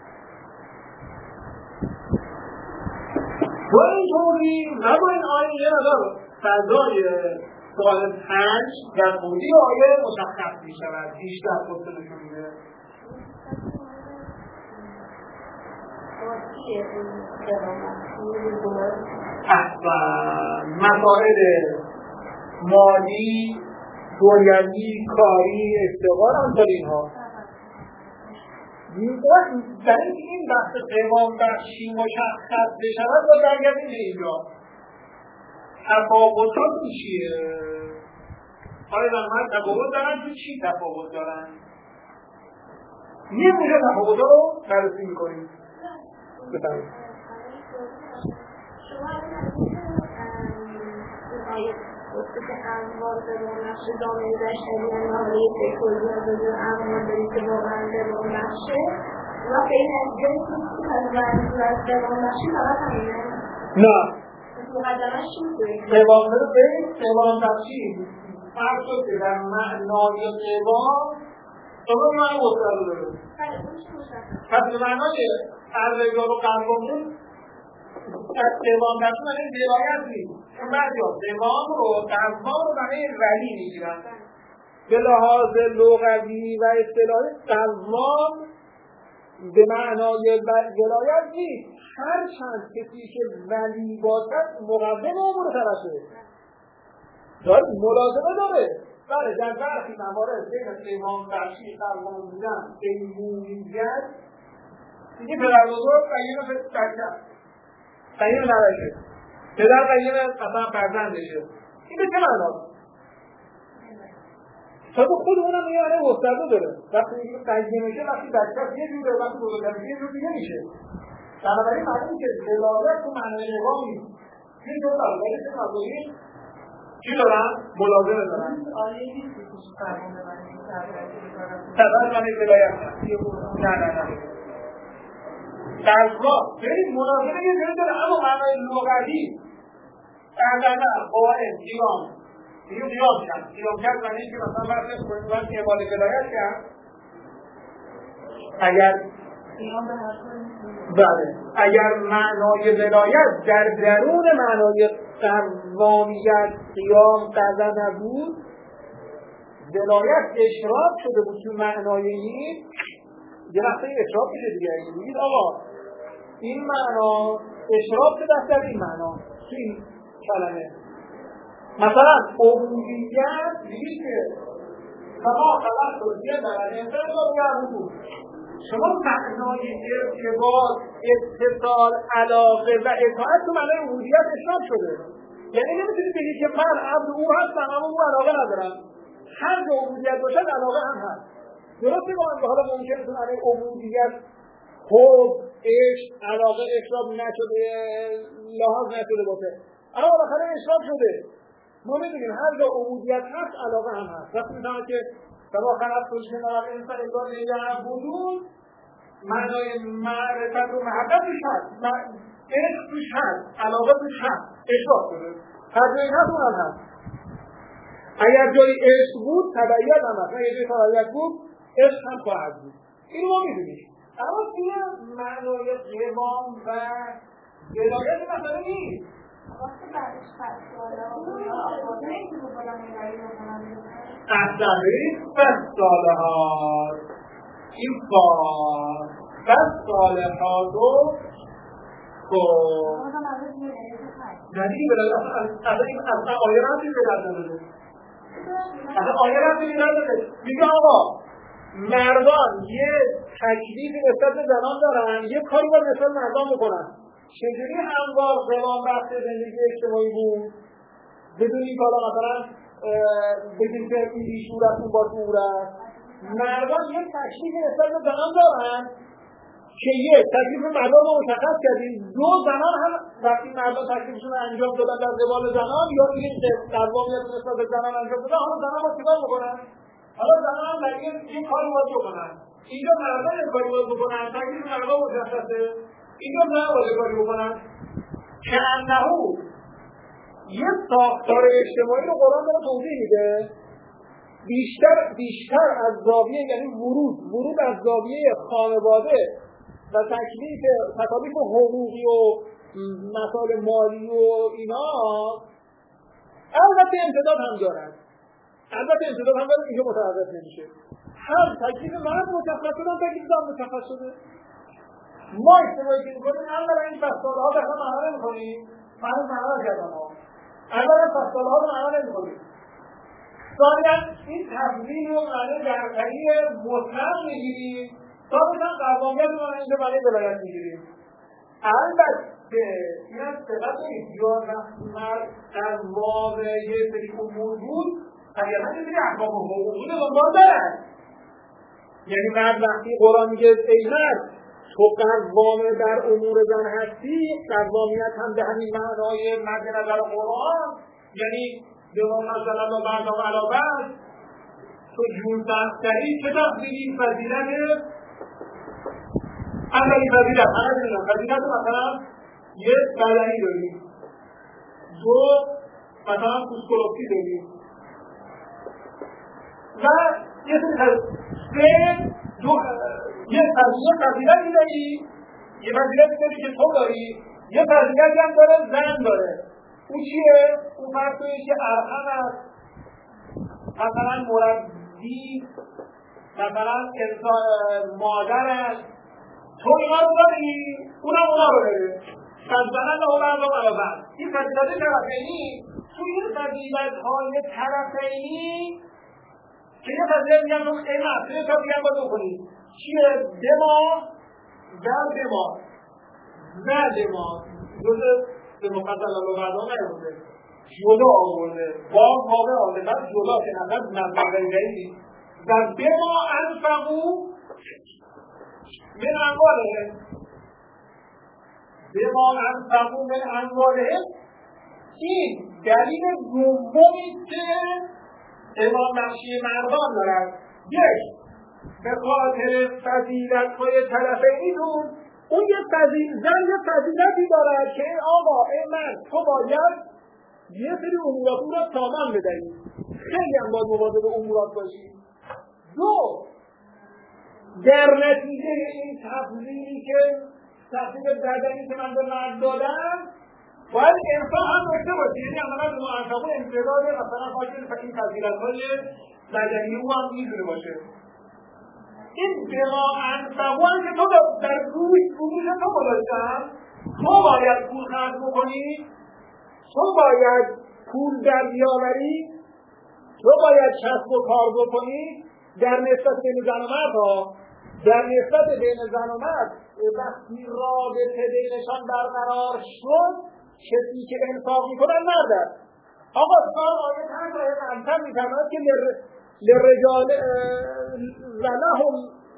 با این توضیح و با این آیه یه مقدار فضای سوال پنج در مورد آیه مشخص می شود، بیشتر خودتو نشون میده. احسن، مسائل مالی، دنیوی، کاری، اشتغال همطور اینها. برای اینکه این بحث قوام بخشی مشخص بشود با برگردیم به اینجا تفاوتاتون چیه؟ آیا من تفاوت دارن تو چی تفاوت دارن؟ یه موجه تفاوتا رو بررسی میکنیم. بفرمایید. شما این گفته که اموال به نقش جامعه بشری نامه تکنولوژی از وجود اموال دارید که واقعا به نقشه و به این نتیجه که از ورزش و از قوام بخشی فقط همینه؟ نه، مقدمش چی می‌کنید؟ قوام رو برید قوام بخشی فرق شد که در معنای قوام شما معنی مستقل داره. بله، اون چی مشخص؟ پس به معنای ارزگار و قوامون از قوام بخشی معنی ولایت نیست. چون بعضی ها قوام رو قوام رو معنی ولی میگیرن. به لحاظ لغوی و اصطلاحی قوام به معنای ولایت نیست. هر چند کسی که ولی باشد مقدم امور طرفه داره ملازمه داره. بله در برخی موارد بین قوام بخشی قوام بودن قیمومیت دیگه پدر بزرگ قیم بچه قیم نوشه پدر قیم مثلا فرزندشه این به چه معناست؟ تا به خود اونم یه آره وسترده داره. وقتی میگه قیم میشه وقتی بچه یه جوره وقتی بزرگتر میشه یه جور دیگه میشه. بنابراین معنی که ولایت تو معنای نگاه نیست. این دو تا ولی چه معنی چی دارن؟ ملازمه دارن. آیه نیست که توش فرمون ببنید سبب معنی ولایت نه نه نه در واقع برید ملازمه یه جوری داره اما معنای لغوی اردنه قائم دیوان دیگه دیوان شد دیوان کرد معنی که مثلا برسه کنید باید که اعمال ولایت کرد اگر بله اگر معنای ولایت در درون معنای قوامیت قیام قضا نبود ولایت اشراف شده بود تو معنای این یه وقتا این اشراف میشه دیگه میگید آقا این معنا اشراف شده است در این معنا تو این کلمه مثلا عبودیت میگید که کما خلقت الجن والانس ليعبدون شما معنای ارتباط اتصال علاقه و اطاعت تو معنای عبودیت اشراف شده. یعنی نمیتونید بگید که من عبد او هستم اما او علاقه ندارم. هر جا عبودیت باشد علاقه هم هست. درسته که حالا ممکنه تو معنای عبودیت حب عشق علاقه اشراف نشده لحاظ نشده باشه اما بالاخره اشراف شده. ما میدونیم هر جا عبودیت هست علاقه هم هست. وقتی میگم که کما خلقت الجن والانس الا ليعبدون معنای معرفت و محبت توش هست عشق توش هست علاقه توش هست اشراف شده. هر جایی هست اون هم هست. اگر جایی عشق بود تبعیت هم هست. اگر جایی تبعیت بود عشق هم خواهد بود. اینو ما میدونیم. اما توی معنای قوام و ولایت مثلا نیست. احسنید پس صالحات این کار پس صالحات و خب ندیدی به دلیل اصلا این اصلا آیه رفتی به دلیل نداره اصلا آیه رفتی به دلیل نداره میگه آقا مردان یه تکلیفی نسبت به زنان دارن یه کاری باید نسبت به مردان بکنن چجوری هموار زمان بحث زندگی اجتماعی بود بدون این کالا مثلا بگیم که این بیشور است اون با شور است مردان یه تکلیفی نسبت به زنان دارن که یه تکلیف مردان رو مشخص کردیم دو زنان هم وقتی مردان تکلیفشون انجام دادن در قبال زنان یا این قوامیت نسبت به زنان انجام دادن حالا زنان با چیکار بکنن حالا زنان هم در این کاری باید بکنن اینجا مردان این کاری باید بکنن تکلیف مردان مشخصه اینجا زنان باید کاری بکنن که انهو یه ساختار اجتماعی رو قرآن داره توضیح میده بیشتر بیشتر از زاویه یعنی ورود ورود از زاویه خانواده و تکلیف تکالیف حقوقی و مسائل مالی و اینا البته امتداد هم دارن البته امتداد هم دارن اینجا متوقف نمیشه هم تکلیف مرد مشخص شده هم تکلیف زن مشخص شده ما اشتباهی که میکنیم اولا این فصلها به هم معنا نمیکنیم معنا معنا کردن ها اولا فصلها رو معنا نمیکنیم ثانیا این تفضیل رو معنی درتری مطلق میگیریم ثابتا قوامیت رو اینجا برای ولایت میگیریم البته این از صفت یا در واقع یه سری امور بود طبیعتا یه سری احکام حقوقی رو دنبال دارن یعنی مرد وقتی قرآن میگه ای مرد تو قوام در امور زن هستی قوامیت هم به همین معنای مد نظر قرآن یعنی به ما مثلا با بردام علاوه تو جون بستری چه تفضیلی فضیلت اولی فضیلت همه دونم فضیلت مثلا یه بدنی داریم دو مثلا پوسکولوپی داریم و یه سه دو یه فضیلتی داری یه فضیلتی داری که تو داری یه فضیلتی هم داره زن داره اون چیه؟ اون فرقی که ارحم است مثلا مربی مثلا انسان مادر است تو اینا رو داری اونم اونا رو داره فضلن له بعضهم علی بعض این فضیلت طرفینی توی این فضیلت های طرفینی که یه فضیلت میگن تو خیلی محصوله تا بیان باید بکنید چیه؟ دما در دما نه دما جزء به مقدر الله بعدا نیورده جدا آورده باز واقع آورده بعد جدا که نقد نظر غیری در دما انفقو من امواله دما انفقو من امواله این دلیل دومی که امام بخشی مردان دارد یک به خاطر فضیلت‌های طرفینیتون اون یه فضیل زن یه فضیلتی دارد که آقا ای من تو باید یه سری امورات رو سامان بدهی خیلی هم باید مواظب امورات باشی دو در نتیجه این تفضیلی که تفضیل بدنی که من به مرد دادم باید انسان هم داشته باشه یعنی عملا به معصبون امتداد مثلا خواهد این فضیلت‌های بدنی او هم میدونه باشه این بما انفقوان که تو در روی رویش تو گذاشتن تو باید پول خرج بکنی تو باید پول در بیاوری تو باید کسب و کار بکنی در نسبت بین زن و مرد ها در نسبت بین زن و مرد وقتی رابطه بینشان برقرار شد کسی که انفاق میکنن مرد است آقا سال آیه پنج آیه امتر میفرماید که للرجال ولهم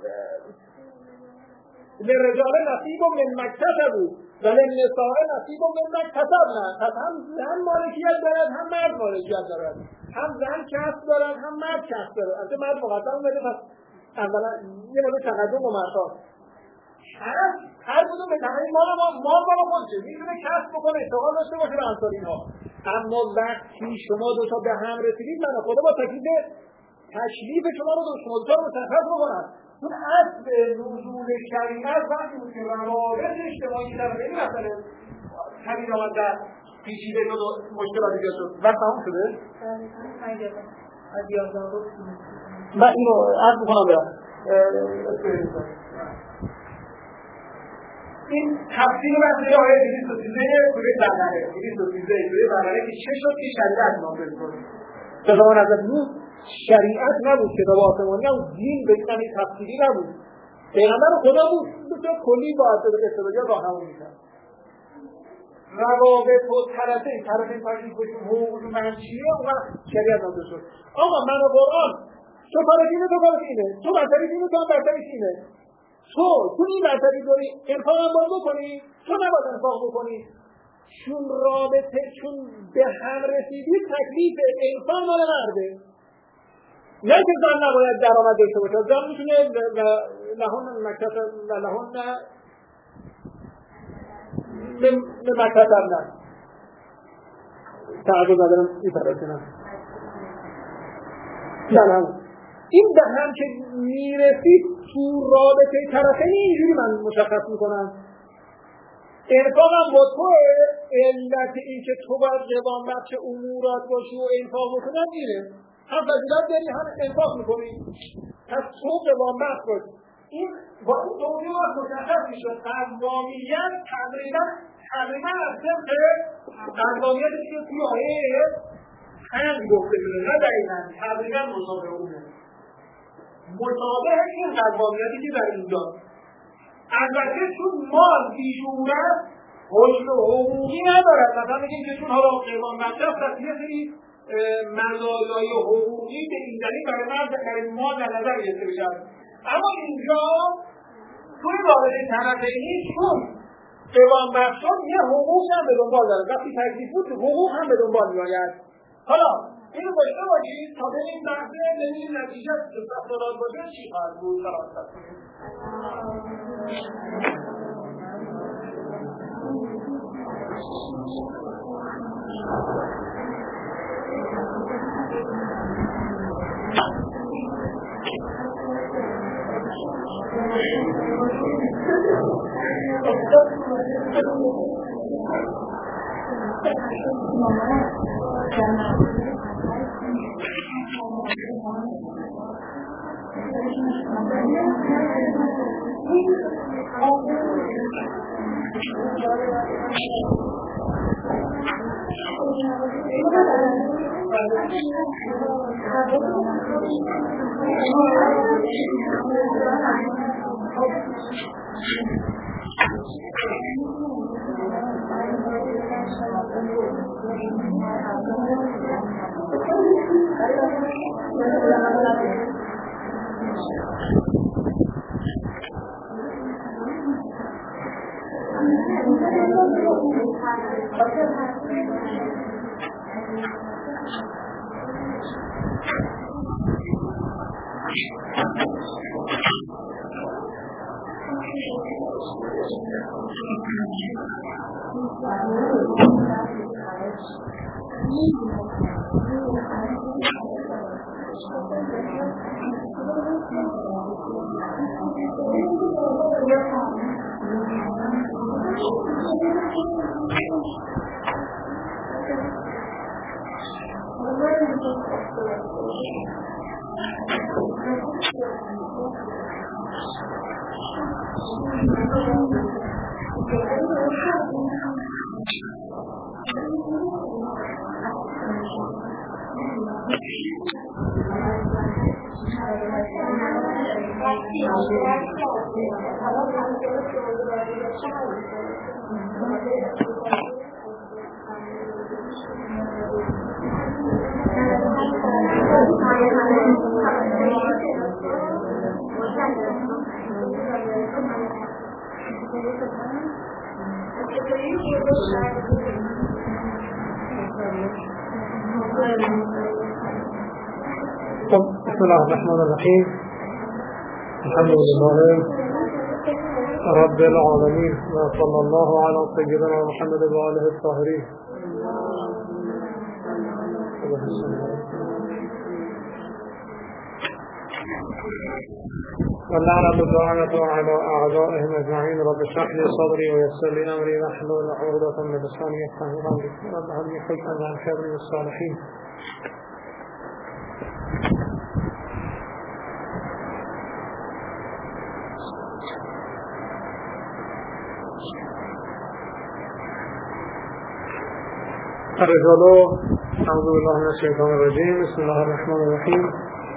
للرجال نصیب مما اکتسبوا وللنساء نصیب مما اکتسبن پس هم زن مالکیت دارد هم مرد مالکیت دارد هم زن کسب دارد هم مرد کسب دارد البته مرد مقدم بده پس اولا یه مورد تقدم و مرتاح هر هر کدوم به تنهایی مال ما مال مال خودشه میتونه کسب بکنه اشتغال داشته باشه به امثال اینها اما وقتی شما دو تا به هم رسیدید من خدا با تکلیف تشریف شما رو دو شما دو تا رو مشخص بکنن اون اصل نزول شریعت وقتی بود که روابط اجتماعی در بین مسئله همین آمد در پیچیده شد و مشکلاتی بیاد شد وقت تمام شده؟ من اینو عرض بکنم برم این تفسیر مسئله آیه دویست و سیزده سوره بقره دویست و سیزده سوره بقره که چه شد که شریعت نازل کنه. به زمان حضرت نوح شریعت نبود، کتاب آسمانی نبود، دین به این تفسیری نبود. پیغمبر خدا بود، بسیار کلی با استراتژی راهنمایی می‌کرد. روابط و طرفین طرفین طرفین باشون حقوق من چیه اون وقت شریعت نازل شد. آقا من و قرآن تو کارت اینه تو کارت اینه، تو برتری اینه تو هم برتری اینه، تو تو این برتری داری انفاق هم باید بکنی، تو نباید انفاق بکنی. چون رابطه چون به هم رسیدی تکلیف انسان مال مرده، نه که زن نباید درآمد داشته باشه. زن میتونه لهون مکتب لهون به مکتب نه تعرض ندارم این طرف کنم نه این به هم که میرسید تو رابطه طرفین اینجوری من مشخص میکنم. انفاق هم با تو علت این که تو باید قوام بخش امورات باشی و انفاق بکنم اینه، هم فضیلت داری هم انفاق میکنی، پس تو قوام بخش باشی. این با این توضیح باید مشخص میشد. قوامیت تقریبا تقریبا از طبق قوامیتی که توی آیه پنج گفته شده نه دقیقا تقریبا مشابه اونه، مشابه این قوامیتی که در اینجا. البته چون مال بیشعور است حجم حقوقی ندارد، مثلا میگیم که چون حالا قوام بخش است پس یه سری مزایای حقوقی به این دلیل برای من برای ما در نظر گرفته بشود. اما اینجا توی رابطه طرفینی چون قوام بخشان یه حقوق هم به دنبال داره، وقتی تکلیف بود حقوق هم به دنبال می‌آید. حالا اینو داشته باشید تا به این بحثه به این نتیجه استفاده باشه چی خواهد بود فرانسه بسم الله الرحمن الرحيم. الحمد لله رب العالمين وصلى الله على سيدنا محمد وآله الطاهرين. واللعنة واللعنة على أعدائهم أجمعين. رب اشرح لي صدري ويسر لي أمري واحلل عقدة من لساني يفقهوا قولي. رب هب لي حكمة عن خير الصالحين. الرجال اعوذ بالله من الشیطان الرجیم بسم الله الرحمن الرحیم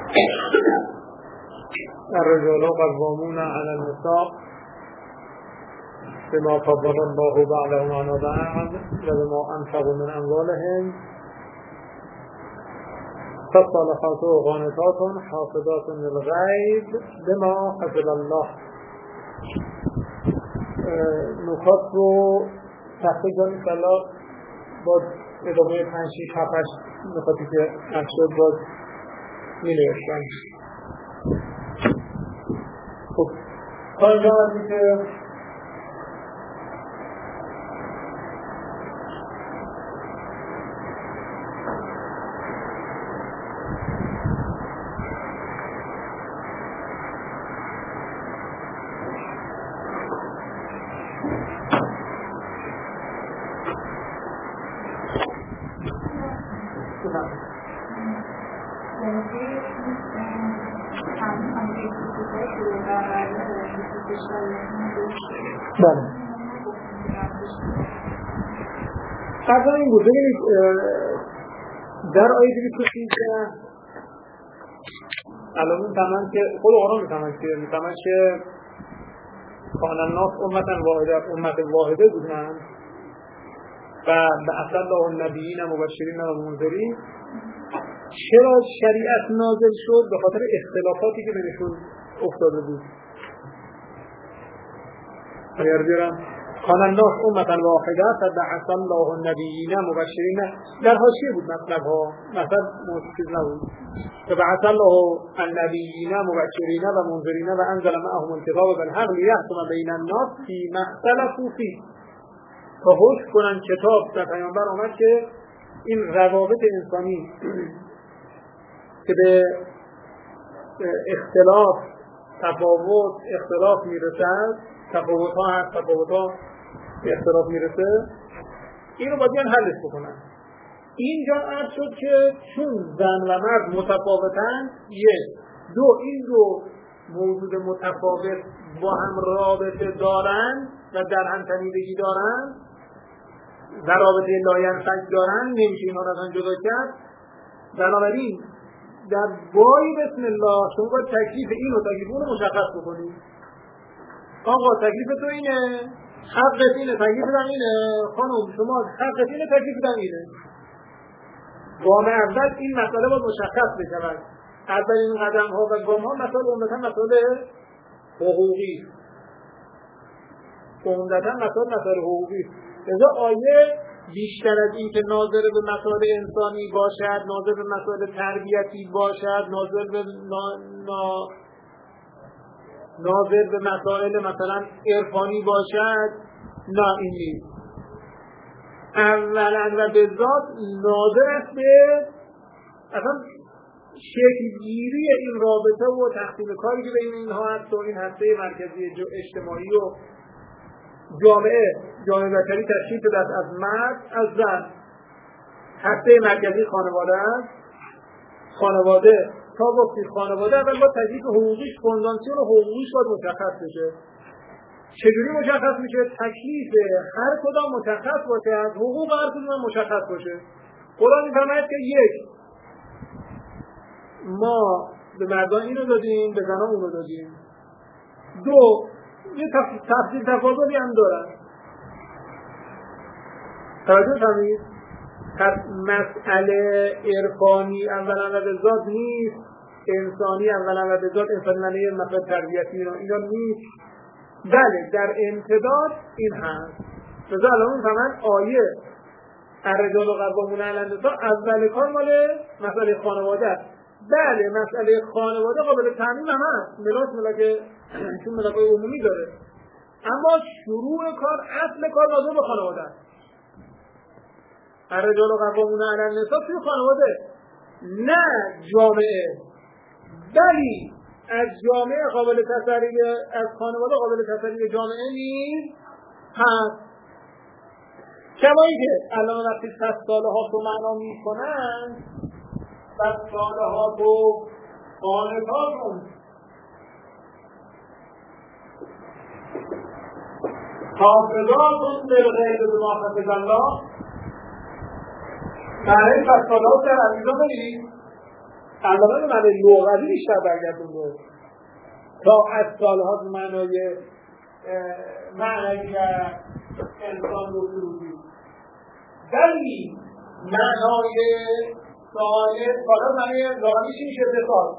الرجال قوامون علی النساء بما فضل الله بعضهم علی بعض وبما انفقوا من اموالهم فالصالحات قانتات حافظات للغیب بما حفظ الله. نکات رو تحقیق کنیم که الله باز ادامه پنج شیش هفت هشت نکاتی که از شد باز می نوشتن. خب تا اینجا هستی که بله قبلا این بود. ببینید در آیه دویست و سیزده الان میفهمن که خود قرآن میفهمن که میفهمن که کان الناس امتا واحده امت واحده بودن و بعث الله النبیین مبشرین و منذرین. چرا شریعت نازل شد؟ به خاطر اختلافاتی که بینشون افتاده بود. اگر بیارم کان الناس امتا واحده فبعث الله النبیین مبشرین، در حاشیه بود مطلب ها، مثلا چیز نبود. فبعث الله النبیین مبشرین و منذرین و انزل معهم الکتاب بالحق لیحکم بین الناس فیما اختلفوا فیه، تا حکم کنن کتاب در پیامبر آمد که این روابط انسانی که به اختلاف تفاوت اختلاف میرسد، تفاوت ها هست تفاوت ها به اختلاف میرسه، این رو باید حلش بکنن. اینجا عرض شد که چون زن و مرد متفاوتن، یک دو این دو موجود متفاوت با هم رابطه دارن و در هم تنیدگی دارن و رابطه لاینفک دارن، نمیشه اینها رو از هم جدا کرد. بنابراین در بای بسم الله شما باید تکلیف این و تکلیف اون رو مشخص بکنید. آقا تکلیف تو اینه، حقت اینه، تکلیف هم اینه. خانم شما حقت اینه، تکلیف هم اینه. گام اول این مسئله باید مشخص بشود. اولین قدم ها و گام ها مسئله عمدتا مسئله حقوقی، عمدتا مسئله مسئله حقوقی. لذا آیه بیشتر از این که ناظر به مسائل انسانی باشد، ناظر به مسائل تربیتی باشد، ناظر به نا... نا... ناظر به مسائل مثلا عرفانی باشد، نه این نیست. اولا و به ذات ناظر است به اصلا شکلگیری این رابطه و تقسیم کاری که بین اینها هست و این هسته مرکزی اجتماعی و جامعه جامعه بشری تشکیل شده است از مرد از زن. هسته مرکزی خانواده است. خانواده تا گفتی خانواده اول با تکلیف حقوقیش، فونداسیون حقوقیش باید مشخص بشه. چجوری مشخص میشه؟ تکلیف هر کدام مشخص باشه، از حقوق هر کدام مشخص باشه. قرآن میفرماید که یک ما به مردان اینو دادیم، به زنان اونو دادیم. دو یه تفصیل تفاضلی هم دارن. توجه کنید، پس مسئله عرفانی اولا و به ذات نیست، انسانی اولا و به ذات انسانی معنی مثلا تربیتی اینا نیست. بله در امتداد این هست. لذا الان فهمن آیه الرجال قوامون علی النساء اول کار مال مسئله خانواده است. بله مسئله خانواده قابل تعمیم هم هست، ملاک ملاک چون ملاکای عمومی داره، اما شروع کار اصل کار ناظر به خانواده است. الرجال قوامون علی النساء توی خانواده، نه جامعه، ولی از جامعه قابل تسری، از خانواده قابل تسری جامعه نیست هست. کمایی که الان وقتی صد ساله ها تو معنا می کنن، صد ساله ها تو قانتاتون حافظاتون بالغیب بما حفظ الله، معنی فصالات در عویزا بگید الان به معنی لغوی بیشتر برگردونده تا از سالها به معنای معنی و انسان رو سلوکی ولی معنای ساله ساله معنی لغوی چی میشه؟ بسال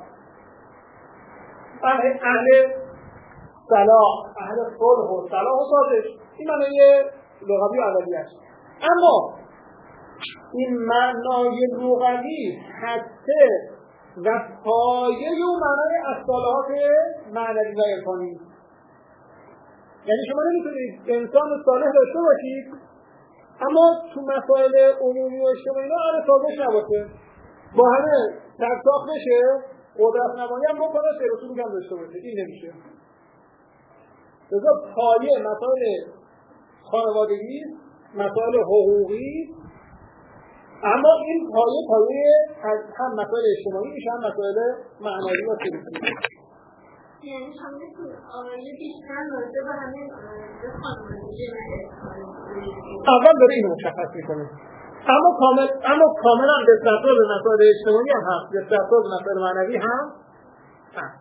معنی اهل صلاح اهل صلح و صلاح و سازش این معنی لغوی اولی است. اما این معنای لغوی حتی و پایه و معنای اصطلاحات معنوی و عرفانی. یعنی شما نمیتونید انسان صالح داشته باشید اما تو مسائل عمومی و اجتماعی اهل سازش نباشه، با همه ترساخ بشه، قدرت نمایی هم بکنه، سیر و سلوک هم داشته باشه. این نمیشه. لذا پایه مسائل خانوادگی، مسائل حقوقی، اما این پایه پایه هم مسائل اجتماعی میشه هم مسائل معنوی و سلوکی. یعنی شما میتونید آقایی بیشتر راجع به همین به خانوادگی اول داره اینو مشخص میکنه، اما کامل اما کاملا دسترسا به مسائل اجتماعی هم هست، دسترسا به مسائل معنوی هم هست.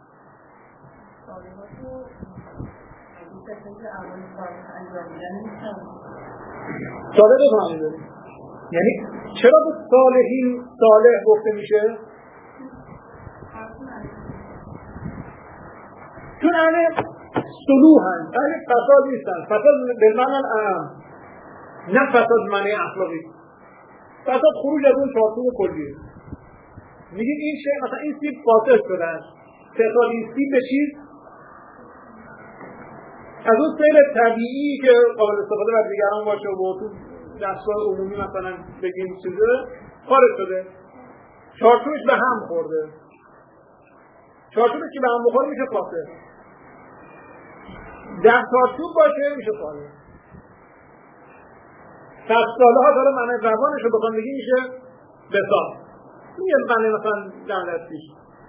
ساله دو معنی داره. یعنی چرا به صالحین صالح گفته میشه؟ چون همه صلوح هست، همه فساد نیستن. فساد به معنی اعم، نه فساد معنی اخلاقی. فساد خروج از اون چارچوب کلیه. میگید این شیء مثلا این سیب فاسد شده است، فساد این سیب به چیز؟ از اون سیل طبیعی که قابل استفاده بر دیگران باشه و تو دستگاه عمومی مثلا بگیم چیزه خارج شده، چارچوبش به هم خورده، چارچوبش که به هم بخوره میشه فاسد، در چارچوب باشه میشه صالح. پس صالحات داره معنی روانش رو بخوام بگیم میشه بسال. این یه معنی مثلا در دستیش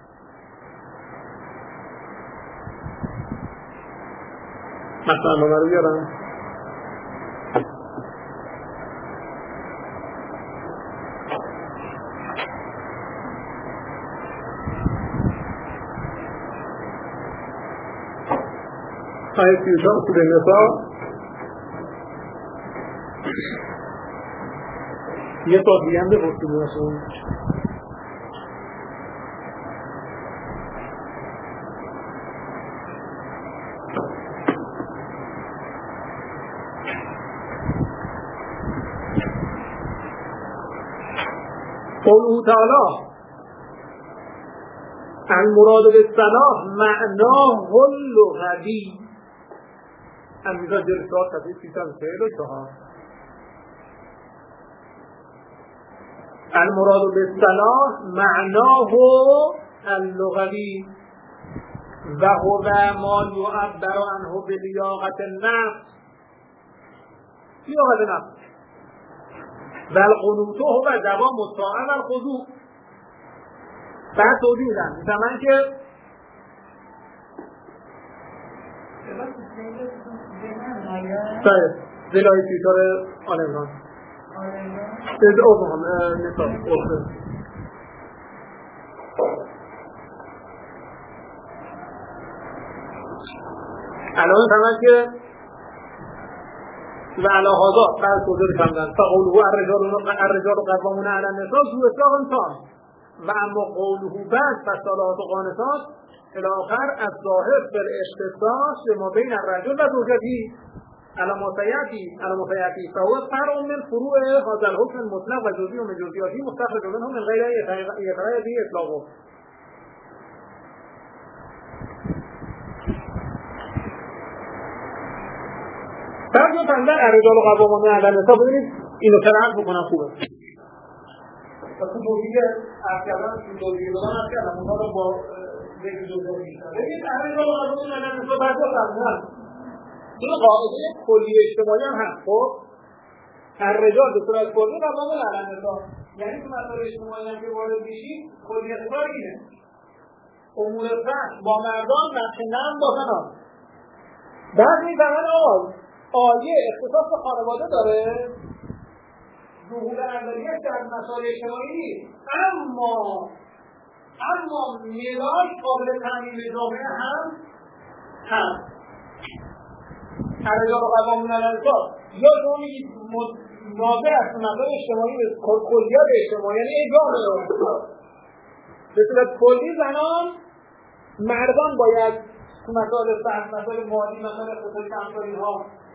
مثلا نمه رو بیارم. آیه سی و چهار سوره نساء یه تا دیگه هم بپرسید مثلا قوله تعالی المراد بالصلاح معناه اللغوی امیزا جلسات تبید سیستم سهل و چهار المراد بالصلاح معناه اللغوی و هو ما یعبر عنه بلیاقت النفس لیاقت نفس و القنوط هو دوام الطاعه و الخضوع. بعد توضیح میدم میفهمن که شاید زلای تیتار آل عمران از اوزم نصاب اوزم الان میفهمن که و علی هذا بعد توضیح میفهمن فقوله الرجال قوامون علی النساء ذو اصلاح تام و اما قوله بعد فصالات و قانتات الاخر از ظاهر فی الاختصاص ما بین الرجل و زوجته على ما سيأتي على ما سيأتي فهو فرع من فروع هذا الحكم المطلق و جزئی و من جزئیاته مستخرج منه من غیر یتغیر به اطلاقه. بعد دو تنظر الرجال قوامون علی النساء ببینید اینو ترعب بکنم خوبه. پس اون توضیح عرض کردن این توضیح دادن عرض کردن اونها رو با ذکر جزئی میشن. ببینید الرجال قوامون علی النساء بعد دو تنظر این قاعده کلی اجتماعی هم هست. خب الرجال به صورت کلی قوامون علی النساء، یعنی تو مسائل اجتماعی هم که وارد میشید کلیت کار اینه امور فرد با مردان نقش نرم با زنان. بعد میفهمن آقا آیه اختصاص به خانواده داره ظهور اولیت در مسائل اجتماعی، اما اما میراث قابل تعمیم جامعه هم هست. رجال و قوامون الانسان یا شما میگید ناظر از مسائل اجتماعی به کلیات اجتماعی، یعنی ای جامعه به صورت کلی زنان مردان باید تو مسائل سخت، مسائل مالی، مسائل اقتصادی امثال اینها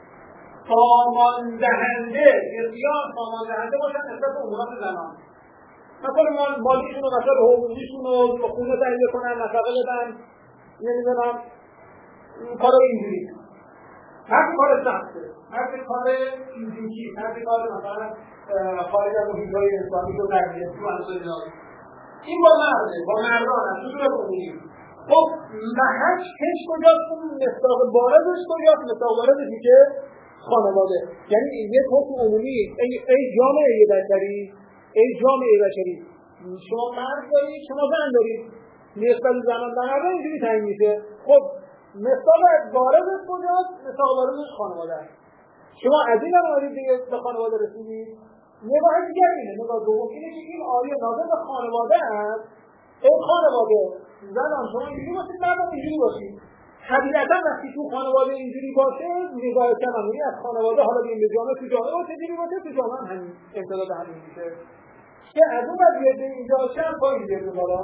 سامان دهنده، بسیار سامان دهنده باشن نسبت به امورات زنان. مسائل مالیشون و مسائل حقوقیشون رو خونه تهیه کنن، نفقه بدن، نمیدونم کارا اینجوری. هر کار سخته، هر کار فیزیکی، هر کار مثلا خارج از محیط‌های انسانی رو درگیر تو مسائل اینا. این با مرده، با مردان هست، تو صورت عمومی. خب محک کش کجاست؟ اون مصداق بارزش کجاست؟ مصداق بارزشی که خانواده. یعنی یک حکم عمومی، ای, ای جامعه بشری، ای جامعه بشری، شما مرد دارید، شما زن دارید، نسبت زنان و مردان اینجوری تعیین میشه. خب مصداق بارزش کجاست؟ مصداق بارزش خانواده است. شما از این آیه دیگه به خانواده رسیدید. نگاه دیگر اینه، نگاه دوم اینه که این آیه ناظر به خانواده است. این خانواده زنان شما اینجوری باشید، مردم اینجوری باشید. طبیعتا وقتی تو خانواده اینجوری باشه، نگاه تمامی از خانواده، حالا بگیم به جامعه، تو جامعه باشه اینجوری باشه، تو جامعه هم همین امتداد همین میشه. که از اون بعد بیاد اینجا چند پایی بیاد بالا.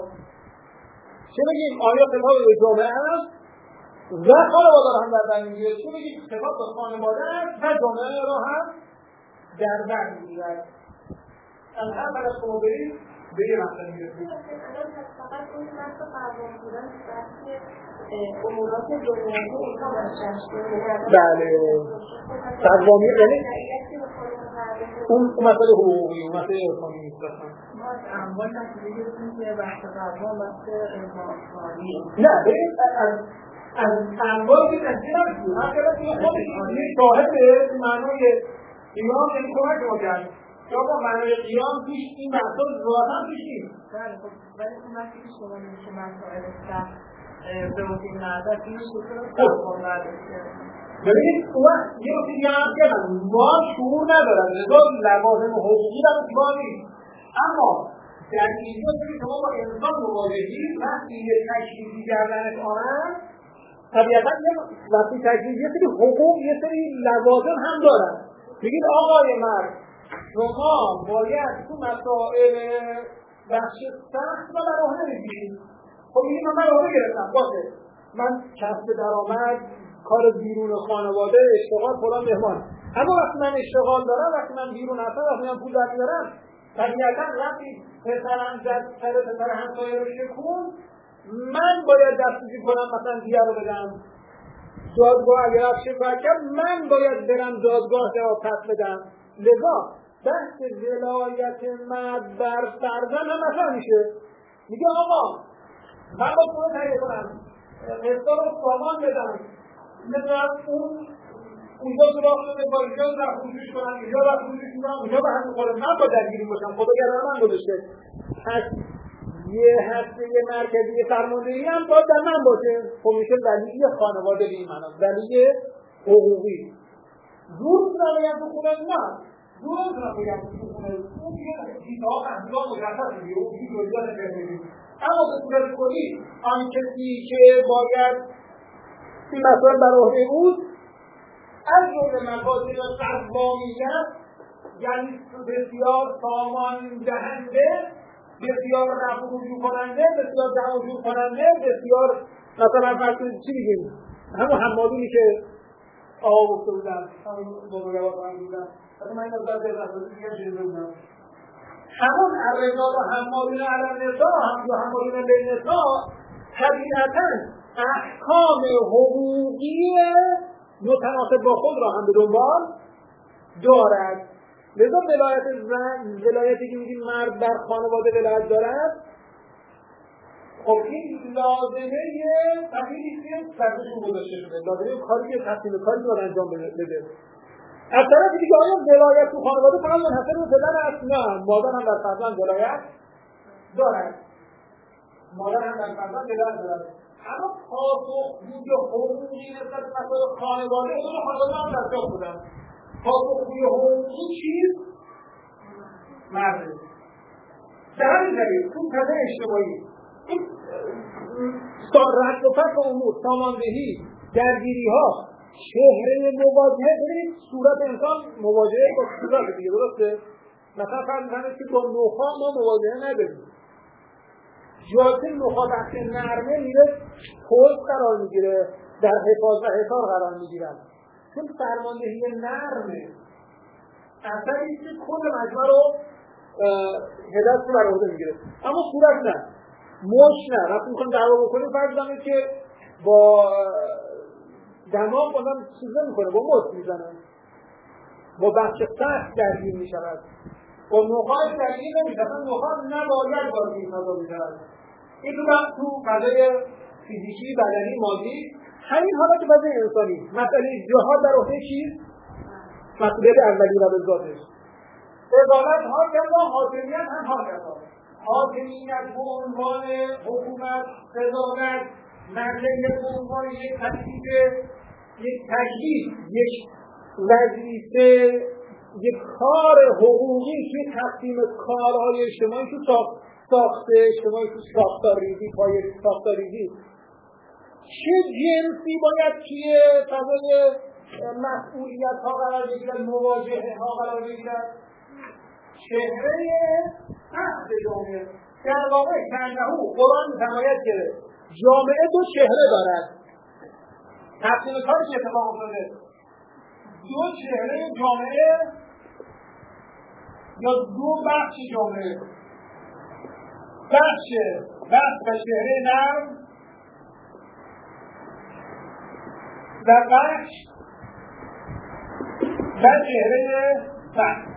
چه بگیم آیا خطاب به جامعه هست و خانواده رو هم در بر میگیره، چه بگیم خطاب به خانواده هست و جامعه رو هم در بر میگیره. از هر طرف شما برید به یه مقصد میرسید. فقط اون بحث قوام بودن بحث امورات دنیایی اینها برشش بله قوامی یعنی اون مسئله حقوقی، اون مسئله ارکانی نیست اصلا. ما از اموال نتیجه گرفتیم که بحث قوام بحث مالی. نه ببین از از اموال که نتیجه نمی‌گیریم. مثلا توی خودش یه شاهد معنای قیام یعنی کمک ما کرد. یا با معنای قیام پیش این بحثا ذاتاً پیش نیست. بله خب ولی اون وقتی که شما میشه مسائل سخت به وجود نداد این شکل رو قوام برداشته. ببینید اون وقت یه وقتی دیگه هم کردن ما شعور ندارن لذا لوازم حقوقی در اتبار نیست. اما در اینجا که شما با انسان مواجهید وقتی یه تشریفی کردنش آمد طبیعتا یه وقتی تشریف یه سری حقوق یه سری لوازم هم دارن. بگید آقای مرد شما باید تو مسائل بخش سخت و براهنه بگیرید. خب میگید من براهنه گرفتم باشه من کسب درآمد کار بیرون خانواده اشتغال فلان مهمان، اما وقتی من اشتغال دارم، وقتی من بیرون هستم، وقتی من پول در میارم طبیعتا وقتی پسرم زد سر پسر همسایه رو شکون من باید دسترسی کنم مثلا دیگه رو بدم دادگاه اگر از شکایت کرد من باید برم دادگاه جواب پس بدم. لذا بحث ولایت مرد بر فرزند هم مثلا میشه میگه آقا من با پول تهیه کنم قسطا رو سامان بدم مثلا اون اونجا سراغ شده با اینجا رفت روشش کنم اینجا رفت روشش کنم اونجا به هم میخورم من با درگیری باشم خدا گرم من گذاشته. پس یه هسته یه مرکزی فرماندهی هم باید در من باشه. خب میشه ولی خانواده به این معنا ولی حقوقی زور میتونم بگم تو خونه نه زور میتونم بگم تو خونه اون دیگه چیزها اصلا مجرد میگه اون دیگه رویداد نمیگه. اما به صورت کلی آن کسی که باید این مسائل بر عهده بود از جمله مقاصد قوامیت یعنی بسیار سامان دهنده، بسیار رفع و رجوع کننده، بسیار جمع و جور کننده، بسیار مثلا فرض چی میگیم همون حمادونی که آقا گفته بودن همون بزرگوار کننده بودن مثلا من این از دست دست دیگه شده بودم همون الرجال و حمادون علی النساء هم یا حمادون بین النساء طبیعتاً احکام حقوقی متناسب با خود را هم به دنبال دارد. لذا ولایت زن ولایتی که میگیم مرد در خانواده ولایت دارد خب این لازمه تحمیلی که سرشون گذاشته شده لازمه کاری که تحصیل کاری رو انجام بده. از طرف دیگه آیا ولایت تو خانواده فقط منحصر به پدر است؟ نه مادر هم در فرزند ولایت دارد مادر هم در فرزند ولایت دارد. اما پاسخگوی حقوقی نسبت به مسائل خانواده اون خانواده هم در جا بودن. پاسخگوی حقوقی چیست؟ دلیل تو فضای اجتماعی این رد و فصل امور، ساماندهی، درگیری ها، چهره مواجهه، ببینید صورت انسان مواجهه با صورت دیگه، درسته؟ مثلا فرض کنید که با نخاع ما مواجهه نداریم، جاده نخاع بخش نرمه میره پوست قرار میگیره، در حفاظ و حصار قرار میگیرن، چون فرماندهی نرمه اثری که کل مجموعه رو هدایت رو برآورده میگیره، اما صورت نه، مش نه. وقتی میخوایم دعوا بکنیم فرض کنید که با دماغ آدم چیزا میکنه، با مش میزنه، با بخش سخت درگیر میشود، با نخاع درگیر نمیشود، نخاع نباید وارد این فضا بشود. این تو تو فضای فیزیکی، بدنی، مادی، همین حالت فضای انسانی. مسئله جهاد در عهده چیست؟ مسئله اولی و به ذاتش. عدالت ها کلا، حاکمیت هم ها کلا. حاکمیت به عنوان حکومت، قضاوت، مدنیت به عنوان یک تکلیف، یک تکلیف، یک وظیفه، یک کار حقوقی که تقسیم کارهای اجتماعی تو ساخت ساخت اجتماعی تو ساختاریزی، پای ساختاریزی چه جنسی باید توی فضای مسئولیت ها قرار بگیرد، مواجهه ها قرار بگیرد، چهره سخت جامعه. در واقع کنهو قرآن می‌فرماید که جامعه دو چهره دارد. تقسیم کاری که اتفاق افتاده، دو چهره جامعه یا دو بخش جامعه، بخش بخش و چهره نرم و بخش و چهره سخت.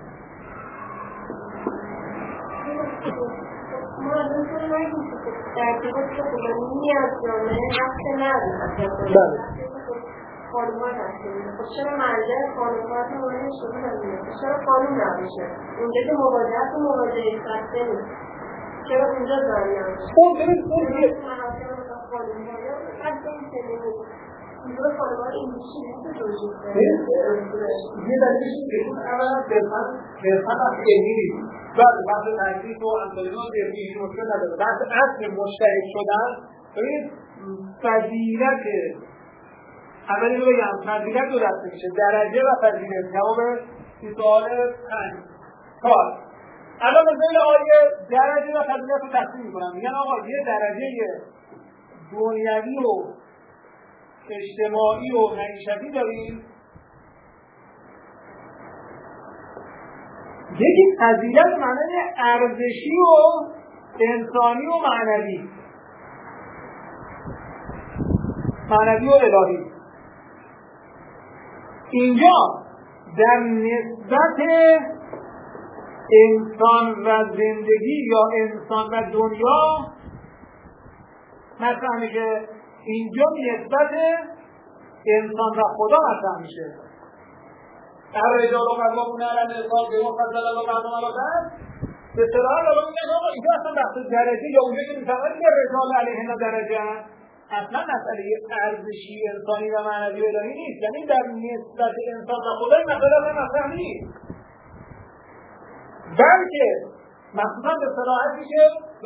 ما از اون طور نگیم که ترتیبات که قیامی از جامعه وقت ندارد خانوما دستیم. خب چرا مرجع خانومات مورد شروع نمیده؟ چرا قانون نباشه؟ اونجا که مواجهت و مواجهه سخته نیست، چرا اونجا داری نباشه؟ خب ببینید اون یه مناطق مثلا خانوما یا حتی این سنینی اینجا خانوما اینجوشی نیست توجیه یه دلیلش این که اون اولا درفت از علمی نیست، بعد بحث تنظیف و انتظار علمی هیچ مشکل نداره. بحث اصل مشترک شدن، ببینید فضیلت اولی رو بگم، فضیلت رو دسته میشه درجه و فضیلت. جواب سوال پنج کار الان به ذیل آیه درجه و فضیلت رو تقسیم میکنم، میگن آقا یه درجه دنیوی و اجتماعی و معیشتی داریم، یکی فضیلت معنی ارزشی و انسانی و معنوی، معنوی و الهی. اینجا در نسبت انسان و زندگی یا انسان و دنیا مطرح میشه، اینجا نسبت انسان و خدا مطرح میشه. در رجال و قوامون علی النساء بما فضل الله بعضهم علی بعض، به اصطلاح الان میگن آقا اینجا اصلا بحث درجه یا اونجا که میفهمن که رجال علیهن درجه اصلا مسئله ارزشی انسانی و معنوی و الهی نیست، یعنی در نسبت انسان و خدا این مسئله مطرح نیست، بلکه مخصوصا به صراحتی که به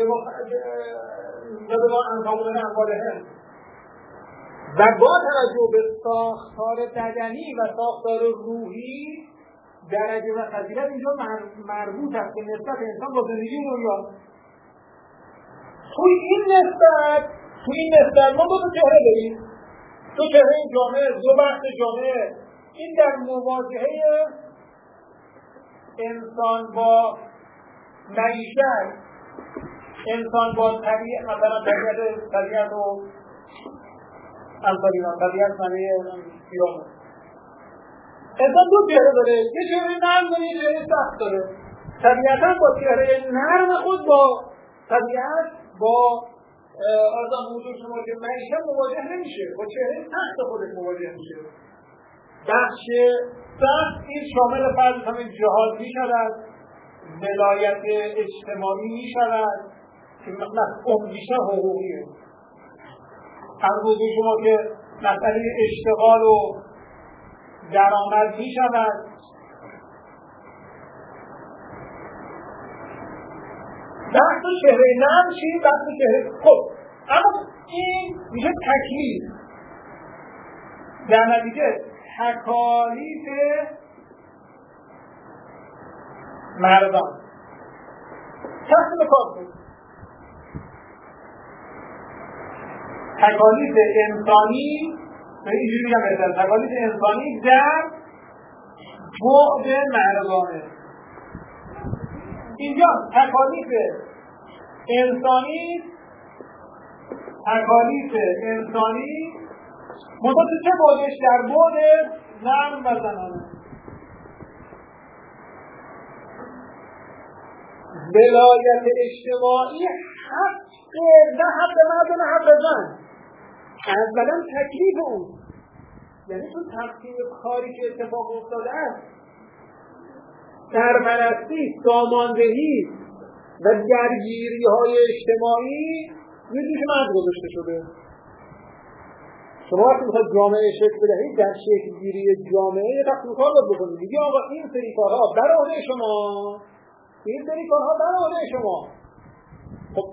ما انفاقون اموالهم و با توجه به ساختار بدنی و ساختار روحی درجه و فضیلت اینجا مربوط است که نسبت انسان با زندگی دنیا. توی این نسبت توی این نسبت ما دو چهره داریم، دو چهره جامعه، دو بخش جامعه. این در مواجهه انسان با معیشت، انسان با طبیعت، مثلا طبیعت طبیعت و انسانیان، طبیعت معنی ایران. انسان دو چهره داره، یه چهره نرم داره، یه چهره سخت داره. طبیعتا با چهره نرم خود با طبیعت، با آزاد موجود شما که معیشت مواجه نمیشه، با چهره سخت خودش مواجه میشه. بخش سخت این شامل فرض همین جهاد می شود، ولایت اجتماعی می شود که اون بیشتر حقوقیه. از بوده شما که مسئله اشتغال و درآمد می شود. بحث چهره نرم چی؟ بحث چهره خب اما این میشه تکلیف، در نتیجه تکالیف مردان تحصیل کار بود. تکالیف انسانی به اینجوری میگم بهتر، تکالیف انسانی در بعد مردانه. اینجا تکالیف انسانی تکالیف انسانی مدت چه بودش در بعد نرم و زنانه. ولایت اجتماعی حق نه حق مرد نه حق زن، اولا تکلیف اون، یعنی تو تقسیم کاری که اتفاق افتاده است سرپرستی، ساماندهی و درگیری های اجتماعی روی مرد گذاشته شده. شما وقتی میخواید جامعه شکل بدهید در شکل گیری جامعه یه تقسیم کار باید بکنید. میگه آقا این سری کارها بر عهده شما، این سری کارها بر عهده شما. خب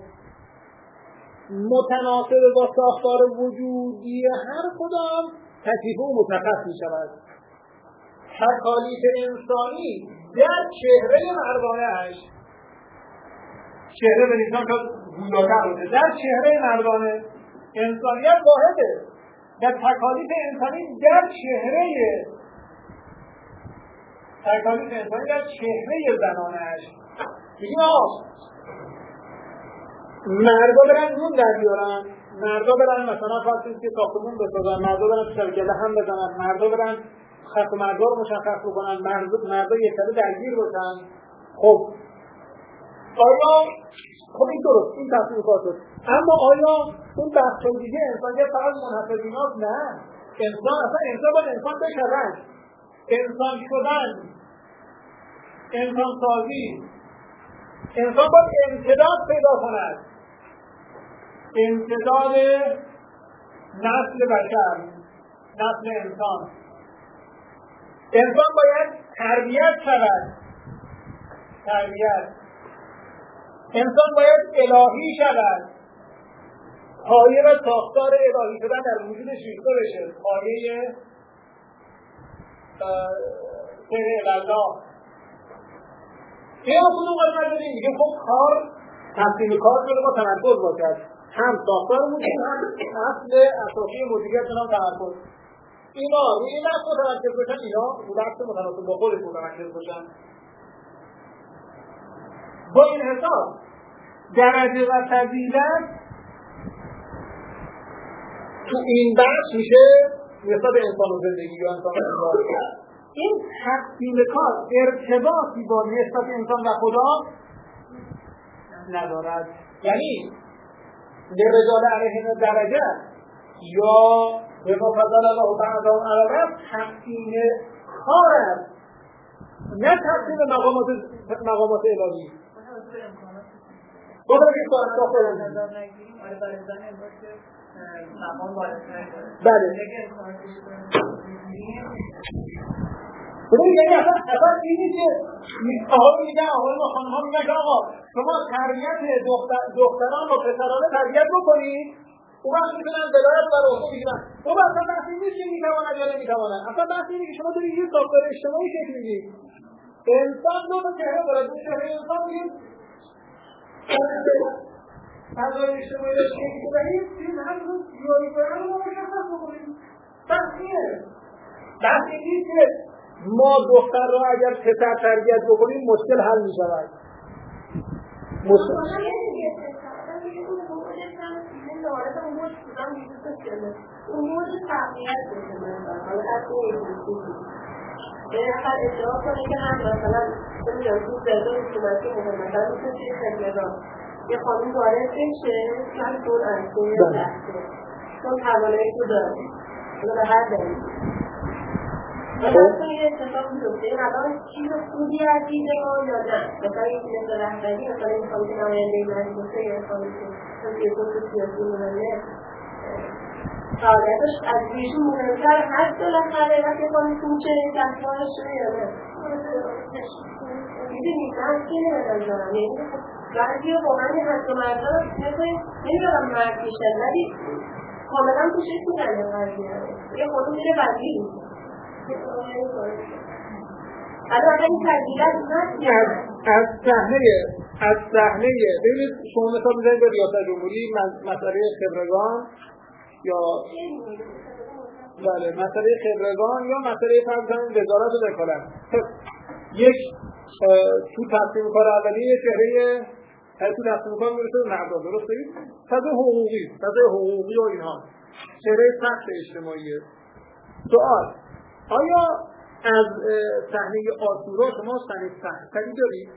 متناسب با ساختار وجودی هر کدام تکلیف او مشخص می شود. تکالیف انسانی در چهره مردانه‌اش، چهره به نسبت تا گویاتر بوده، در چهره مردانه انسانیت واحده، در تکالیف انسانی در چهره تکالیف انسانی در چهره زنانه‌اش. بگیم آقا مردا برن نون در بیارن، مردا برن مثلا فرض که ساختمون بسازن، مردا برن شرکت هم بزنن، مردا برن خط مردا رو مشخص بکنن، مردا مردا یک سره درگیر باشن. خب آیا خب این درست، این تصمیم کار شد، اما آیا اون بخش دیگه انسانیت فقط منحصر به ایناست؟ نه، انسان اصلا انسان باید انسان بشود. انسان شدن، انسان سازی، انسان باید امتداد پیدا کند، امتداد نسل بشر، نسل انسان. انسان باید تربیت شود، تربیت. انسان باید الهی شود، پایه و ساختار الهی شدن در وجودش ریخته بشه، پایه سر الله. این کدوم قسمت بدیم؟ میگه خب کار تقسیم کار شده با تمرکز باشد، هم ساختار موجود هم اصل اساسی مدیریت نام تمرکز. اینا روی این بحث متمرکز باشن، اینا رو بحث متناسب با خودشون متمرکز باشن. با این حساب درجه و فضیلت تو این بحث میشه نسبت انسان و زندگی یا انسان و زندگی. این تقسیم کار ارتباطی با نسبت انسان و خدا ندارد. یعنی لرجال علیهم درجه یا به مفضل الله بعضهم علی بعض تقسیم کار است، نه تقسیم مقامات مقامات الهی. بخاطر که کار داخل بله ببینید یعنی اصلا اصلا اینی که آقا میگن آقا ما خانم ها میگن آقا شما تربیت دختر دختران و پسرانه تربیت بکنید، اون وقت میتونن ولایت بر عهده بگیرن. اون اصلا بحث این نیست که میتوانن یا نمیتوانن، اصلا بحث اینه که شما دارید یه ساختار اجتماعی شکل میدید. انسان دو تا چهره داره، دو چهره انسان میگیم فضای اجتماعی رو شکل بدهید، این هم رو جایی برن رو مشخص بکنید. بحث اینه، بحث این که ما دختر را اگر پسر تربیت بکنیم مشکل حل می شود. مشکل امور تربیت بکنیم حالا از این یعنی اصلا ادعا کنه که هم مثلا نمیدونم تو زدون اجتماعی مهم مثلا مثل توی خدمتان یه خانم وارد بشه من دون انسون یا لحظه چون توانایی تو داره حالا به هر دلیل مثلا یه اتفاق میفته این الان چیز خوبی از دیده ما یا نه مثلا یکی مثل رهبری مثلا این خانم که نماینده مجلسه یا خانم که سیاست و سیاسی مهمه فعالیتش از ایشون مهمتر هست بالاخره وقتی خانم کوچه دستمالش شده یا نه میدونید من اینه بدن دارم بعضی ها واقعا این حد و مردا نمیدونم مرد میشن ولی کاملا پوشش میدن این قضیه یه خودم میره بدی الان اگر این تغییرات از از صحنه از صحنه ببینید شما مثلا میذارید به ریاست جمهوری مسئله خبرگان یا بله مسئله خبرگان یا مسئله فرض کنید وزارت وکالت یک تو تصمیم کار اولیه چهره تو تصمیم کار میرسه به مردم درسته فضای حقوقی فضای حقوقی و اینها چهره سخت اجتماعیه. سوال آیا از صحنه آسورا شما صحنه سخت‌تری دارید؟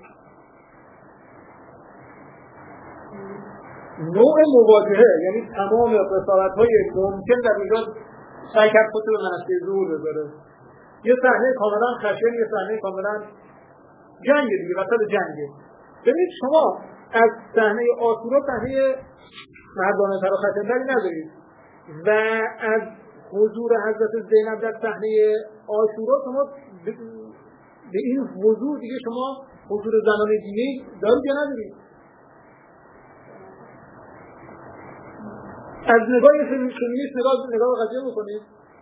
نوع مواجهه یعنی تمام رسالت‌های ممکن در اینجا سعی کرد خودش به منصه ظهور بذاره. یه صحنه کاملا خشن، یه صحنه کاملا جنگ دیگه، وسط جنگه. ببینید شما از صحنه آسورا صحنه مردانه تر و خشن‌تری ندارید و از حضور حضرت زینب در صحنه عاشورا شما به این حضور دیگه شما حضور زنان دینی دارید یا ندارید؟ از نگاه فمینیست نگاه نگاه قضیه میکنید؟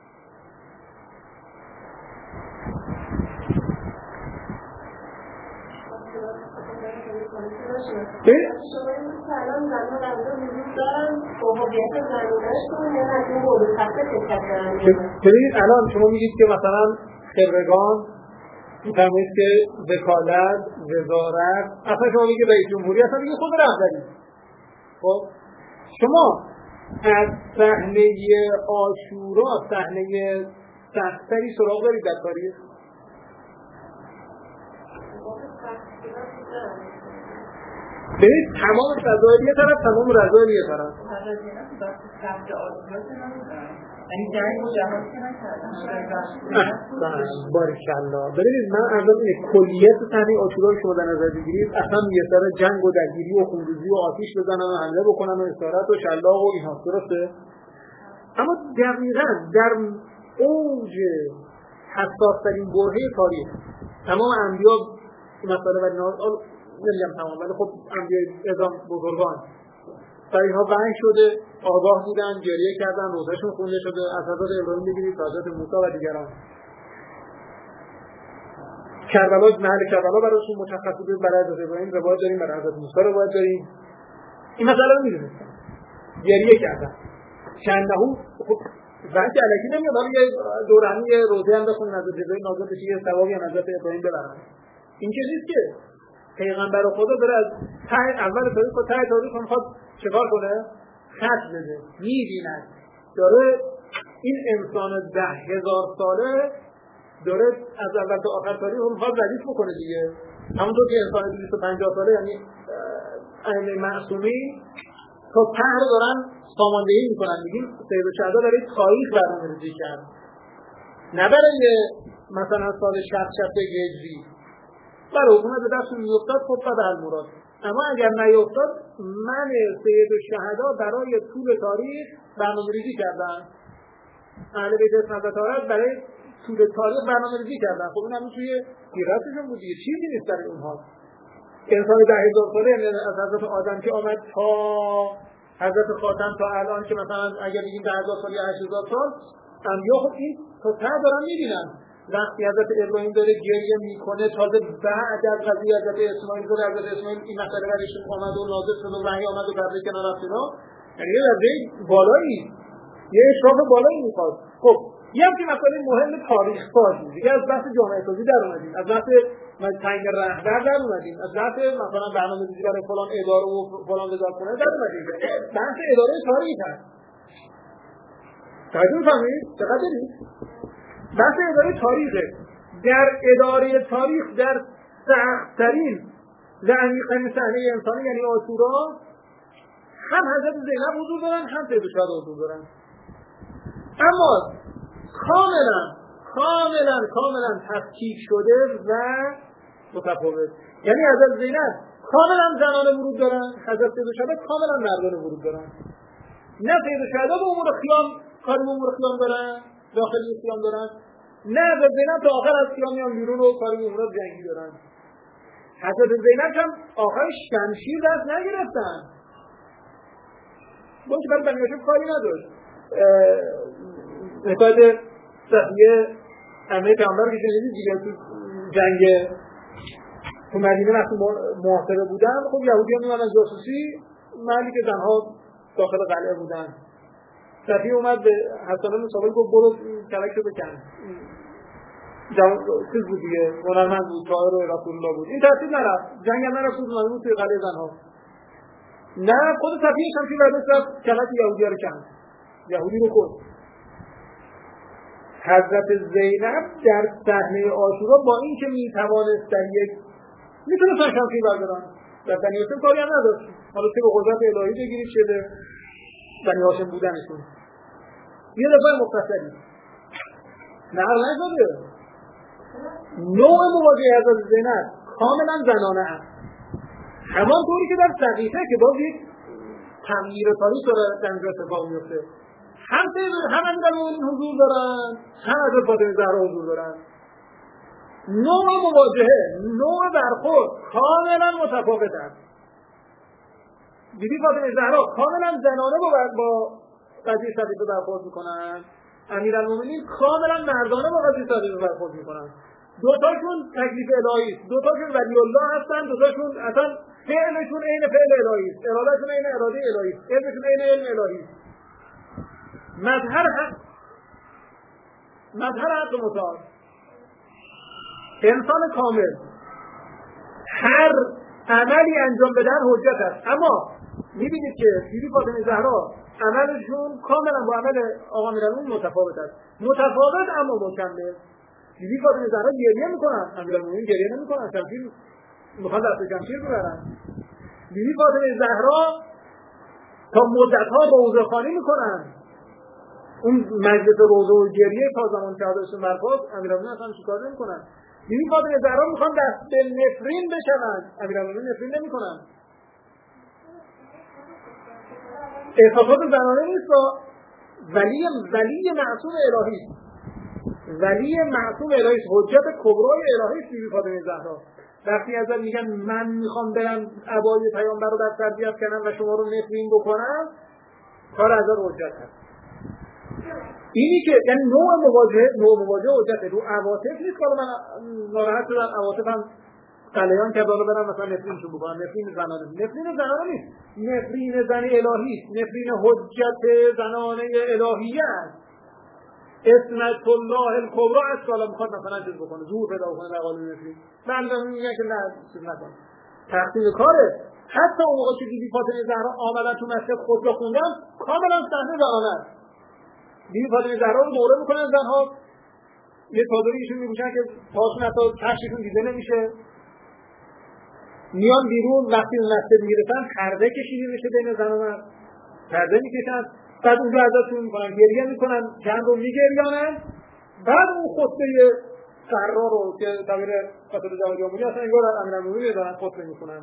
شما این سلام زنها در اونجا وجود دارن با هویت زنونهشون یا از این بود خطه فکر دارن ببینید الان شما میگید که مثلا خبرگان میفرمایید که وکالت وزارت اصلا شما میگید رئیس جمهوری اصلا میگید خود رهبری. خب شما از صحنه عاشورا صحنه سختری سراغ دارید در تاریخ؟ ببینید تمام فضایل یه طرف تمام رضایل یه طرف یعنی جنگ و جهاد که نکردن باریکالله. ببینید من اصلا اینه کلیت صحنه عاشورا شما در نظر بگیرید اصلا یه سر جنگ و درگیری و خونریزی و آتش بزنن و حمله بکنن و اسارت و شلاق و اینها درسته، اما دقیقاً در اوج حساس ترین برهه تاریخ تمام انبیا مسئله و نمیگم تمام ولی خب انبیاء اعظم بزرگان برای اینها وحی شده، آگاه بودن، گریه کردن، روزشون خونده شده. از حضرت ابراهیم بگیرید تا حضرت موسی و دیگران. کربلا محل کربلا براشون مشخص بوده، برای حضرت ابراهیم روایت داریم، برای حضرت موسی روایت داریم. این مسئله رو میدونستن، گریه کردن. چندهو خب وقتی الکی نمیاد حالا یه دورانی روزه هم بخونن از جزای نازل بشه یه ثوابی هم حضرت ابراهیم ببرن. این چه نیست که پیغمبر خدا داره از ته اول تاریخ تا ته تاریخ میخواد چیکار کنه؟ خط بده. میبیند داره این انسان ده هزار ساله داره از اول تا آخر تاریخ رو میخواد ردیف بکنه دیگه. همونطور که انسان دویست و پنجاه ساله یعنی ائمه معصومی تا ته رو دارن ساماندهی میکنن. میگیم سید الشهدا برای تاریخ برنامه‌ریزی کرد، نه برای مثلا سال شصت شصت هجری. برای حکومت به دست میافتاد خب به المراد، اما اگر نیافتاد من سید الشهدا برای طول تاریخ برنامه‌ریزی کردن. اهل بیت اسمت و طهارت برای طول تاریخ برنامه‌ریزی کردن. خب اونم توی سیرتشون بود دیگه، چیزی نیست برای اونها. انسان ده هزار ساله از حضرت آدم که آمد تا حضرت خاتم تا الان که مثلا اگر بگیم ده هزار سال یا هشت هزار سال انبیا خب این تا ته دارن میبینن. وقتی حضرت ابراهیم داره گریه میکنه تازه بعد از قضیه حضرت اسماعیل داره حضرت اسماعیل این مسئله برایشون آمد و نازل شد و وحی آمد و برده کنار رفتینا، یعنی یه درجه بالایی، یه اشراف بالایی میخواد. خب یه همچه مسئله مهم تاریخ سازی دیگه، از بحث جامعه سازی در اومدیم، از بحث تعیین رهبر در اومدیم، از بحث مثلا برنامه‌ریزی برای فلان اداره و فلان وزارتخونه در اومدیم. بحث اداره تاریخ هست. توجه می‌فرمایید؟ دقت دارید؟ بحث اداره تاریخه. در اداره تاریخ در سخت‌ترین و عمیق‌ترین صحنه انسانی یعنی عاشورا هم حضرت زینب حضور دارن هم سید الشهدا حضور دارن، اما کاملا کاملا کاملا تفکیک شده و متفاوت. یعنی حضرت زینب کاملا زنانه ورود دارن، حضرت سید الشهدا کاملا مردانه ورود دارن. نه سید الشهدا به امور خیام کاری به امور خیام دارن، داخلی خیام دارن، نه به زینب تا آخر از خیام میان بیرون و کاری به امور جنگی دارن. حضرت زینب هم آخر شمشیر دست نگرفتن، با که برای بنی هاشم کاری نداشت. حکایت صفیه عمه پیامبر که شنیدید دیگه، تو جنگ تو مدینه وقتی محاصره بودن، خب یهودیان میومدن جاسوسی، محلی که زنها داخل قلعه بودن. صفیه اومد به حسن بن ثابت گفت برو کلکشو بکن. جواب چیز بود دیگه، هنرمند بود، شاعر رسول الله بود. این ترتیب نرفت، جنگ هم نرفت، اومده بود توی قلعه زنها. نه خود صفیه شمشیر برداشت رفت کلک یهودی‌ها رو کند، یهودی رو کشت. حضرت زینب در صحنه عاشورا با این که میتوانست در یک میتونستن شمشیر بردارن، در بنی هاشم کاری هم نداشت، حالا چه به قدرت الهی بگیرید چه به بنی هاشم بودنشون. یه دفعه مختصری نقل نشده. نوع مواجهه حضرت زینب کاملا زنانه است، همانطوری که در صحیفه که باز یک تغییر تاریخ داره در اینجا اتفاق میفته. هم هم امیرالمومنین حضور دارن، هم حضرت فاطمه زهرا حضور دارن. نوع مواجهه، نوع برخورد کاملا متفاوت است. بیبی فاطمه زهرا کاملا زنانه با با قضیه صحیفه برخورد میکنن، امیرالمومنین کاملا مردانه با قضیه صحیفه برخورد میکنن. دوتاشون تکلیف الهی است، دوتاشون ولی الله هستن، دوتاشون اصلا فعلشون عین فعل الهی است، ارادهشون عین اراده الهی است، علمشون عین علم الهی است. مظهر حق مظهر حق متعال، انسان کامل هر عملی انجام بدن حجت است. اما میبینید که بیبی فاطمه زهرا عملشون کاملا با عمل آقا امیرالمومنین متفاوت است، متفاوت اما مکمل. بیبی فاطمه زهرا گریه میکنن، امیرالمومنین گریه نمیکنن، شمشیر میخوان دست شمشیر ببرن. بیبی فاطمه زهرا تا مدت‌ها روضه‌خوانی میکنن، اون مجلس روضه و گریه تا زمان که حضرتشون برپاست، امیرالمومنین اصلا چیکار نمیکنن. بیبی فاطمه زهرا میخوان دست به نفرین بشون، امیرالمومنین نفرین نمیکنن. احساسات زنانه نیست، ولی ولی معصوم الهی، ولی معصوم الهی، حجت کبرای الهی است بیبی فاطمه زهرا. وقتی ازت میگن من میخوام برم عبای پیامبر رو در سر بیافکنم و شما رو نفرین بکنم، کار ازت حجت هست. اینی که یعنی نوع مواجهه، نوع مواجهه حجته. رو عواطف نیست که من ناراحت شدم عواطفم قلیان که بالا برم مثلا نفرینشون بکنم. نفرین زنانه، نفرین زنانه نیست، نفرین زن الهی است، نفرین حجت زنانه الهیه است. اسمت الله الکبرى است که حالا میخواد مثلا چیز بکنه، زور پیدا بکنه در قالب نفرین. من میگم که نه چیز نکن، تقسیم کاره. حتی اون موقع که بیبی فاطمه زهرا آمدن تو مسجد خطبه خوندن، کاملا صحنه زنانه است. بیبی فاطمه زهرا رو دوره میکنن زنها، یه چادریشون میپوشن که پاشون حتی کفششون دیده نمیشه، میان بیرون. وقتی اون مسجد میرسن پرده کشیده میشه بین زن و مرد، پرده میکشن، بعد اونجا ازشون میکنن گریه میکنن، چند رو میگریانن. بعد اون خطبه سرا رو که دبیر خاطر جواد جمهوری اصلا انگار امیرالمومنین دارن خطبه میکنن،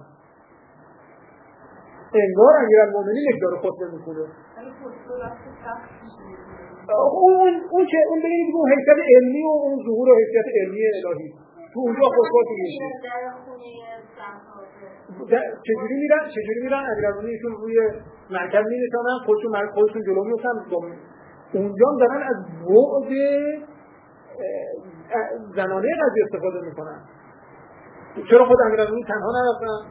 انگار امیرالمومنین یک داره خطبه میکنه. اون اون که اون ببینید اون حیثیت علمی و اون ظهور و حیثیت علمی الهی تو اونجا خطبه میشه. چجوری میرن چجوری میرن امیرالمومنینشون روی مرکب میرسونن، خودشون خودشون جلو میفتن، اونجا هم دارن از بعد زنانه قضیه استفاده میکنن. چرا خود امیرالمومنین تنها نرفتن؟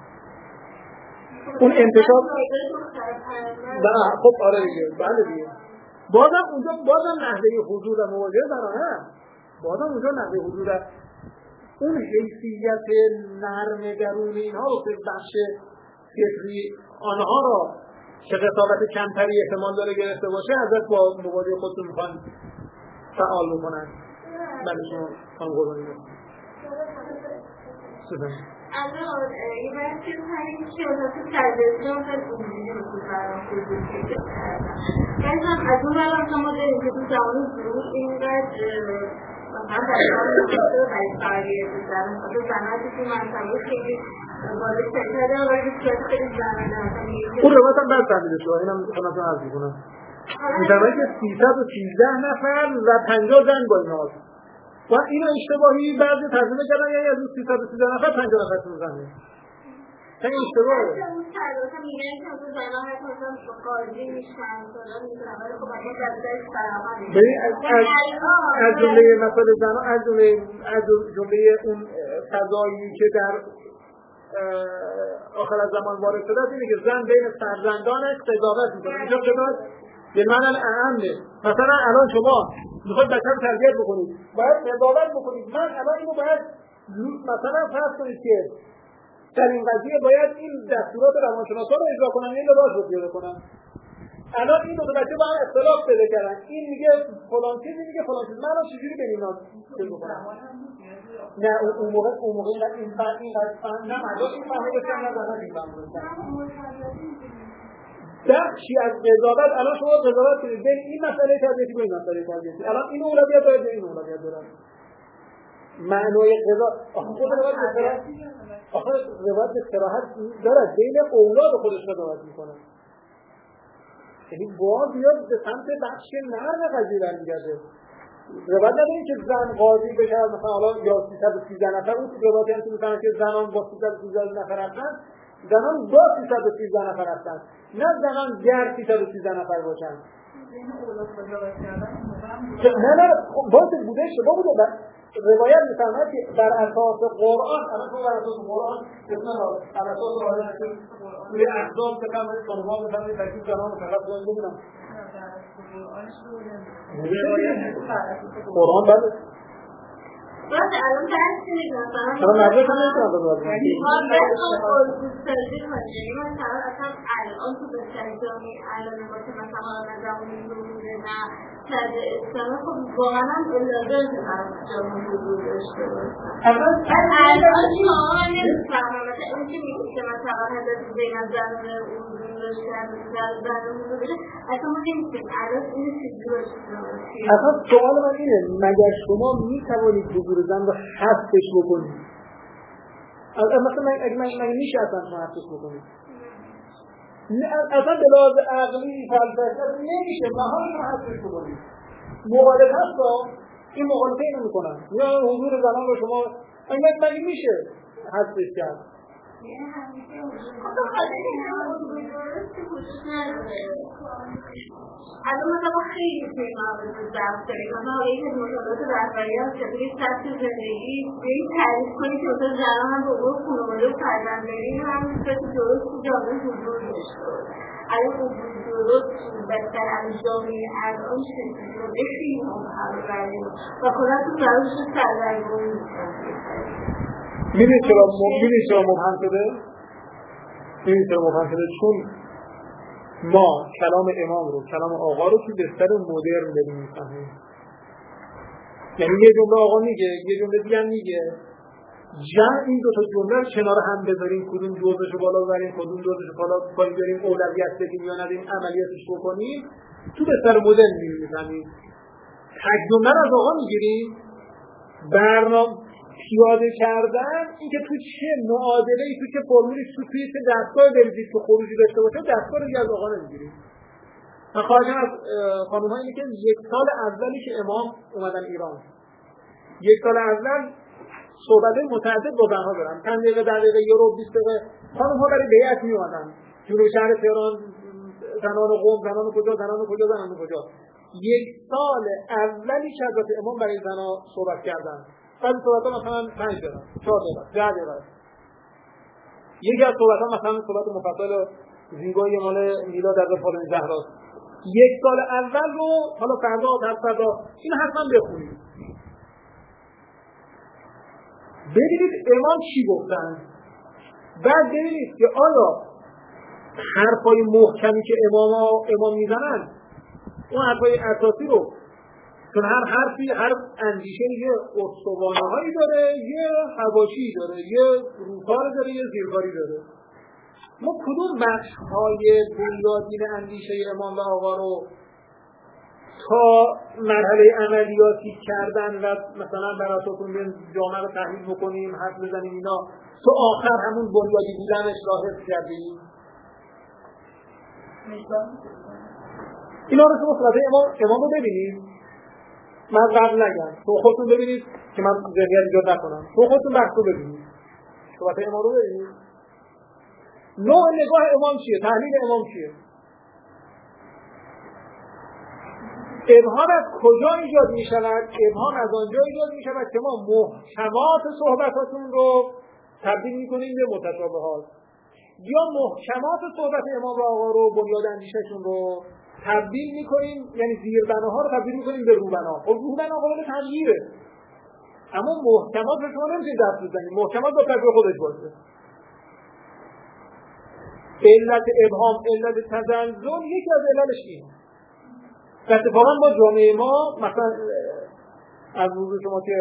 اون انتشار نه خب آره دیگه، بله دیگه. بازم اونجا بازم نحوه حضور و مواجهه زنانه، بازم اونجا نحوه حضور اون حیثیت نرم درون اینها رو به بخش فکری آنها را که قضاوت کمتری احتمال داره گرفته باشه ازت با مواجهه خودتون میخوان فعال بکنن. بله شما خانم قربانی سودم الان یه باید چیز همین که واسه تلویزیون خیلی اونجوری میکنه برام توضیح کردم. یعنی هم از اون برام شما داریم که تو زمان ظروف اینقدر مثلا در حال میشه و برای تغییر بزنن خود زناتی که منطقه خیلی بالا شکره و باید صورت خیلی زنانه اون روایت هم بد فهمیده شد. اینم خدمتتون عرض میکنم میفرمایید که سیصد و سیزده نفر و پنجاه زن با اینا هست. و این اشتباهی بعضی ترجمه کردن یعنی از اون سیصد و سیزده نفر پنجاه نفر تو زنه. این اشتباهه. اون تلاشا میگن که اون زن‌ها مثلا قاضی میشن مثلا میتونن ولی خب اگه جزای فراهم ببین از جمله مسائل زن‌ها از جمله از جمله اون فضایی که در آخر از زمان وارد شده اینه که زن بین فرزندانش قضاوت میکنه. اینجا قضاوت به معنی اعمه. مثلا الان شما میخواید بچه رو تربیت بکنید باید قضاوت بکنید من الان اینو باید مثلا فرض کنید که در این قضیه باید این دستورات روانشناسا رو اجرا کنن این لباس رو پیاده کنن. الان این دو تا بچه با هم اختلاف پیدا کردن این میگه فلان چیزی میگه فلان چیز من الان چجوری به اینا چه بکنم؟ نه اون موقع اون موقع این این این نه مردم این فهمیده که نه زنان این فهمیده بخشی از قضاوت الان شما قضاوت کنید بین این مسئله تربیتی و این مسئله تربیتی الان این اولویت داره این اولویت داره معنای قضاوت آخه خود روایت استراحت آخه روایت استراحت داره بین اولاد خودش قضاوت میکنه یعنی باز بیاد به سمت بخش نرم قضیه برمیگرده روایت نداریم که زن قاضی بشه مثلا حالا یا سیصد و سیزده نفر اون روایتی هم که میگن که زنان با سیصد و سیزده نفر هستن زنان با سیصد و سیزده نفر هستن نه زنان گر سیصد و سیزده نفر باشن نه نه باید بوده اشتباه بوده روایت میفرماید که بر اساس قرآن الان تو بر اساس قرآن اسمه را بر اساس قرآن که توی احزاب تکم باید خانوما میفرماید تکلیف زنان رو فقط باید ببینم قرآن بله باید الان درست کنید مثلا چرا مدرک هم نمیتونم بزرد ما بخوام ارگوز سازی کنیم یعنی مثلا اصلا الان تو بسیاری جامعه الان باشه مثلا آن زمانی نمونه نه کرده اسلام خب واقعا هم الازم از جامعه حضور داشته باشه الان شما نمیفهمم مثلا اون که میگه که مثلا حدث بین زنان اردون داشتن زنان حضور داشته اصلا ما نمیتونیم الان این چیزی باشه اصلا سوال من اینه مگر شما میتوانید حضور زن رو حذفش بکنید مثلا اگه من میشه اصلا شما حذفش بکنید اصلا به لحاظ عقلی فلسفی نمیشه محال شما حذفش بکنید مخالف هست این مخالفه اینو میکنن یا حضور زنان رو شما اگه مگه میشه حذفش کرد الان مثلا خیلی توی موارد ضعف داریم مثلا یکی از مشکلات رهبری هست که توی سطح زندگی این تعریف کنی که مثلا زنان هم به عنوان خانواده و فرزندداری هم سطح درست تو جامعه حضور داشته باشه الان حضور درست بهتر از جامعه الان شکلی شده خیلی مبهم بریم و خودت تو براش سردرگم میدونی چرا میدونی چرا مبهم شده؟ میدونی چرا مبهم شده؟ چون ما کلام امام رو کلام آقا رو تو بستر مدرن داریم میفهمیم یعنی یه جمله آقا میگه یه جمله دیگه هم میگه جمع این دو تا جمله رو کنار هم بذاریم کدوم دوزشو بالا ببریم کدوم دوزشو بالا بذاریم اولویت بدیم یا ندیم عملیاتش بکنیم تو بستر مدرن میفهمیم تک جمله رو از آقا میگیریم برنامه پیاده کردن این که تو چه معادله ای تو چه فرمولی تو توی چه دستگاه بریزید که خروجی داشته باشه دستگاه رو از آقا نمیگیرید من خواهشم از خانوم ها اینه که یک سال اولی که امام اومدن ایران یک سال اول صحبت متعدد با زنها دارن چند دقیقه در دقیقه یه رو بیست دقیقه خانوم ها برای بیعت می اومدن جلوی شهر تهران زنان قم زنان کجا زنان کجا زنان کجا یک سال اولی که حضرت امام برای زنها صحبت کردن بعضی صحبت ها مثلا پنج دقیقه چهار دقیقه ده دقیقه یکی از صحبت ها مثلا صحبت مفصل زیبایی مال میلاد از فاطمه زهرا یک سال اول رو حالا فردا تا فردا این حتما بخونید ببینید امام چی گفتن بعد ببینید که آیا حرفای محکمی که امام امام میزنن اون حرفای اساسی رو چون هر حرفی هر اندیشه یه استوانه هایی داره یه حواشی داره یه روکار داره یه زیرکاری داره ما کدوم بخش های بنیادین اندیشه امام و آقا رو تا مرحله عملیاتی کردن و مثلا بر اساس اون جامعه رو تحلیل بکنیم حرف بزنیم اینا تو آخر همون بنیادی بودنش را حفظ کردیم اینا رو شما صورت امام امام رو ببینید من قبل نگم تو خودتون ببینید که من ذهنیت ایجاد نکنم. تو خودتون بحث رو ببینید، صحبت امام رو ببینید. نوع نگاه امام چیه؟ تحلیل امام چیه؟ ابهام از کجا ایجاد می شود؟ ابهام از آنجا ایجاد می شود که ما محکمات صحبتاتون رو تبدیل می کنیم به متشابهات، یا محکمات صحبت امام و آقا رو، بنیاد اندیششون رو تبدیل می کنیم، یعنی زیربناها رو تبدیل می کنیم به روبنا. خب روبنا قابل تغییره، اما محکمات رو شما نمیتونید دست بزنید، محکمات با طبع خودش باشه. علت ابهام، علت تزلزل، یکی از علتش اینه. اتفاقا با جامعه ما مثلا از روز شما که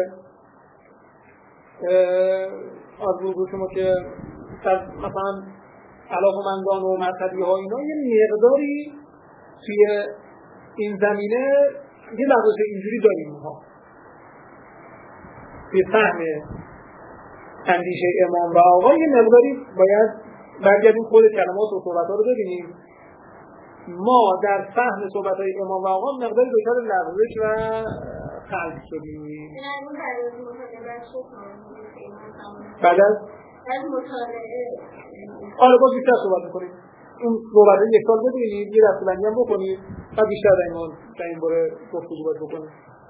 از روز شما که مثلا علاقه‌مندان و مذهبی ها اینا یه مقداری توی این زمینه یه لحظه اینجوری داریم ها توی فهم اندیشه امام و آقا یه مقداری باید برگردیم خود کلمات و صحبت ها رو ببینیم. ما در فهم صحبت‌های امام و آقا مقداری دچار لغزش و خلط شدیم. بعد از مطالعه آره باز بیشتر صحبت می‌کنیم. اون صحبت‌ها یک سال ببینید، یه دسته‌بندی هم بکنید، بعد بیشتر در این مورد در این باره گفتگو باید بکنیم.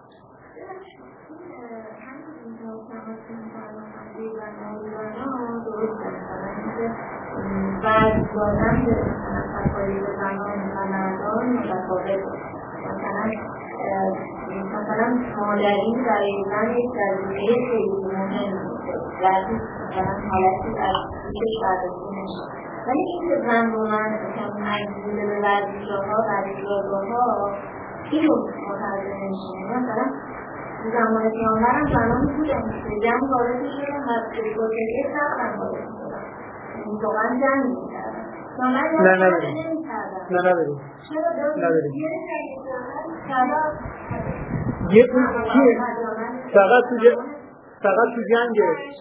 بعد دادن به تفاوت زنان و مردان متفاوت مثلا مثلا مادری برای زن یک جزیره خیلی مهم وقتی مثلا حالتی از پیش برداشته نشه، ولی این که زن رو من مجبور به ورزشگاه‌ها ورزشگاه‌ها این رو متوجه نمیشه. مثلا زمان پیامبر هم زنانی بودن که جنگ وارد شدن و بزرگی سخت هم وارد شدن، واقعا جنگ می‌کردن. نه نه نه نه بریم نه بریم یه اون چیه فقط تو فقط تو جنگ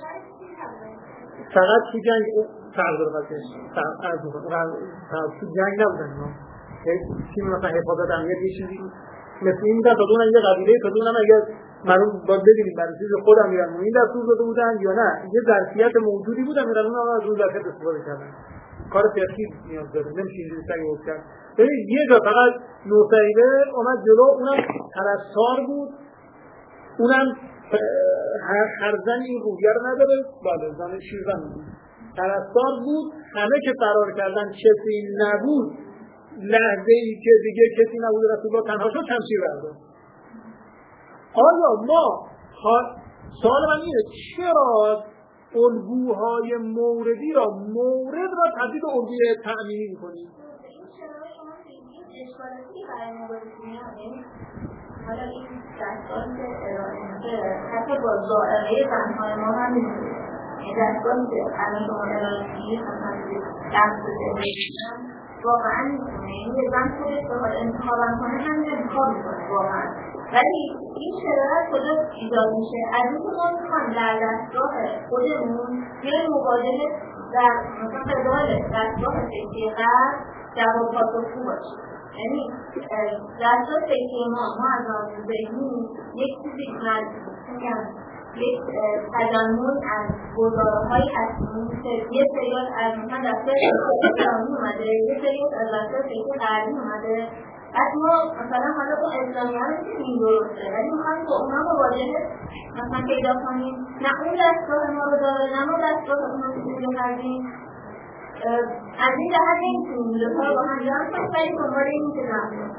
فقط تو جنگ فرق داره بسش فقط تو جنگ نبودن اینا تیم مثلا حفاظت امنیت یه چیزی مثل این در تا دونن یه قبیله تا دونن اگر معلوم باید ببینیم برای چیز خودم میرن این دستور داده بودن یا نه یه ظرفیت موجودی بودن میرن اون از اون ظرفیت استفاده کردن. کار ترکیب نیاز داره، نمیشه اینجوری سریع حکم کرد. ببین یه جا فقط نوسیبه اومد جلو، اونم پرستار بود، اونم هر زن این روحیه رو نداره، بله زن شیرزن بود، پرستار بود، همه که فرار کردن کسی نبود، لحظه ای که دیگه کسی نبود رسول الله تنها شد شمشیر برداشت. آیا ما سوال من اینه چرا الگوهای موردی را مورد را تبدیل به الگوی تأمینی می‌کنید؟ چرا شما میگید اشکالاتی برای ما باید میاد؟ حالا این دستگاه که ارائه میشه حتی با ظاهره زنهای ما هم می‌مونه. این دستگاه که الان شما ارائه میدید مثلا دست بزنید واقعا می‌مونه. این یه زن خودش بخواد انتخاب کنه همین انتخاب می‌کنه واقعا. ولی این شرایط کجا ایجاد میشه؟ از اینکه ما میخوایم در دستگاه خودمون یه مواجهه در مثلا قدال دستگاه فکری قرد جواب پاسخگو باشیم. یعنی دستگاه فکری ما ما از آن ذهنی یک چیزی میگم یک تجمع از گزاره‌هایی هستیم که یه سریال از مثلا دستگاه فکری اسلامی اومده، یه سریال از دستگاه فکری غربی اومده. از ما مثلا حالا با اسلامی ها نمیشه این درسته، ولی میخوایم با اونا مواجهه مثلا پیدا کنیم، نه اون دستگاه ما رو داره نه ما دستگاه اون رو پیدا کردیم. از این جهت نمیتونیم دوتا رو با هم جمع کنیم، ولی دنبال این که جمع کنیم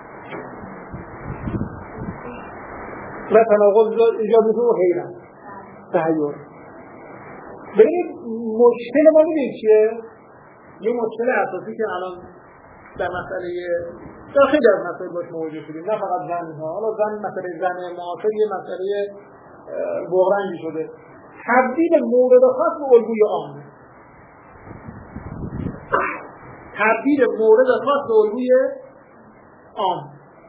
و تناقض ایجاد میشه و حیرت تحیر. ببینید مشکل ما میدید چیه؟ یه مشکل اساسی که الان در مسئله در خیلی از مسئله باش مواجه شدیم، نه فقط زن ها، حالا زن مسئله زن معاصر یه مسئله بحرانی شده، تبدیل مورد خاص به الگوی عام، تبدیل مورد خاص به الگوی عام.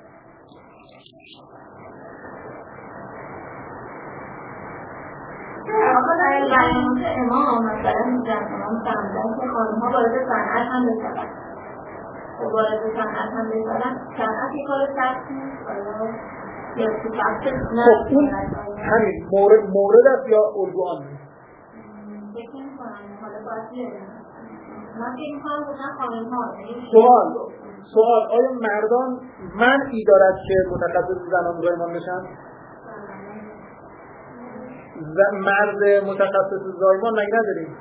آقا در این برنامه امام مثلا میگن امام فهمیدن که خانم‌ها وارد صنعت هم بشن، وارد صنعت هم بشن، صنعت یک کار سخت نیست. حالا خب اون همین مورد مورد است یا الگو آن نیست؟ سوال سوال آیا مردان منعی دارد که متخصص زنان زایمان بشن؟ مرد متخصص زایمان مگه نداریم؟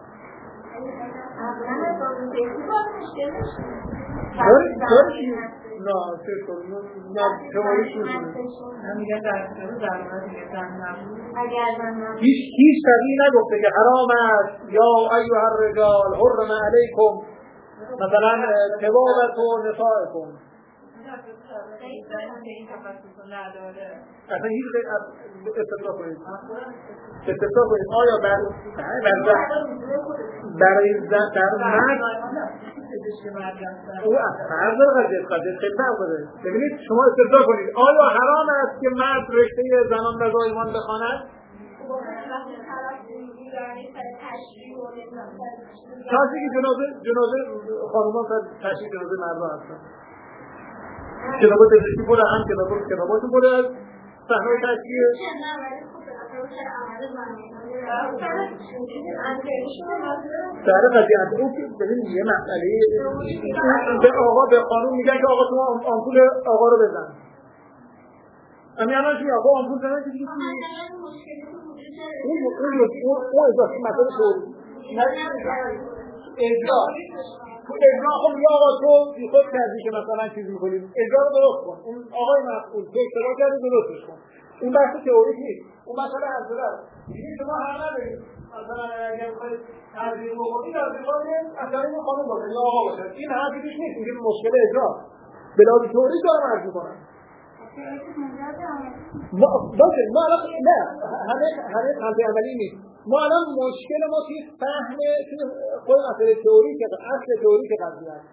داری داری نه چه کنیم نه تئوریش نیست من میگم در صورت درآمد زن نبود هیچ هیچ تغییر نگفته که حرام است یا ایها الرجال حرم علیکم مثلا طبابت و نسائکم اصلا هیچ استثناء کنید استثناء کنید آیا بر برای زن در مرد او از فرض قضیه قضیه خیلی فرق داره. ببینید شما استثناء کنید آیا حرام است که مرد رشته زنان و زایمان بخواند؟ کسی که جنازه جنازه خانومان سر تشریح جنازه مردان هستن کتابات پزشکی بوده هم کتابات کتاباتون بوده از صحنه‌های تشریح در قضیه از اون که ببین یه مسئله به آقا به خانوم میگن که آقا تو آمپول آقا رو بزن همین الان چی آقا آمپول زنن که دیگه اون اون اون اضافه مسئله شد اجرا تو اجرا خب یا آقا تو بی خود کردی که مثلا چیز میکنیم اجرا رو درست کن اون آقای مسئول تو اشتباه کردی درستش کن اون بحث تئوریک نیست اون مسئله عرضه است دیگه شما حق ندارید مثلا اگر بخواید ترجیح بکنید از بخواید اصلا این خانم باشه یا آقا باشه این حرفی توش نیست میگه مشکل اجرا بلاد تئوریک دارم عرض میکنم ما باشه ما الان نه همه همه خلط عملی نیست ما الان مشکل ما توی فهم خود مسئله تئوریک اصل تئوریک قضیه است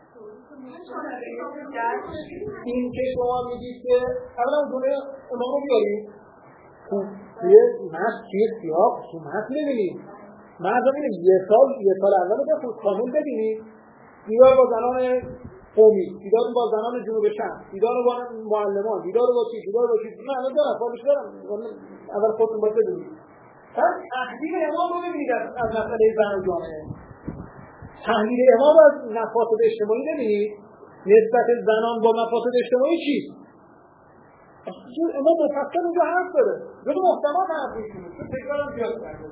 این که شما میگید که اولا اون دونه امام رو بیارید خوب توی مرد چیه سیاه خصومت نبینید مرد رو بینید یه سال یه سال اول رو بخود قانون ببینید دیدار با زنان قومی دیدار با زنان جنوب شرق دیدار با معلمان دیدار با چی دیدار با چی من الان دارم خودش دارم اول خودتون باید بدونید پس تحلیل امام رو ببینید از مسئله زن و جامعه تحلیل امام از مفاسد اجتماعی نبینید نسبت زنان با مفاسد اجتماعی چیست؟ امام مفصل اونجا حرف داره جدو محتمات حرف میکنید چون تکرارم زیاد کرده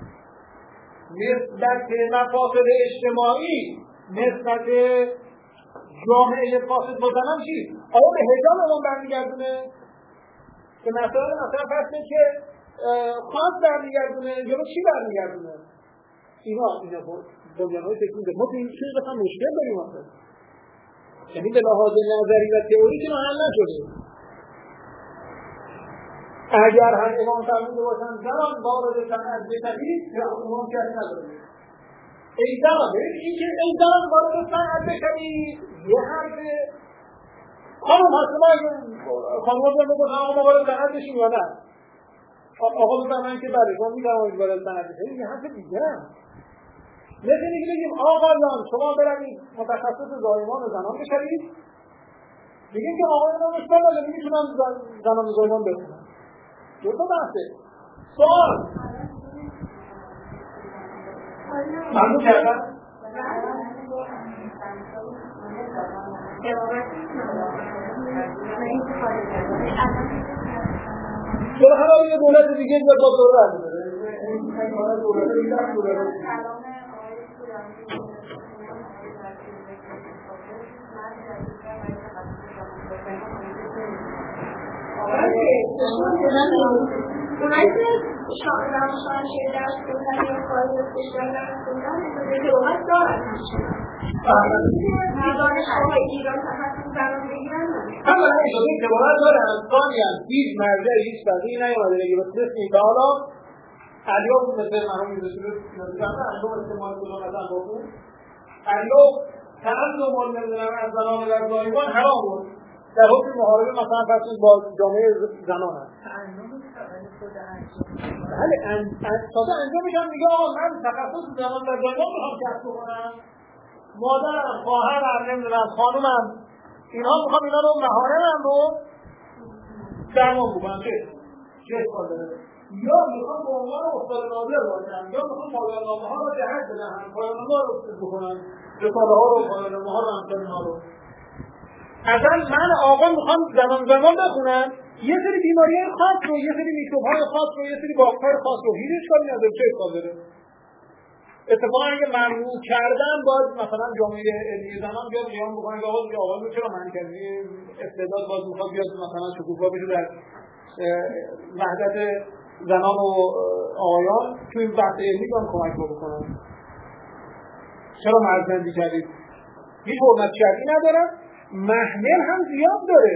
نسبت مفاسد اجتماعی نسبت جامعه فاسد با زنان چیست؟ آیا به حجاب امام برمیگردونه؟ که مثلا مثلا فرض که خاص برمیگردونه یا به چی برمیگردونه؟ اینا اینا بنیان‌های تکنیکی ما تو این چیز بخوام مشکل داریم آخه یعنی به لحاظ نظری و تئوریک ما حل نشده اگر هم امام فرموده باشن زنان وارد صنعت بشوید یا امام کسی نداره ای زنان ببین این که ای زنان وارد صنعت بشوید یه حرفه خانم هست ما خانم هست ما گفتم آقا ما وارد صنعت بشیم یا نه آقا بفرمایید که بله شما می‌فرمایید وارد صنعت بشید یه حرف دیگه مثل اینکه بگیم آقایان شما بروید متخصص زایمان و زنان بشوید بگیم که آقایان هم اشکال نداره میتونن زنان و زایمان بخونن دو تا بحثه سوال ممنون کردن بالاخره یه دولت دیگه بیاد با دولت اونایی که شاعران شاعر درس خوندن یا کاری بسیار درس خوندن لغت دارن دیوان شما ایران تحصیل زنان بگیرن اما نه شده که باید دارن انسانی هم هیچ مرجع هیچ فضایی نیامده بگه بس نسلی که حالا علیاب مثل مرحوم میزشور نزدانه علیاب استعمال کنان از انباکون علیاب تعلم و نمیدونم از زنان در زایمان حرام بود در حکم محاربه مثلا فرسون با جامعه زنان هست بله تازه انجامش هم میگه آقا من تخصص زنان در زایمان میخوام کسب کنم مادرم، خواهرم، نمیدونم خانومم اینها میخوام اینا رو مهارمم رو درمان بکنن چه؟ چه اشکال داره؟ یا میخوان به عنوان استاد ناظر باشن یا میخوان پایان نامه ها رو جهت بدهن، پایان نامه ها رو بکنن، رساله ها رو، پایان نامه ها رو، همچنین ها رو. اصلا من آقا میخوام زمان زمان بخونم یه سری بیماری خاص رو، یه سری میکروب های خاص رو، یه سری باکتر خاص رو، هیچ اشکالی نداره، چه اشکال داره؟ اتفاقا اگه ممنوع کردن باید مثلا جامعه علمی زنان بیاد قیام بکنه که آقا آقا چرا منع کردی؟ استعداد باز میخواد بیاد مثلا شکوفا بشه در وحدت زنان و آقایان تو این بحث علمی هم کمک بکنن. چرا مرزبندی کردید؟ هیچ حرمت شرعی نداره، محمل هم زیاد داره.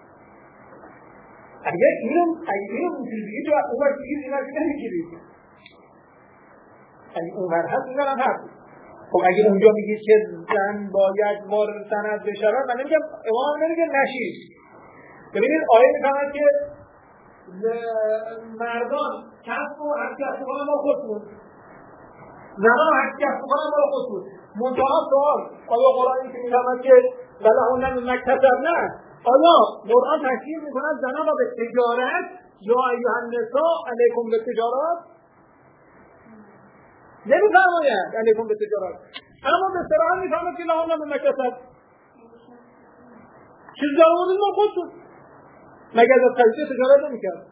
اگه اینو اگه اینو اینجوری تو اون وقت چیزی نمیگیرید. اگه اون ور هست میذارم هست. خب اگه اونجا میگید که زن باید وارد سند بشود، من نمیگم امام نمیگه نشید. ببینید آیه میفهمد که مردان کسب و هر کسب کنن ما خودمون، زنان هر کسب کنن ما خودمون. منتها سوال آیا قرآن این که میفهمد که ولهن مما کسبن، آیا قرآن تشریح میکند زنان را به تجارت یا ایها النساء علیکم بالتجارات؟ نمیفرماید علیکم بالتجارات، اما به صراحت میفهمد که لهن مما کسبن. چیز داره بودید ما خودتون مگر از خریده تجارت نمیکرد.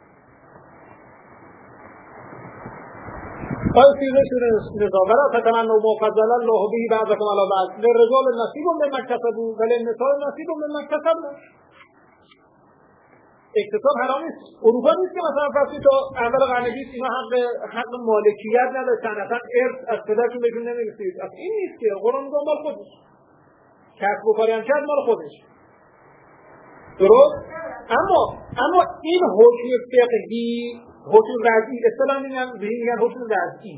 آیا سیزه شده نظام ولا تتمنوا ما فضل الله به بعضکم علی بعض للرجال نصیب مما کسبوا وللنساء نصیب مما کسبن. اکتساب حرام نیست. اروپا نیست که مثلا فرضی تا اول قرن بیست اینا حق حق مالکیت نداشتن، اصلا ارث از پدرشون بهشون نمیرسید. اصلا این نیست که قرآن میگه مال خودش، کسب و کاری هم کرد مال خودش. درست؟ اما اما این حکم فقهی، حکم وضعی، اصطلاحاً میگن میگن حکم وضعی،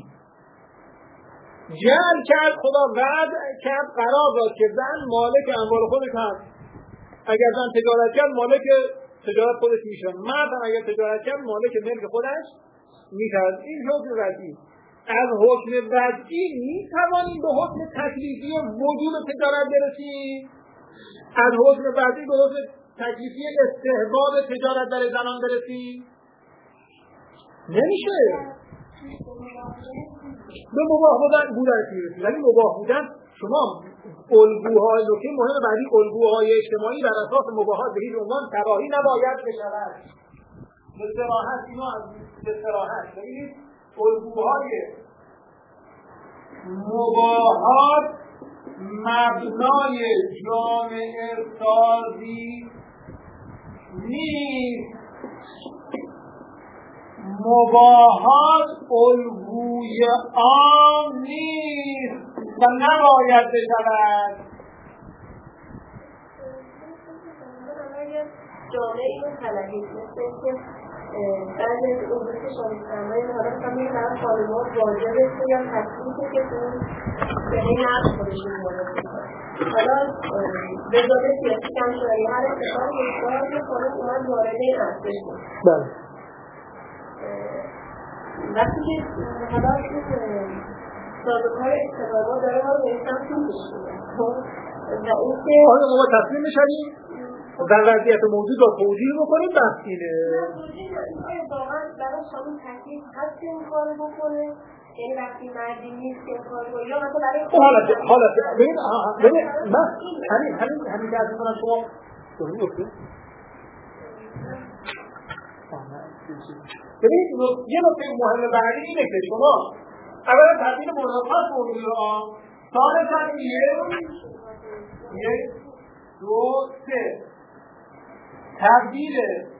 جعل کرد خدا وعد کرد قرار داد که زن مالک اموال خودش هست. اگر زن تجارت کرد مالک تجارت خودش میشه، مرد هم اگر تجارت کرد مالک ملک خودش میشه. این حکم وضعی. از حکم وضعی میتوانیم به حکم تکلیفی وجوب تجارت برسیم، از حکم وضعی به حکم تکلیفی استحباب تجارت برای زنان برسیم؟ نمیشه. به مباح بودن بودن میرسیم، ولی مباح بودن شما الگوهای نکته مهم بعدی الگوهای اجتماعی بر اساس مباحات به هیچ عنوان کراهی نباید بشود. به صراحت اینو از به صراحت ببینید الگوهای مباحات مبنای جامعه سازی نیست. مباحات الگوی عام نیست و نباید بشود. جامعه اینو طلبید مثل که بعضی از اون که شما می‌فرمایید حالا همین برای خانم‌ها واجبه که یا تصمیمه که اون به این عرض خودشون وارد می‌کنه. حالا وزارت سیاسی کمشوری هر اتفاقی افتاد که خانم اومد وارد این عرض بشه. بله. وقتی که حالا سازوکار اجتماعی داره ما رو به این سمت می‌کشونه و این که آیا ما تصمیم می‌شویم در وضعیت موجود را توجیه بکنیم بحث اینه. آیا واقعا برای خانم تکلیف هست که این کار بکنه؟ یعنی وقتی مردی نیست که این کار رو یا مثلا برای حالت حالت ببین ببین من همین همین همین که از می‌کنم شما درست گفتید. ببینید یه نکته مهم بعدی اینه که شما اولا تبدیل مناسبات موضوع را ثالثاً یک دو سه تبدیل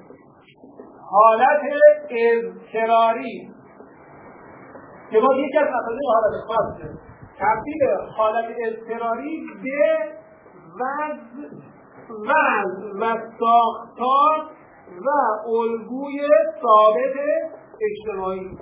حالت اضطراری که ما یکی از مفاهیم حالت خاصه، تبدیل حالت اضطراری به وضع وضع و ساختار و الگوی ثابت اجتماعی.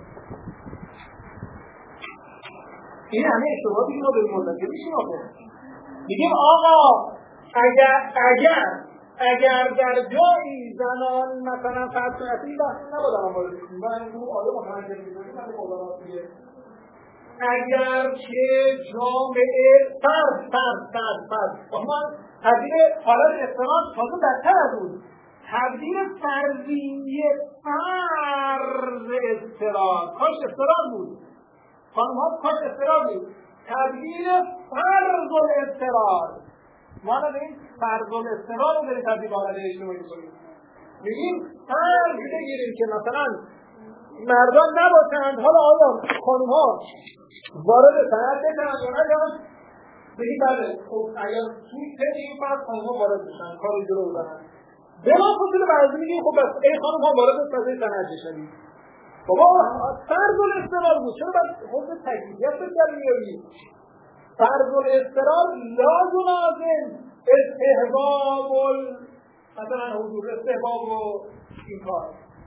این همه اشتباهاتی که ما به منتظر میشیم میگیم آقا اگر اگر اگر در جایی زنان مثلا فرض کنید بحث نبودم وارد بشیم من این آیه متوجه می‌شم من خودم میگم اگر که جامعه فرض فرض فرض فرض اما تبدیل حالت اضطرار تازه بدتر از اون تبدیل فرضیه فرض اضطرار، کاش اضطرار بود، خانم ها کاش اضطرار بود، تبدیل فرض الاضطرار. ما الان این فرض الاضطرار رو داریم تبدیل حالت اجتماعی کنیم. میگیم فرض بگیریم که مثلا مردان نباشند، حالا آیا خانم ها وارد صنعت بشن یا نشن؟ بگیم بله، خب اگر توی طی این فرض خانم ها وارد بشن، کار رو جلو ببرن، بلافاصله بعضی میگیم خب بس ای خانم ها وارد فضای صنعت بشنید. بابا فرض الاضطرار بود، چرا باید حکم تکلیفیت رو در میاریم؟ فرض الاضطرار لا یلازم استحباب مثلا حضور استحباب و این کار.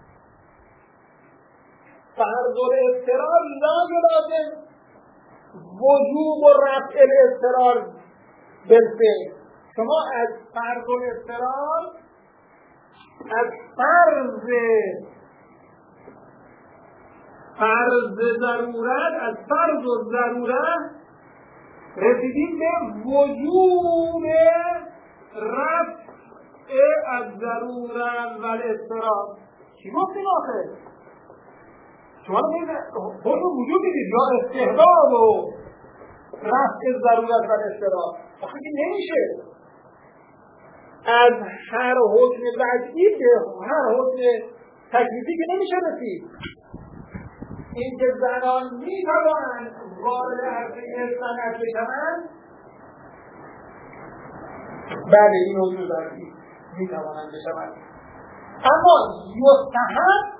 فرض الاضطرار لا یلازم وجوب و رفع الاضطرار بالفعل. شما از فرض الاضطرار، از فرض فرض ضرورت، از فرض و ضرورت رسیدیم به وجوب رفع از ضرورت و الاضطرار. چی گفتیم آخه؟ شما نمید حکم وجود دیدید یا استحباب و رفع ضرورت و الاضطرار. آخه که نمیشه از هر حکم وضعی به هر حکم تکلیفی که نمیشه رسید. این که زنان میتوانند وارد عرصه صنعت بشوند، بله این حکم وضعی میتوانند بشوند، اما یستحب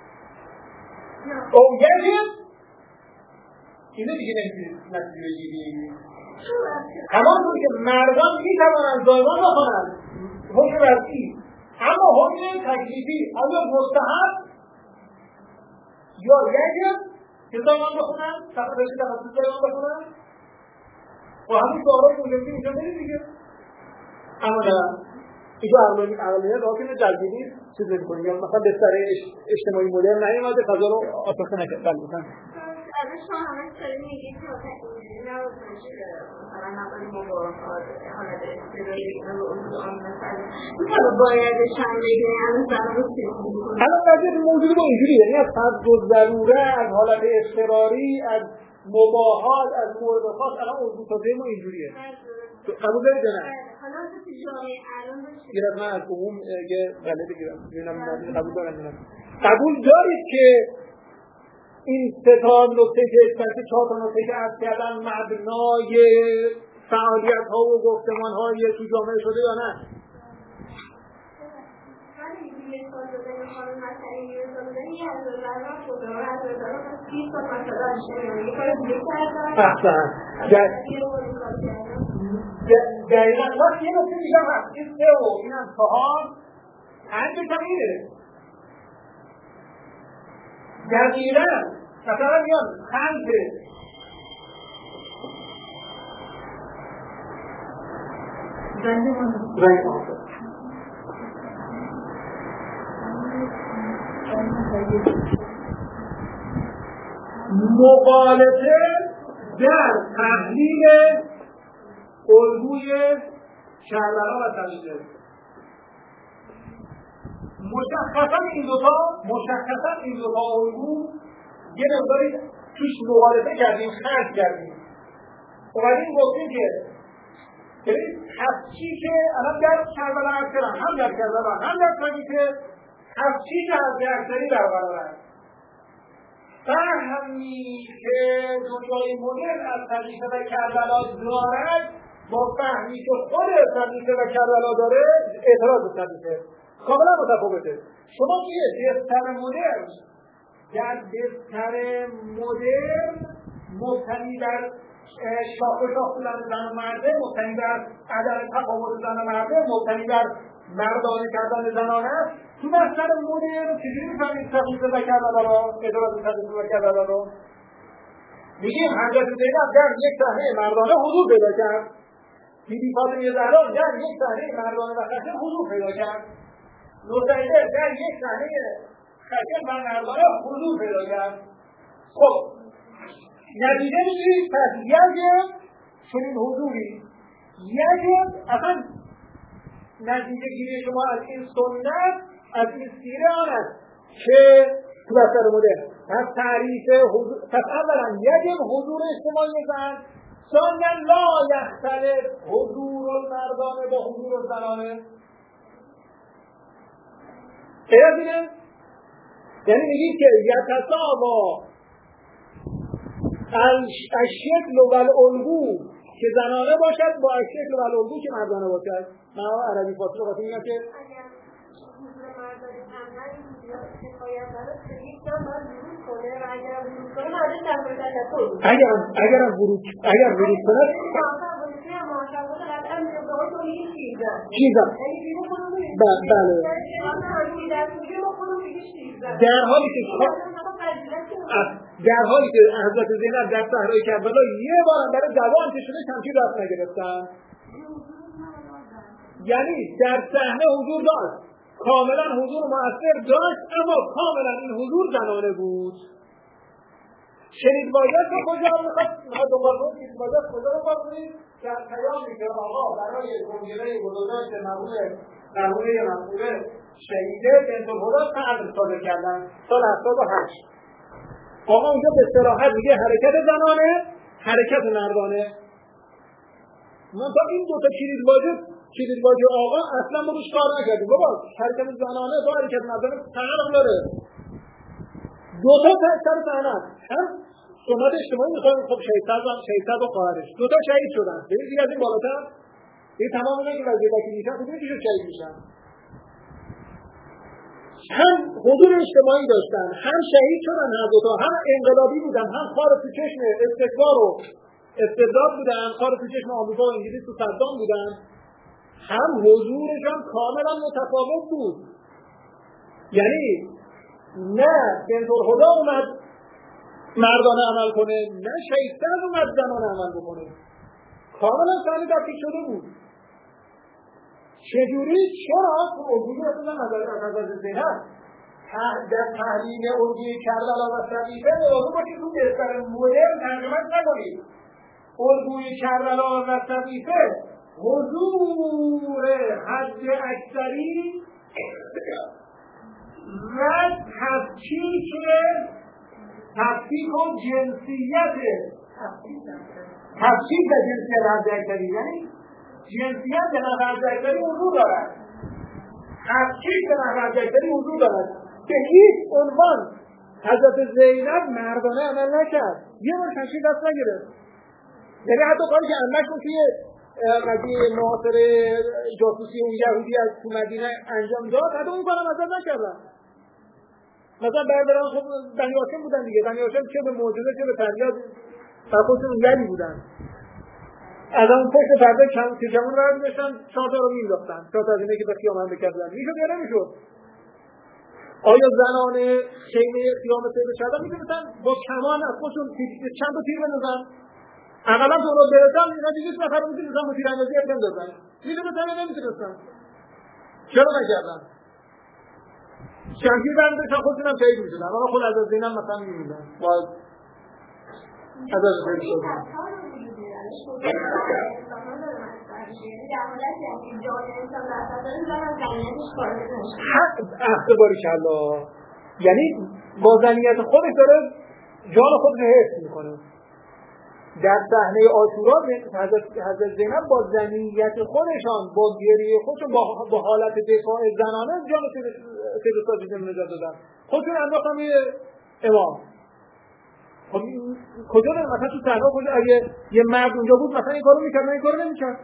او یجب اینو دیگه نمیتونید نتیجه بگیرید. همانطور که مردان میتوانند زایمان بکنند حکم وضعی، اما حکم تکلیفی آیا مستحب یا یجب که زایمان بکنند، تقریبش تخصیص زایمان بکنند و همین سوالات مجموعی اینجا نمید دیگه. اما نه اینجا اقلیت حاکم جلبیدی چیز نمی کنی، یا مثلا بستره اجتماعی مدرن نیامده فضا رو آساسته نکرد بلدن. از شما همه سالی میگید که اینجوری نبود نشه مثلا نقل مبارکات حالت استراری رو اون مثلا میتونه بایدش هم بگیره همه زن رو سیزی کنه. الان قضیه موضوعی با اینجوری یعنی از فرض و ضروره، از حالت اضطراری، از مباحات، از مورد خاص، الان موضوع تازه ما اینجوریه. قبول دارید یا نه؟ حالا تو جامعه الان باشه گیرد من از عموم یه غله بگیرم ببینم قبول دارم یا نه. قبول دارید که این سه تا نکته که اسپرسی چهار تا نکته که عرض کردن مبنای فعالیت ها و گفتمان های تو جامعه شده یا نه؟ یه سال داده میخوانه مثلا یه سال داده یه از دارم خدا رو از دارم از بیست سال مثلا شده یه کار دیگه کردم احسن دقیقا وقت یه نکته میگم هست این سه و این هم چهار هنگه کمیره دقیقا مثلا میان خمس رنگ آفر مغالطه در تحلیل الگوی کربلا و طبیعه. مشخصا این دوتا مشخصا این دوتا الگو یه مقداری توش مغالطه کردیم، خرج کردیم. اومدیم گفتیم که ببینید هفچی که الان در کربلا عرض کردن، هم در کربلا هم در طبیعه هفچی که از درستری برقرار است. فهمی که دنیای مدرن از طبیعه و کربلا دارد با فهمی که خود طبیعه و کربلا داره اعتراض به طبیعه کاملا متفاوته. شما میگه بستر مدرن در بستر مدرن مبتنی بر شاخ و شاخ بودن زن و مرده، مبتنی بر عدم تفاوت زن و مرده، مبتنی بر مردانه کردن زنانه است. تو بستر مدرن چجوری میفهمید طبیعه و کربلا را اعتراض به طبیعه و کربلا را؟ میگیم حضرت زینب در یک صحنه مردانه حضور پیدا کرد، بیبی فاطمه زهرا در یک صحنه مردانه و خشن حضور پیدا کرد، نوسیده در یک صحنه خشن و مردانه حضور پیدا کرد. خب نتیجه میگیرید پس یجب چنین حضوری یجب اصلا نتیجه گیری شما از این سنت، از این سیره آن است که تو بستر مدرن پس تعریف حضور، پس اولا یجب حضور اجتماعی زن، ثانیا لا یختلف حضور المردانه با حضور الزنانه. غیر از اینه؟ یعنی میگید که یتساوا الشکل و الالگو که زنانه باشد با الشکل و الالگو که مردانه باشد. من عربی فارسی رو قاطی میگم که اگر اگر ورود اگر ورود کنه چیزا بله در حالی که در حالی که حضرت زینب در صحرای کربلا یه بار برای دوام که شده شمشیر دست نگرفتن، یعنی در صحنه حضور داشت، کاملا حضور مؤثر داشت، اما کاملا این حضور زنانه بود. شنید باید که کجا میخواد میخواد دنبال کنید شنید باید کجا رو باید کنید در پیامی که آقا برای کنگره گذاشت مقبول مرحومه منصوره شهیده بنت الهدی قدر صادر کردن سال هفتاد و هشت. آقا اونجا به صراحت میگه حرکت زنانه حرکت مردانه. من تا این دوتا کلید واژه کلید واژه آقا اصلا ما روش کار نکردیم. بابا حرکت زنانه با حرکت مردانه فرق داره. دوتا سر صحنه هم سنت اجتماعی میخوایم. خب شهید صدر شهید صدر و خواهرش دوتا شهید شدن. ببین دیگه از این بالاتر این تمام اونایی که وظیفه‌ای میشن خب نمیشه شهید میشن. هم حضور اجتماعی داشتن، هم شهید شدن، هر دوتا هم انقلابی بودن، هم خار تو چشم استکبار و استبداد بودن، خار تو چشم آمریکا و انگلیس و صدام بودن، هم حضورشان کاملا متفاوت بود. یعنی نه بنت الهدی اومد مردانه عمل کنه، نه شهید صدر اومد زنانه عمل بکنه. کاملا صحنه تفکیک شده بود. چجوری؟ چرا؟ الگوی اصلا نظر از زینب در تحلیل الگوی کربلا و صفیفه لازم باشید تو بستر مدرن ترجمه‌اش نکنید. الگوی کربلا و صفیفه حضور حد اکثری و تفکیک تفکیک و جنسیت تفکیک و جنسیت حد اکثری، یعنی جنسیت به نظر جایداری حضور دارد، تفکیک به نظر جایداری حضور دارد. به هیچ عنوان حضرت زینب مردانه عمل نکرد، یه بار شمشیر دست نگرفت. یعنی حتی کاری که عمه‌شون توی قضیه محاصره جاسوسی اون یهودی از تو مدینه انجام داد، حتی اون کارم ازش نکردن. مثلا برادران خب بنی هاشم بودن دیگه، بنی هاشم چه به معجزه چه به فریاد فرخوشون اونگری بودن. از اون پشت پرده کم که جمعون رو می‌داشتن چهار تا رو می‌انداختن. چهار تا از اینه که به خیام حمله کردن. میشد یا نمیشد؟ آیا زنان خیمه خیام سیب شهدا می‌تونستن با کمان از خودشون چند تا تیر بندازن؟ اقلا تو رو برسن اینا دیگه نفر رو می‌تونستن با تیراندازی اتم بزنن. می‌تونستن یا نمی‌تونستن؟ چرا نکردن؟ شمشیر برداشتن خودشون هم شهید می‌شدن. آقا خود از زینب مثلا می‌میدن. باز از از شهید شدن. اختباری کلا یعنی با زنیت خودش داره جان خودش حفظ میکنه. در صحنه عاشورا حضرت حضرت زینب با زنیت خودشان با گریه خودشون با, با حالت دفاع زنانه جان سید ساجد نجات دادن. خودشون انداختن امام. خب کجا نه مثلا تو صحنه کجا اگه یه مرد اونجا بود مثلا این کارو میکرد نه این کارو نمیکرد.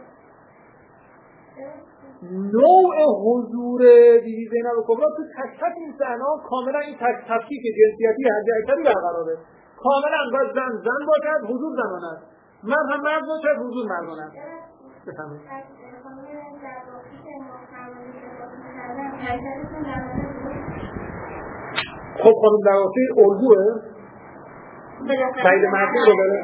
نوع حضور بیبی زینب کبرا تو تک تک این صحنه کاملا این تفکیک جنسیتی حد اکثری برقراره. کاملا باید زن زن باشد حضور زنانه است، مرد هم مرد باشد حضور مردانه است. بفهمید خب خانم دراسی الگوه سعید مرسی رو بره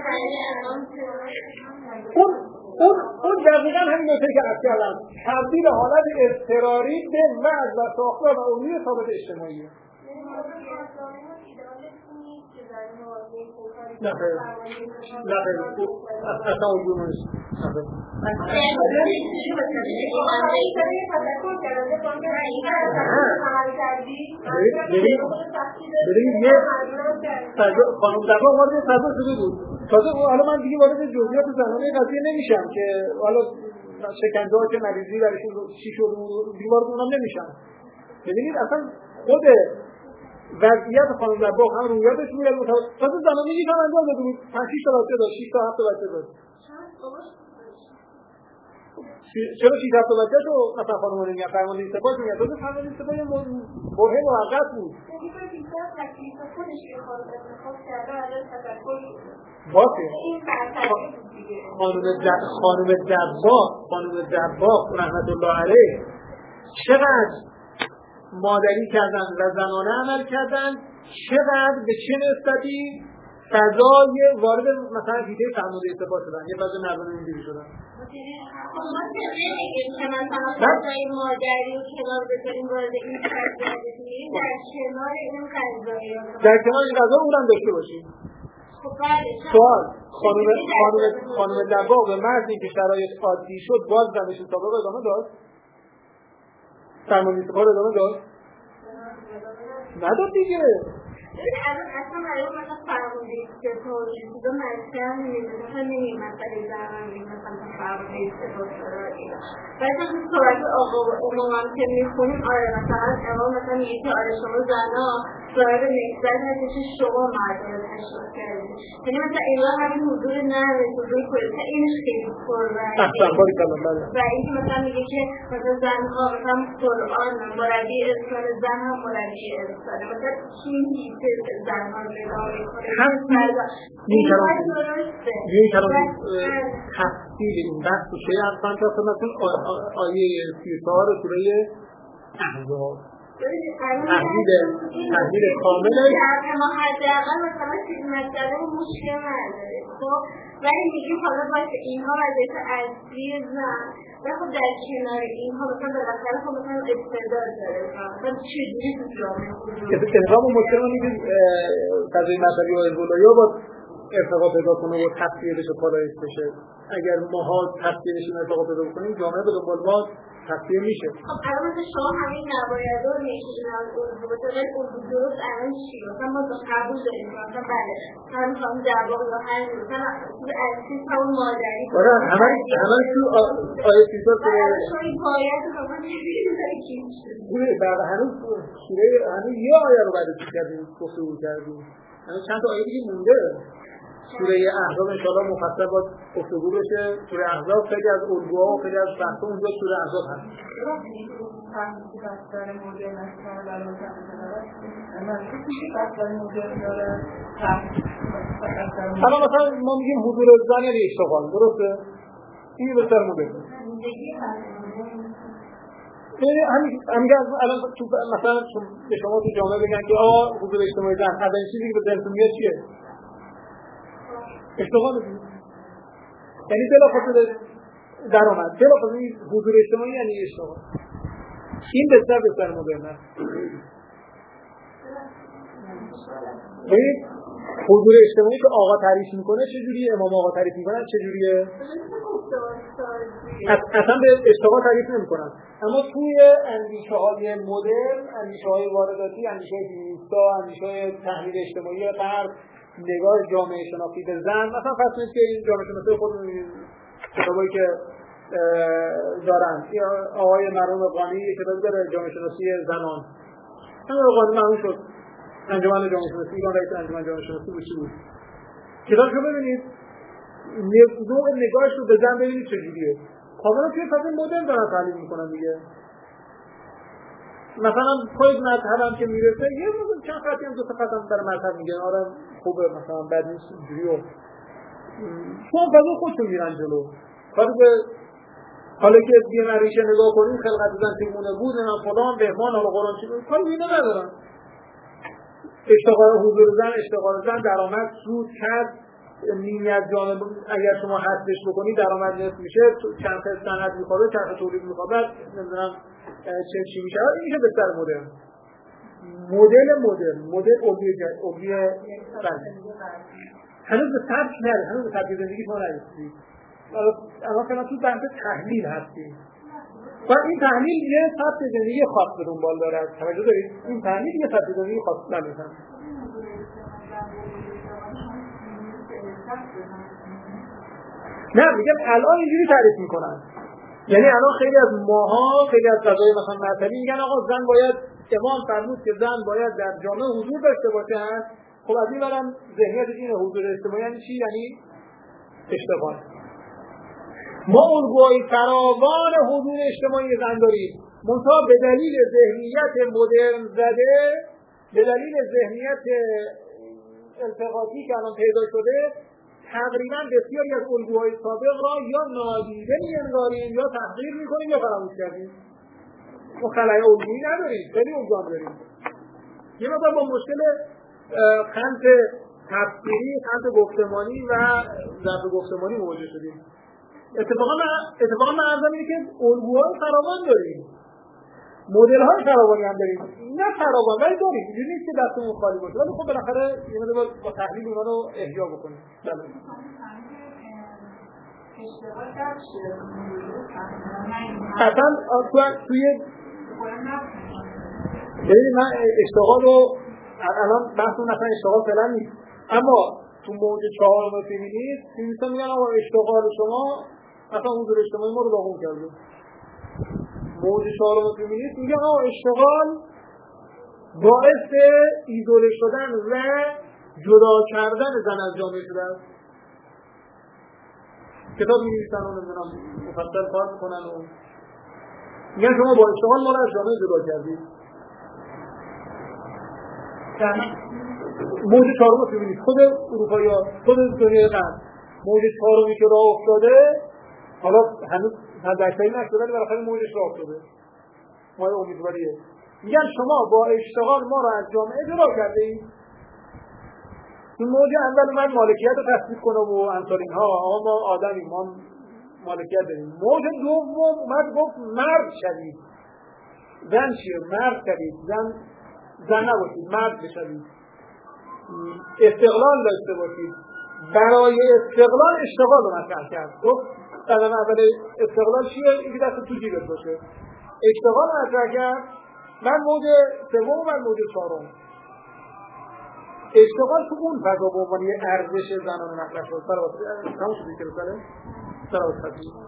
اون اون اون دقیقا همین نکته که عرض کردم تبدیل حالت اضطراری به وضع و ساختار و علوی ثابت اجتماعیه. نه خیلی نه خیلی اصلا اونجور نیست ببینید یه خانم دبا وارد فضا شده بود تازه حالا من دیگه وارد جزئیات زنانه قضیه نمیشم که حالا شکنجه ها که مریضی برشون چی شد دیگه وارد اونم نمیشم. ببینید اصلا خود وضعیت خانم لباق هم رویاتش روی متوسط تازه زنانه یک هم انجام داده بود پنج شش تا بچه داشت شش تا هفت تا بچه داشت چرا شش هفت تا بچه شو مثلا خانم نمیگن فرمانده استفاده میگن تازه فرمانده استفاده برهه موقت بود باشه خانم دب خانم دباغ خانم دباغ رحمت الله علیه چقدر مادری کردن و زنانه عمل کردن چقدر به چه نسبتی فضای وارد مثلا هیته فرمانده استفاده شدن یه فضای مردانه اینجوری شدن ما نمیگیم که مثلا فضای مادری و کنار بذاریم وارد این فضای بشیم در کنار این قضایی در کنار این قضا اونم داشته باشیم. سوال خانم خانم خانم دباغ به مردی که شرایط عادی شد باز زنش سابقه ادامه داد؟ فرمانده استفاده ادامه داد؟ نداد دیگه. الان اصلا برای مثلا فرمانده استفاده شده مثلا نمیدونه مثلا نمیگه مسئله زنان میگه مثلا فرمانده استفاده شده ولی مثلا صورت آقا و امام که میخونیم آره مثلا امام مثلا میگه که آره شما زنها صورت نسبت هستش شما مردم رو تشکیل کردید یعنی مثلا اینا همین حضور نره حضور کلیسا اینش خیلی پررنگه و اینکه مثلا میگه که مثلا زنها مثلا قرآن مربی انسان زن هم مربی انسانه مثلا چی میگه زنها رو ادامه کنه یه کلام تفصیل این بحث بشه از سمت اصلا آیه سی و چهار سوره احزاب تحلیل تحلیل کامل ما حداقل مثلا چیز مسئله مشکل نداره خب ولی میگیم حالا باشه اینها وضعیت اصلی زن و خب در کنار اینها مثلا بالاخره خب مثلا استعداد داره مثلا چجوری تو جامعه که تنظام مشکل رو میگیم فضای مذهبی و حزب‌اللهی با ارتقا پیدا کنه و تفسیر بشه پالایش بشه اگر ماها تفسیر بشیم ارتقا پیدا کنیم جامعه به دنبال ما تفسیر میشه. خب الان مثلا شما همین نباید رو نشید از اردو باشه ولی اردو درست الان چی؟ مثلا ما قبول داریم مثلا بله هم هم جواب یا هر مثلا اصلی همون مادری آره همه همه تو آیه سیزار که شما باید رو من نمیدونیم بوده بعد هنوز سوره هنوز یه آیه رو بعد چی کردیم گفتگو کردیم هنوز چند تا آیه دیگه مونده. سوره احزاب انشاءالله مفصل باید گفتگو بشه. سوره احزاب خیلی از الگوها و خیلی از بحثا اونجا سوره احزاب هست. حالا مثلا ما میگیم حضور زن یعنی اشتغال درسته؟ این بسیار مدرن همین الان تو مثلا به شما تو جامعه بگن که آقا حضور اجتماعی زن اولین چیزی که به ذهنتون میاد چیه؟ اشتغال دیگه یعنی بلافاصله درآمد بلافاصله حضور اجتماعی یعنی اشتغال این بسیار بسیار مدرن است. ببین حضور اجتماعی که آقا تعریف میکنه چجوریه امام آقا تعریف میکنن چجوریه اصلا به اشتغال تعریف نمیکنن اما توی اندیشه های مدرن اندیشه های وارداتی اندیشه های فیمینیستا اندیشه های تحلیل اجتماعی غرب نگاه جامعه شناختی به زن مثلا فرض کنید که این جامعه شناختی خود کتابایی که دارن یا آقای مرحوم قانی یک کتابی داره جامعه شناسی زنان همین قانی معروف شد انجمن جامعه شناسی ایران رئیس انجمن جامعه شناسی بود چی بود کتابشو ببینید نوع نگاهش رو به زن ببینید چجوریه کاملا توی فضای مدرن دارن تحلیل میکنن دیگه مثلا خود مذهب هم که میرسه یه روز چند خطی هم دو تا خط هم برای مذهب میگن آره خوبه مثلا بد نیست اینجوریه شما فضای خودتون میرن جلو کاری به حالا که بیان ریشه نگاه کنیم خلقت زن چگونه بود نه فلان بهمان حالا قرآن چی بود کاری اینا ندارن اشتغال حضور زن اشتغال زن درآمد سود کرد نیمی از جانب اگر شما حذفش بکنید درآمد نصف میشه چند تا صنعت میخوابه چند تا تولید میخوابه نمیدونم چه چی میشه این میشه بهتر مدرن مدل مدرن مدل الگوی الگوی هنوز به سبک نره، هنوز به سبک زندگی ما نرسید. الان که ما تو بحث تحلیل هستیم و این تحلیل یه سبک زندگی خاص به دنبال دارد. توجه دارید؟ این تحلیل یه سبک زندگی خاص ندارد. نه میگم الان اینجوری تعریف میکنن، یعنی الان خیلی از ماها، خیلی از قضایای مثلا مذهبی میگن آقا زن باید، امام فرمود که زن باید در جامعه حضور داشته باشن. خب از این برم ذهنیت اینه حضور اجتماعی یعنی چی؟ یعنی اشتغال. ما الگوهای فراوان حضور اجتماعی زن داریم، منتها به دلیل ذهنیت مدرن زده، به دلیل ذهنیت التقاطی که الان پیدا شده، تقریبا بسیاری از الگوهای سابق را یا نادیده می‌انگاریم یا تحقیر می‌کنیم یا فراموش کردیم. ما خلای الگویی نداریم، خیلی الگوام داریم. یه مقدار با مشکل خنث تفسیری، خنث گفتمانی و ضعف گفتمانی مواجه شدیم. اتفاقا اتفاقا من عرضم اینه که الگوهای فراوان داریم، مدل‌های فراوانی هم داریم، نه فراوان ولی داریم، اینجوری نیست که دستمون خالی باشه، ولی خب بالاخره یه مقدار با تحلیل اونا رو احیا بکنیم. بله. اصلا توی ببینید من اشتغال رو الان بحثمون اصلا اشتغال فعلا نیست، اما تو موج چهارم فمینیسم فمینیست‌ها میگن آقا اشتغال شما اصلا حضور اجتماعی ما رو داغون کرده. موج چهارم فمینیسم میگن آقا اشتغال باعث ایزوله شدن و جدا کردن زن از جامعه شده است. کتاب می‌نویسن و نمیدونم مفصل کار میکنن و میگن شما با اشتغال ما رو از جامعه جدا کردید. موج چهارم فمینیسم خود اروپایی‌ها، خود دنیای غرب، موج چهارمی که راه افتاده، حالا هنوز حداکثری نشده ولی بالاخره موجش راه افتاده. ما امیدواریه. میگن شما با اشتغال ما رو از جامعه جدا کردید. این موج اول من مالکیت رو تثبیت کنه و امثال اینها، آقا ما آدمیم، ما مالکیت داریم. موج دوم اومد گفت مرد شدید. زن چیه؟ مرد شدید. زن زن نباشید، مرد بشوید. استقلال داشته باشید. برای استقلال اشتغال رو مطرح کرد. گفت قدم اول استقلال چیه؟ اینکه دست تو جیبت باشه. اشتغال مطرح کرد. من موج سوم و موج چهارم. اشتغال تو اون فضا به عنوان ارزش زنانه مطرح شد. سلام. تمام شد که رساله. سلام.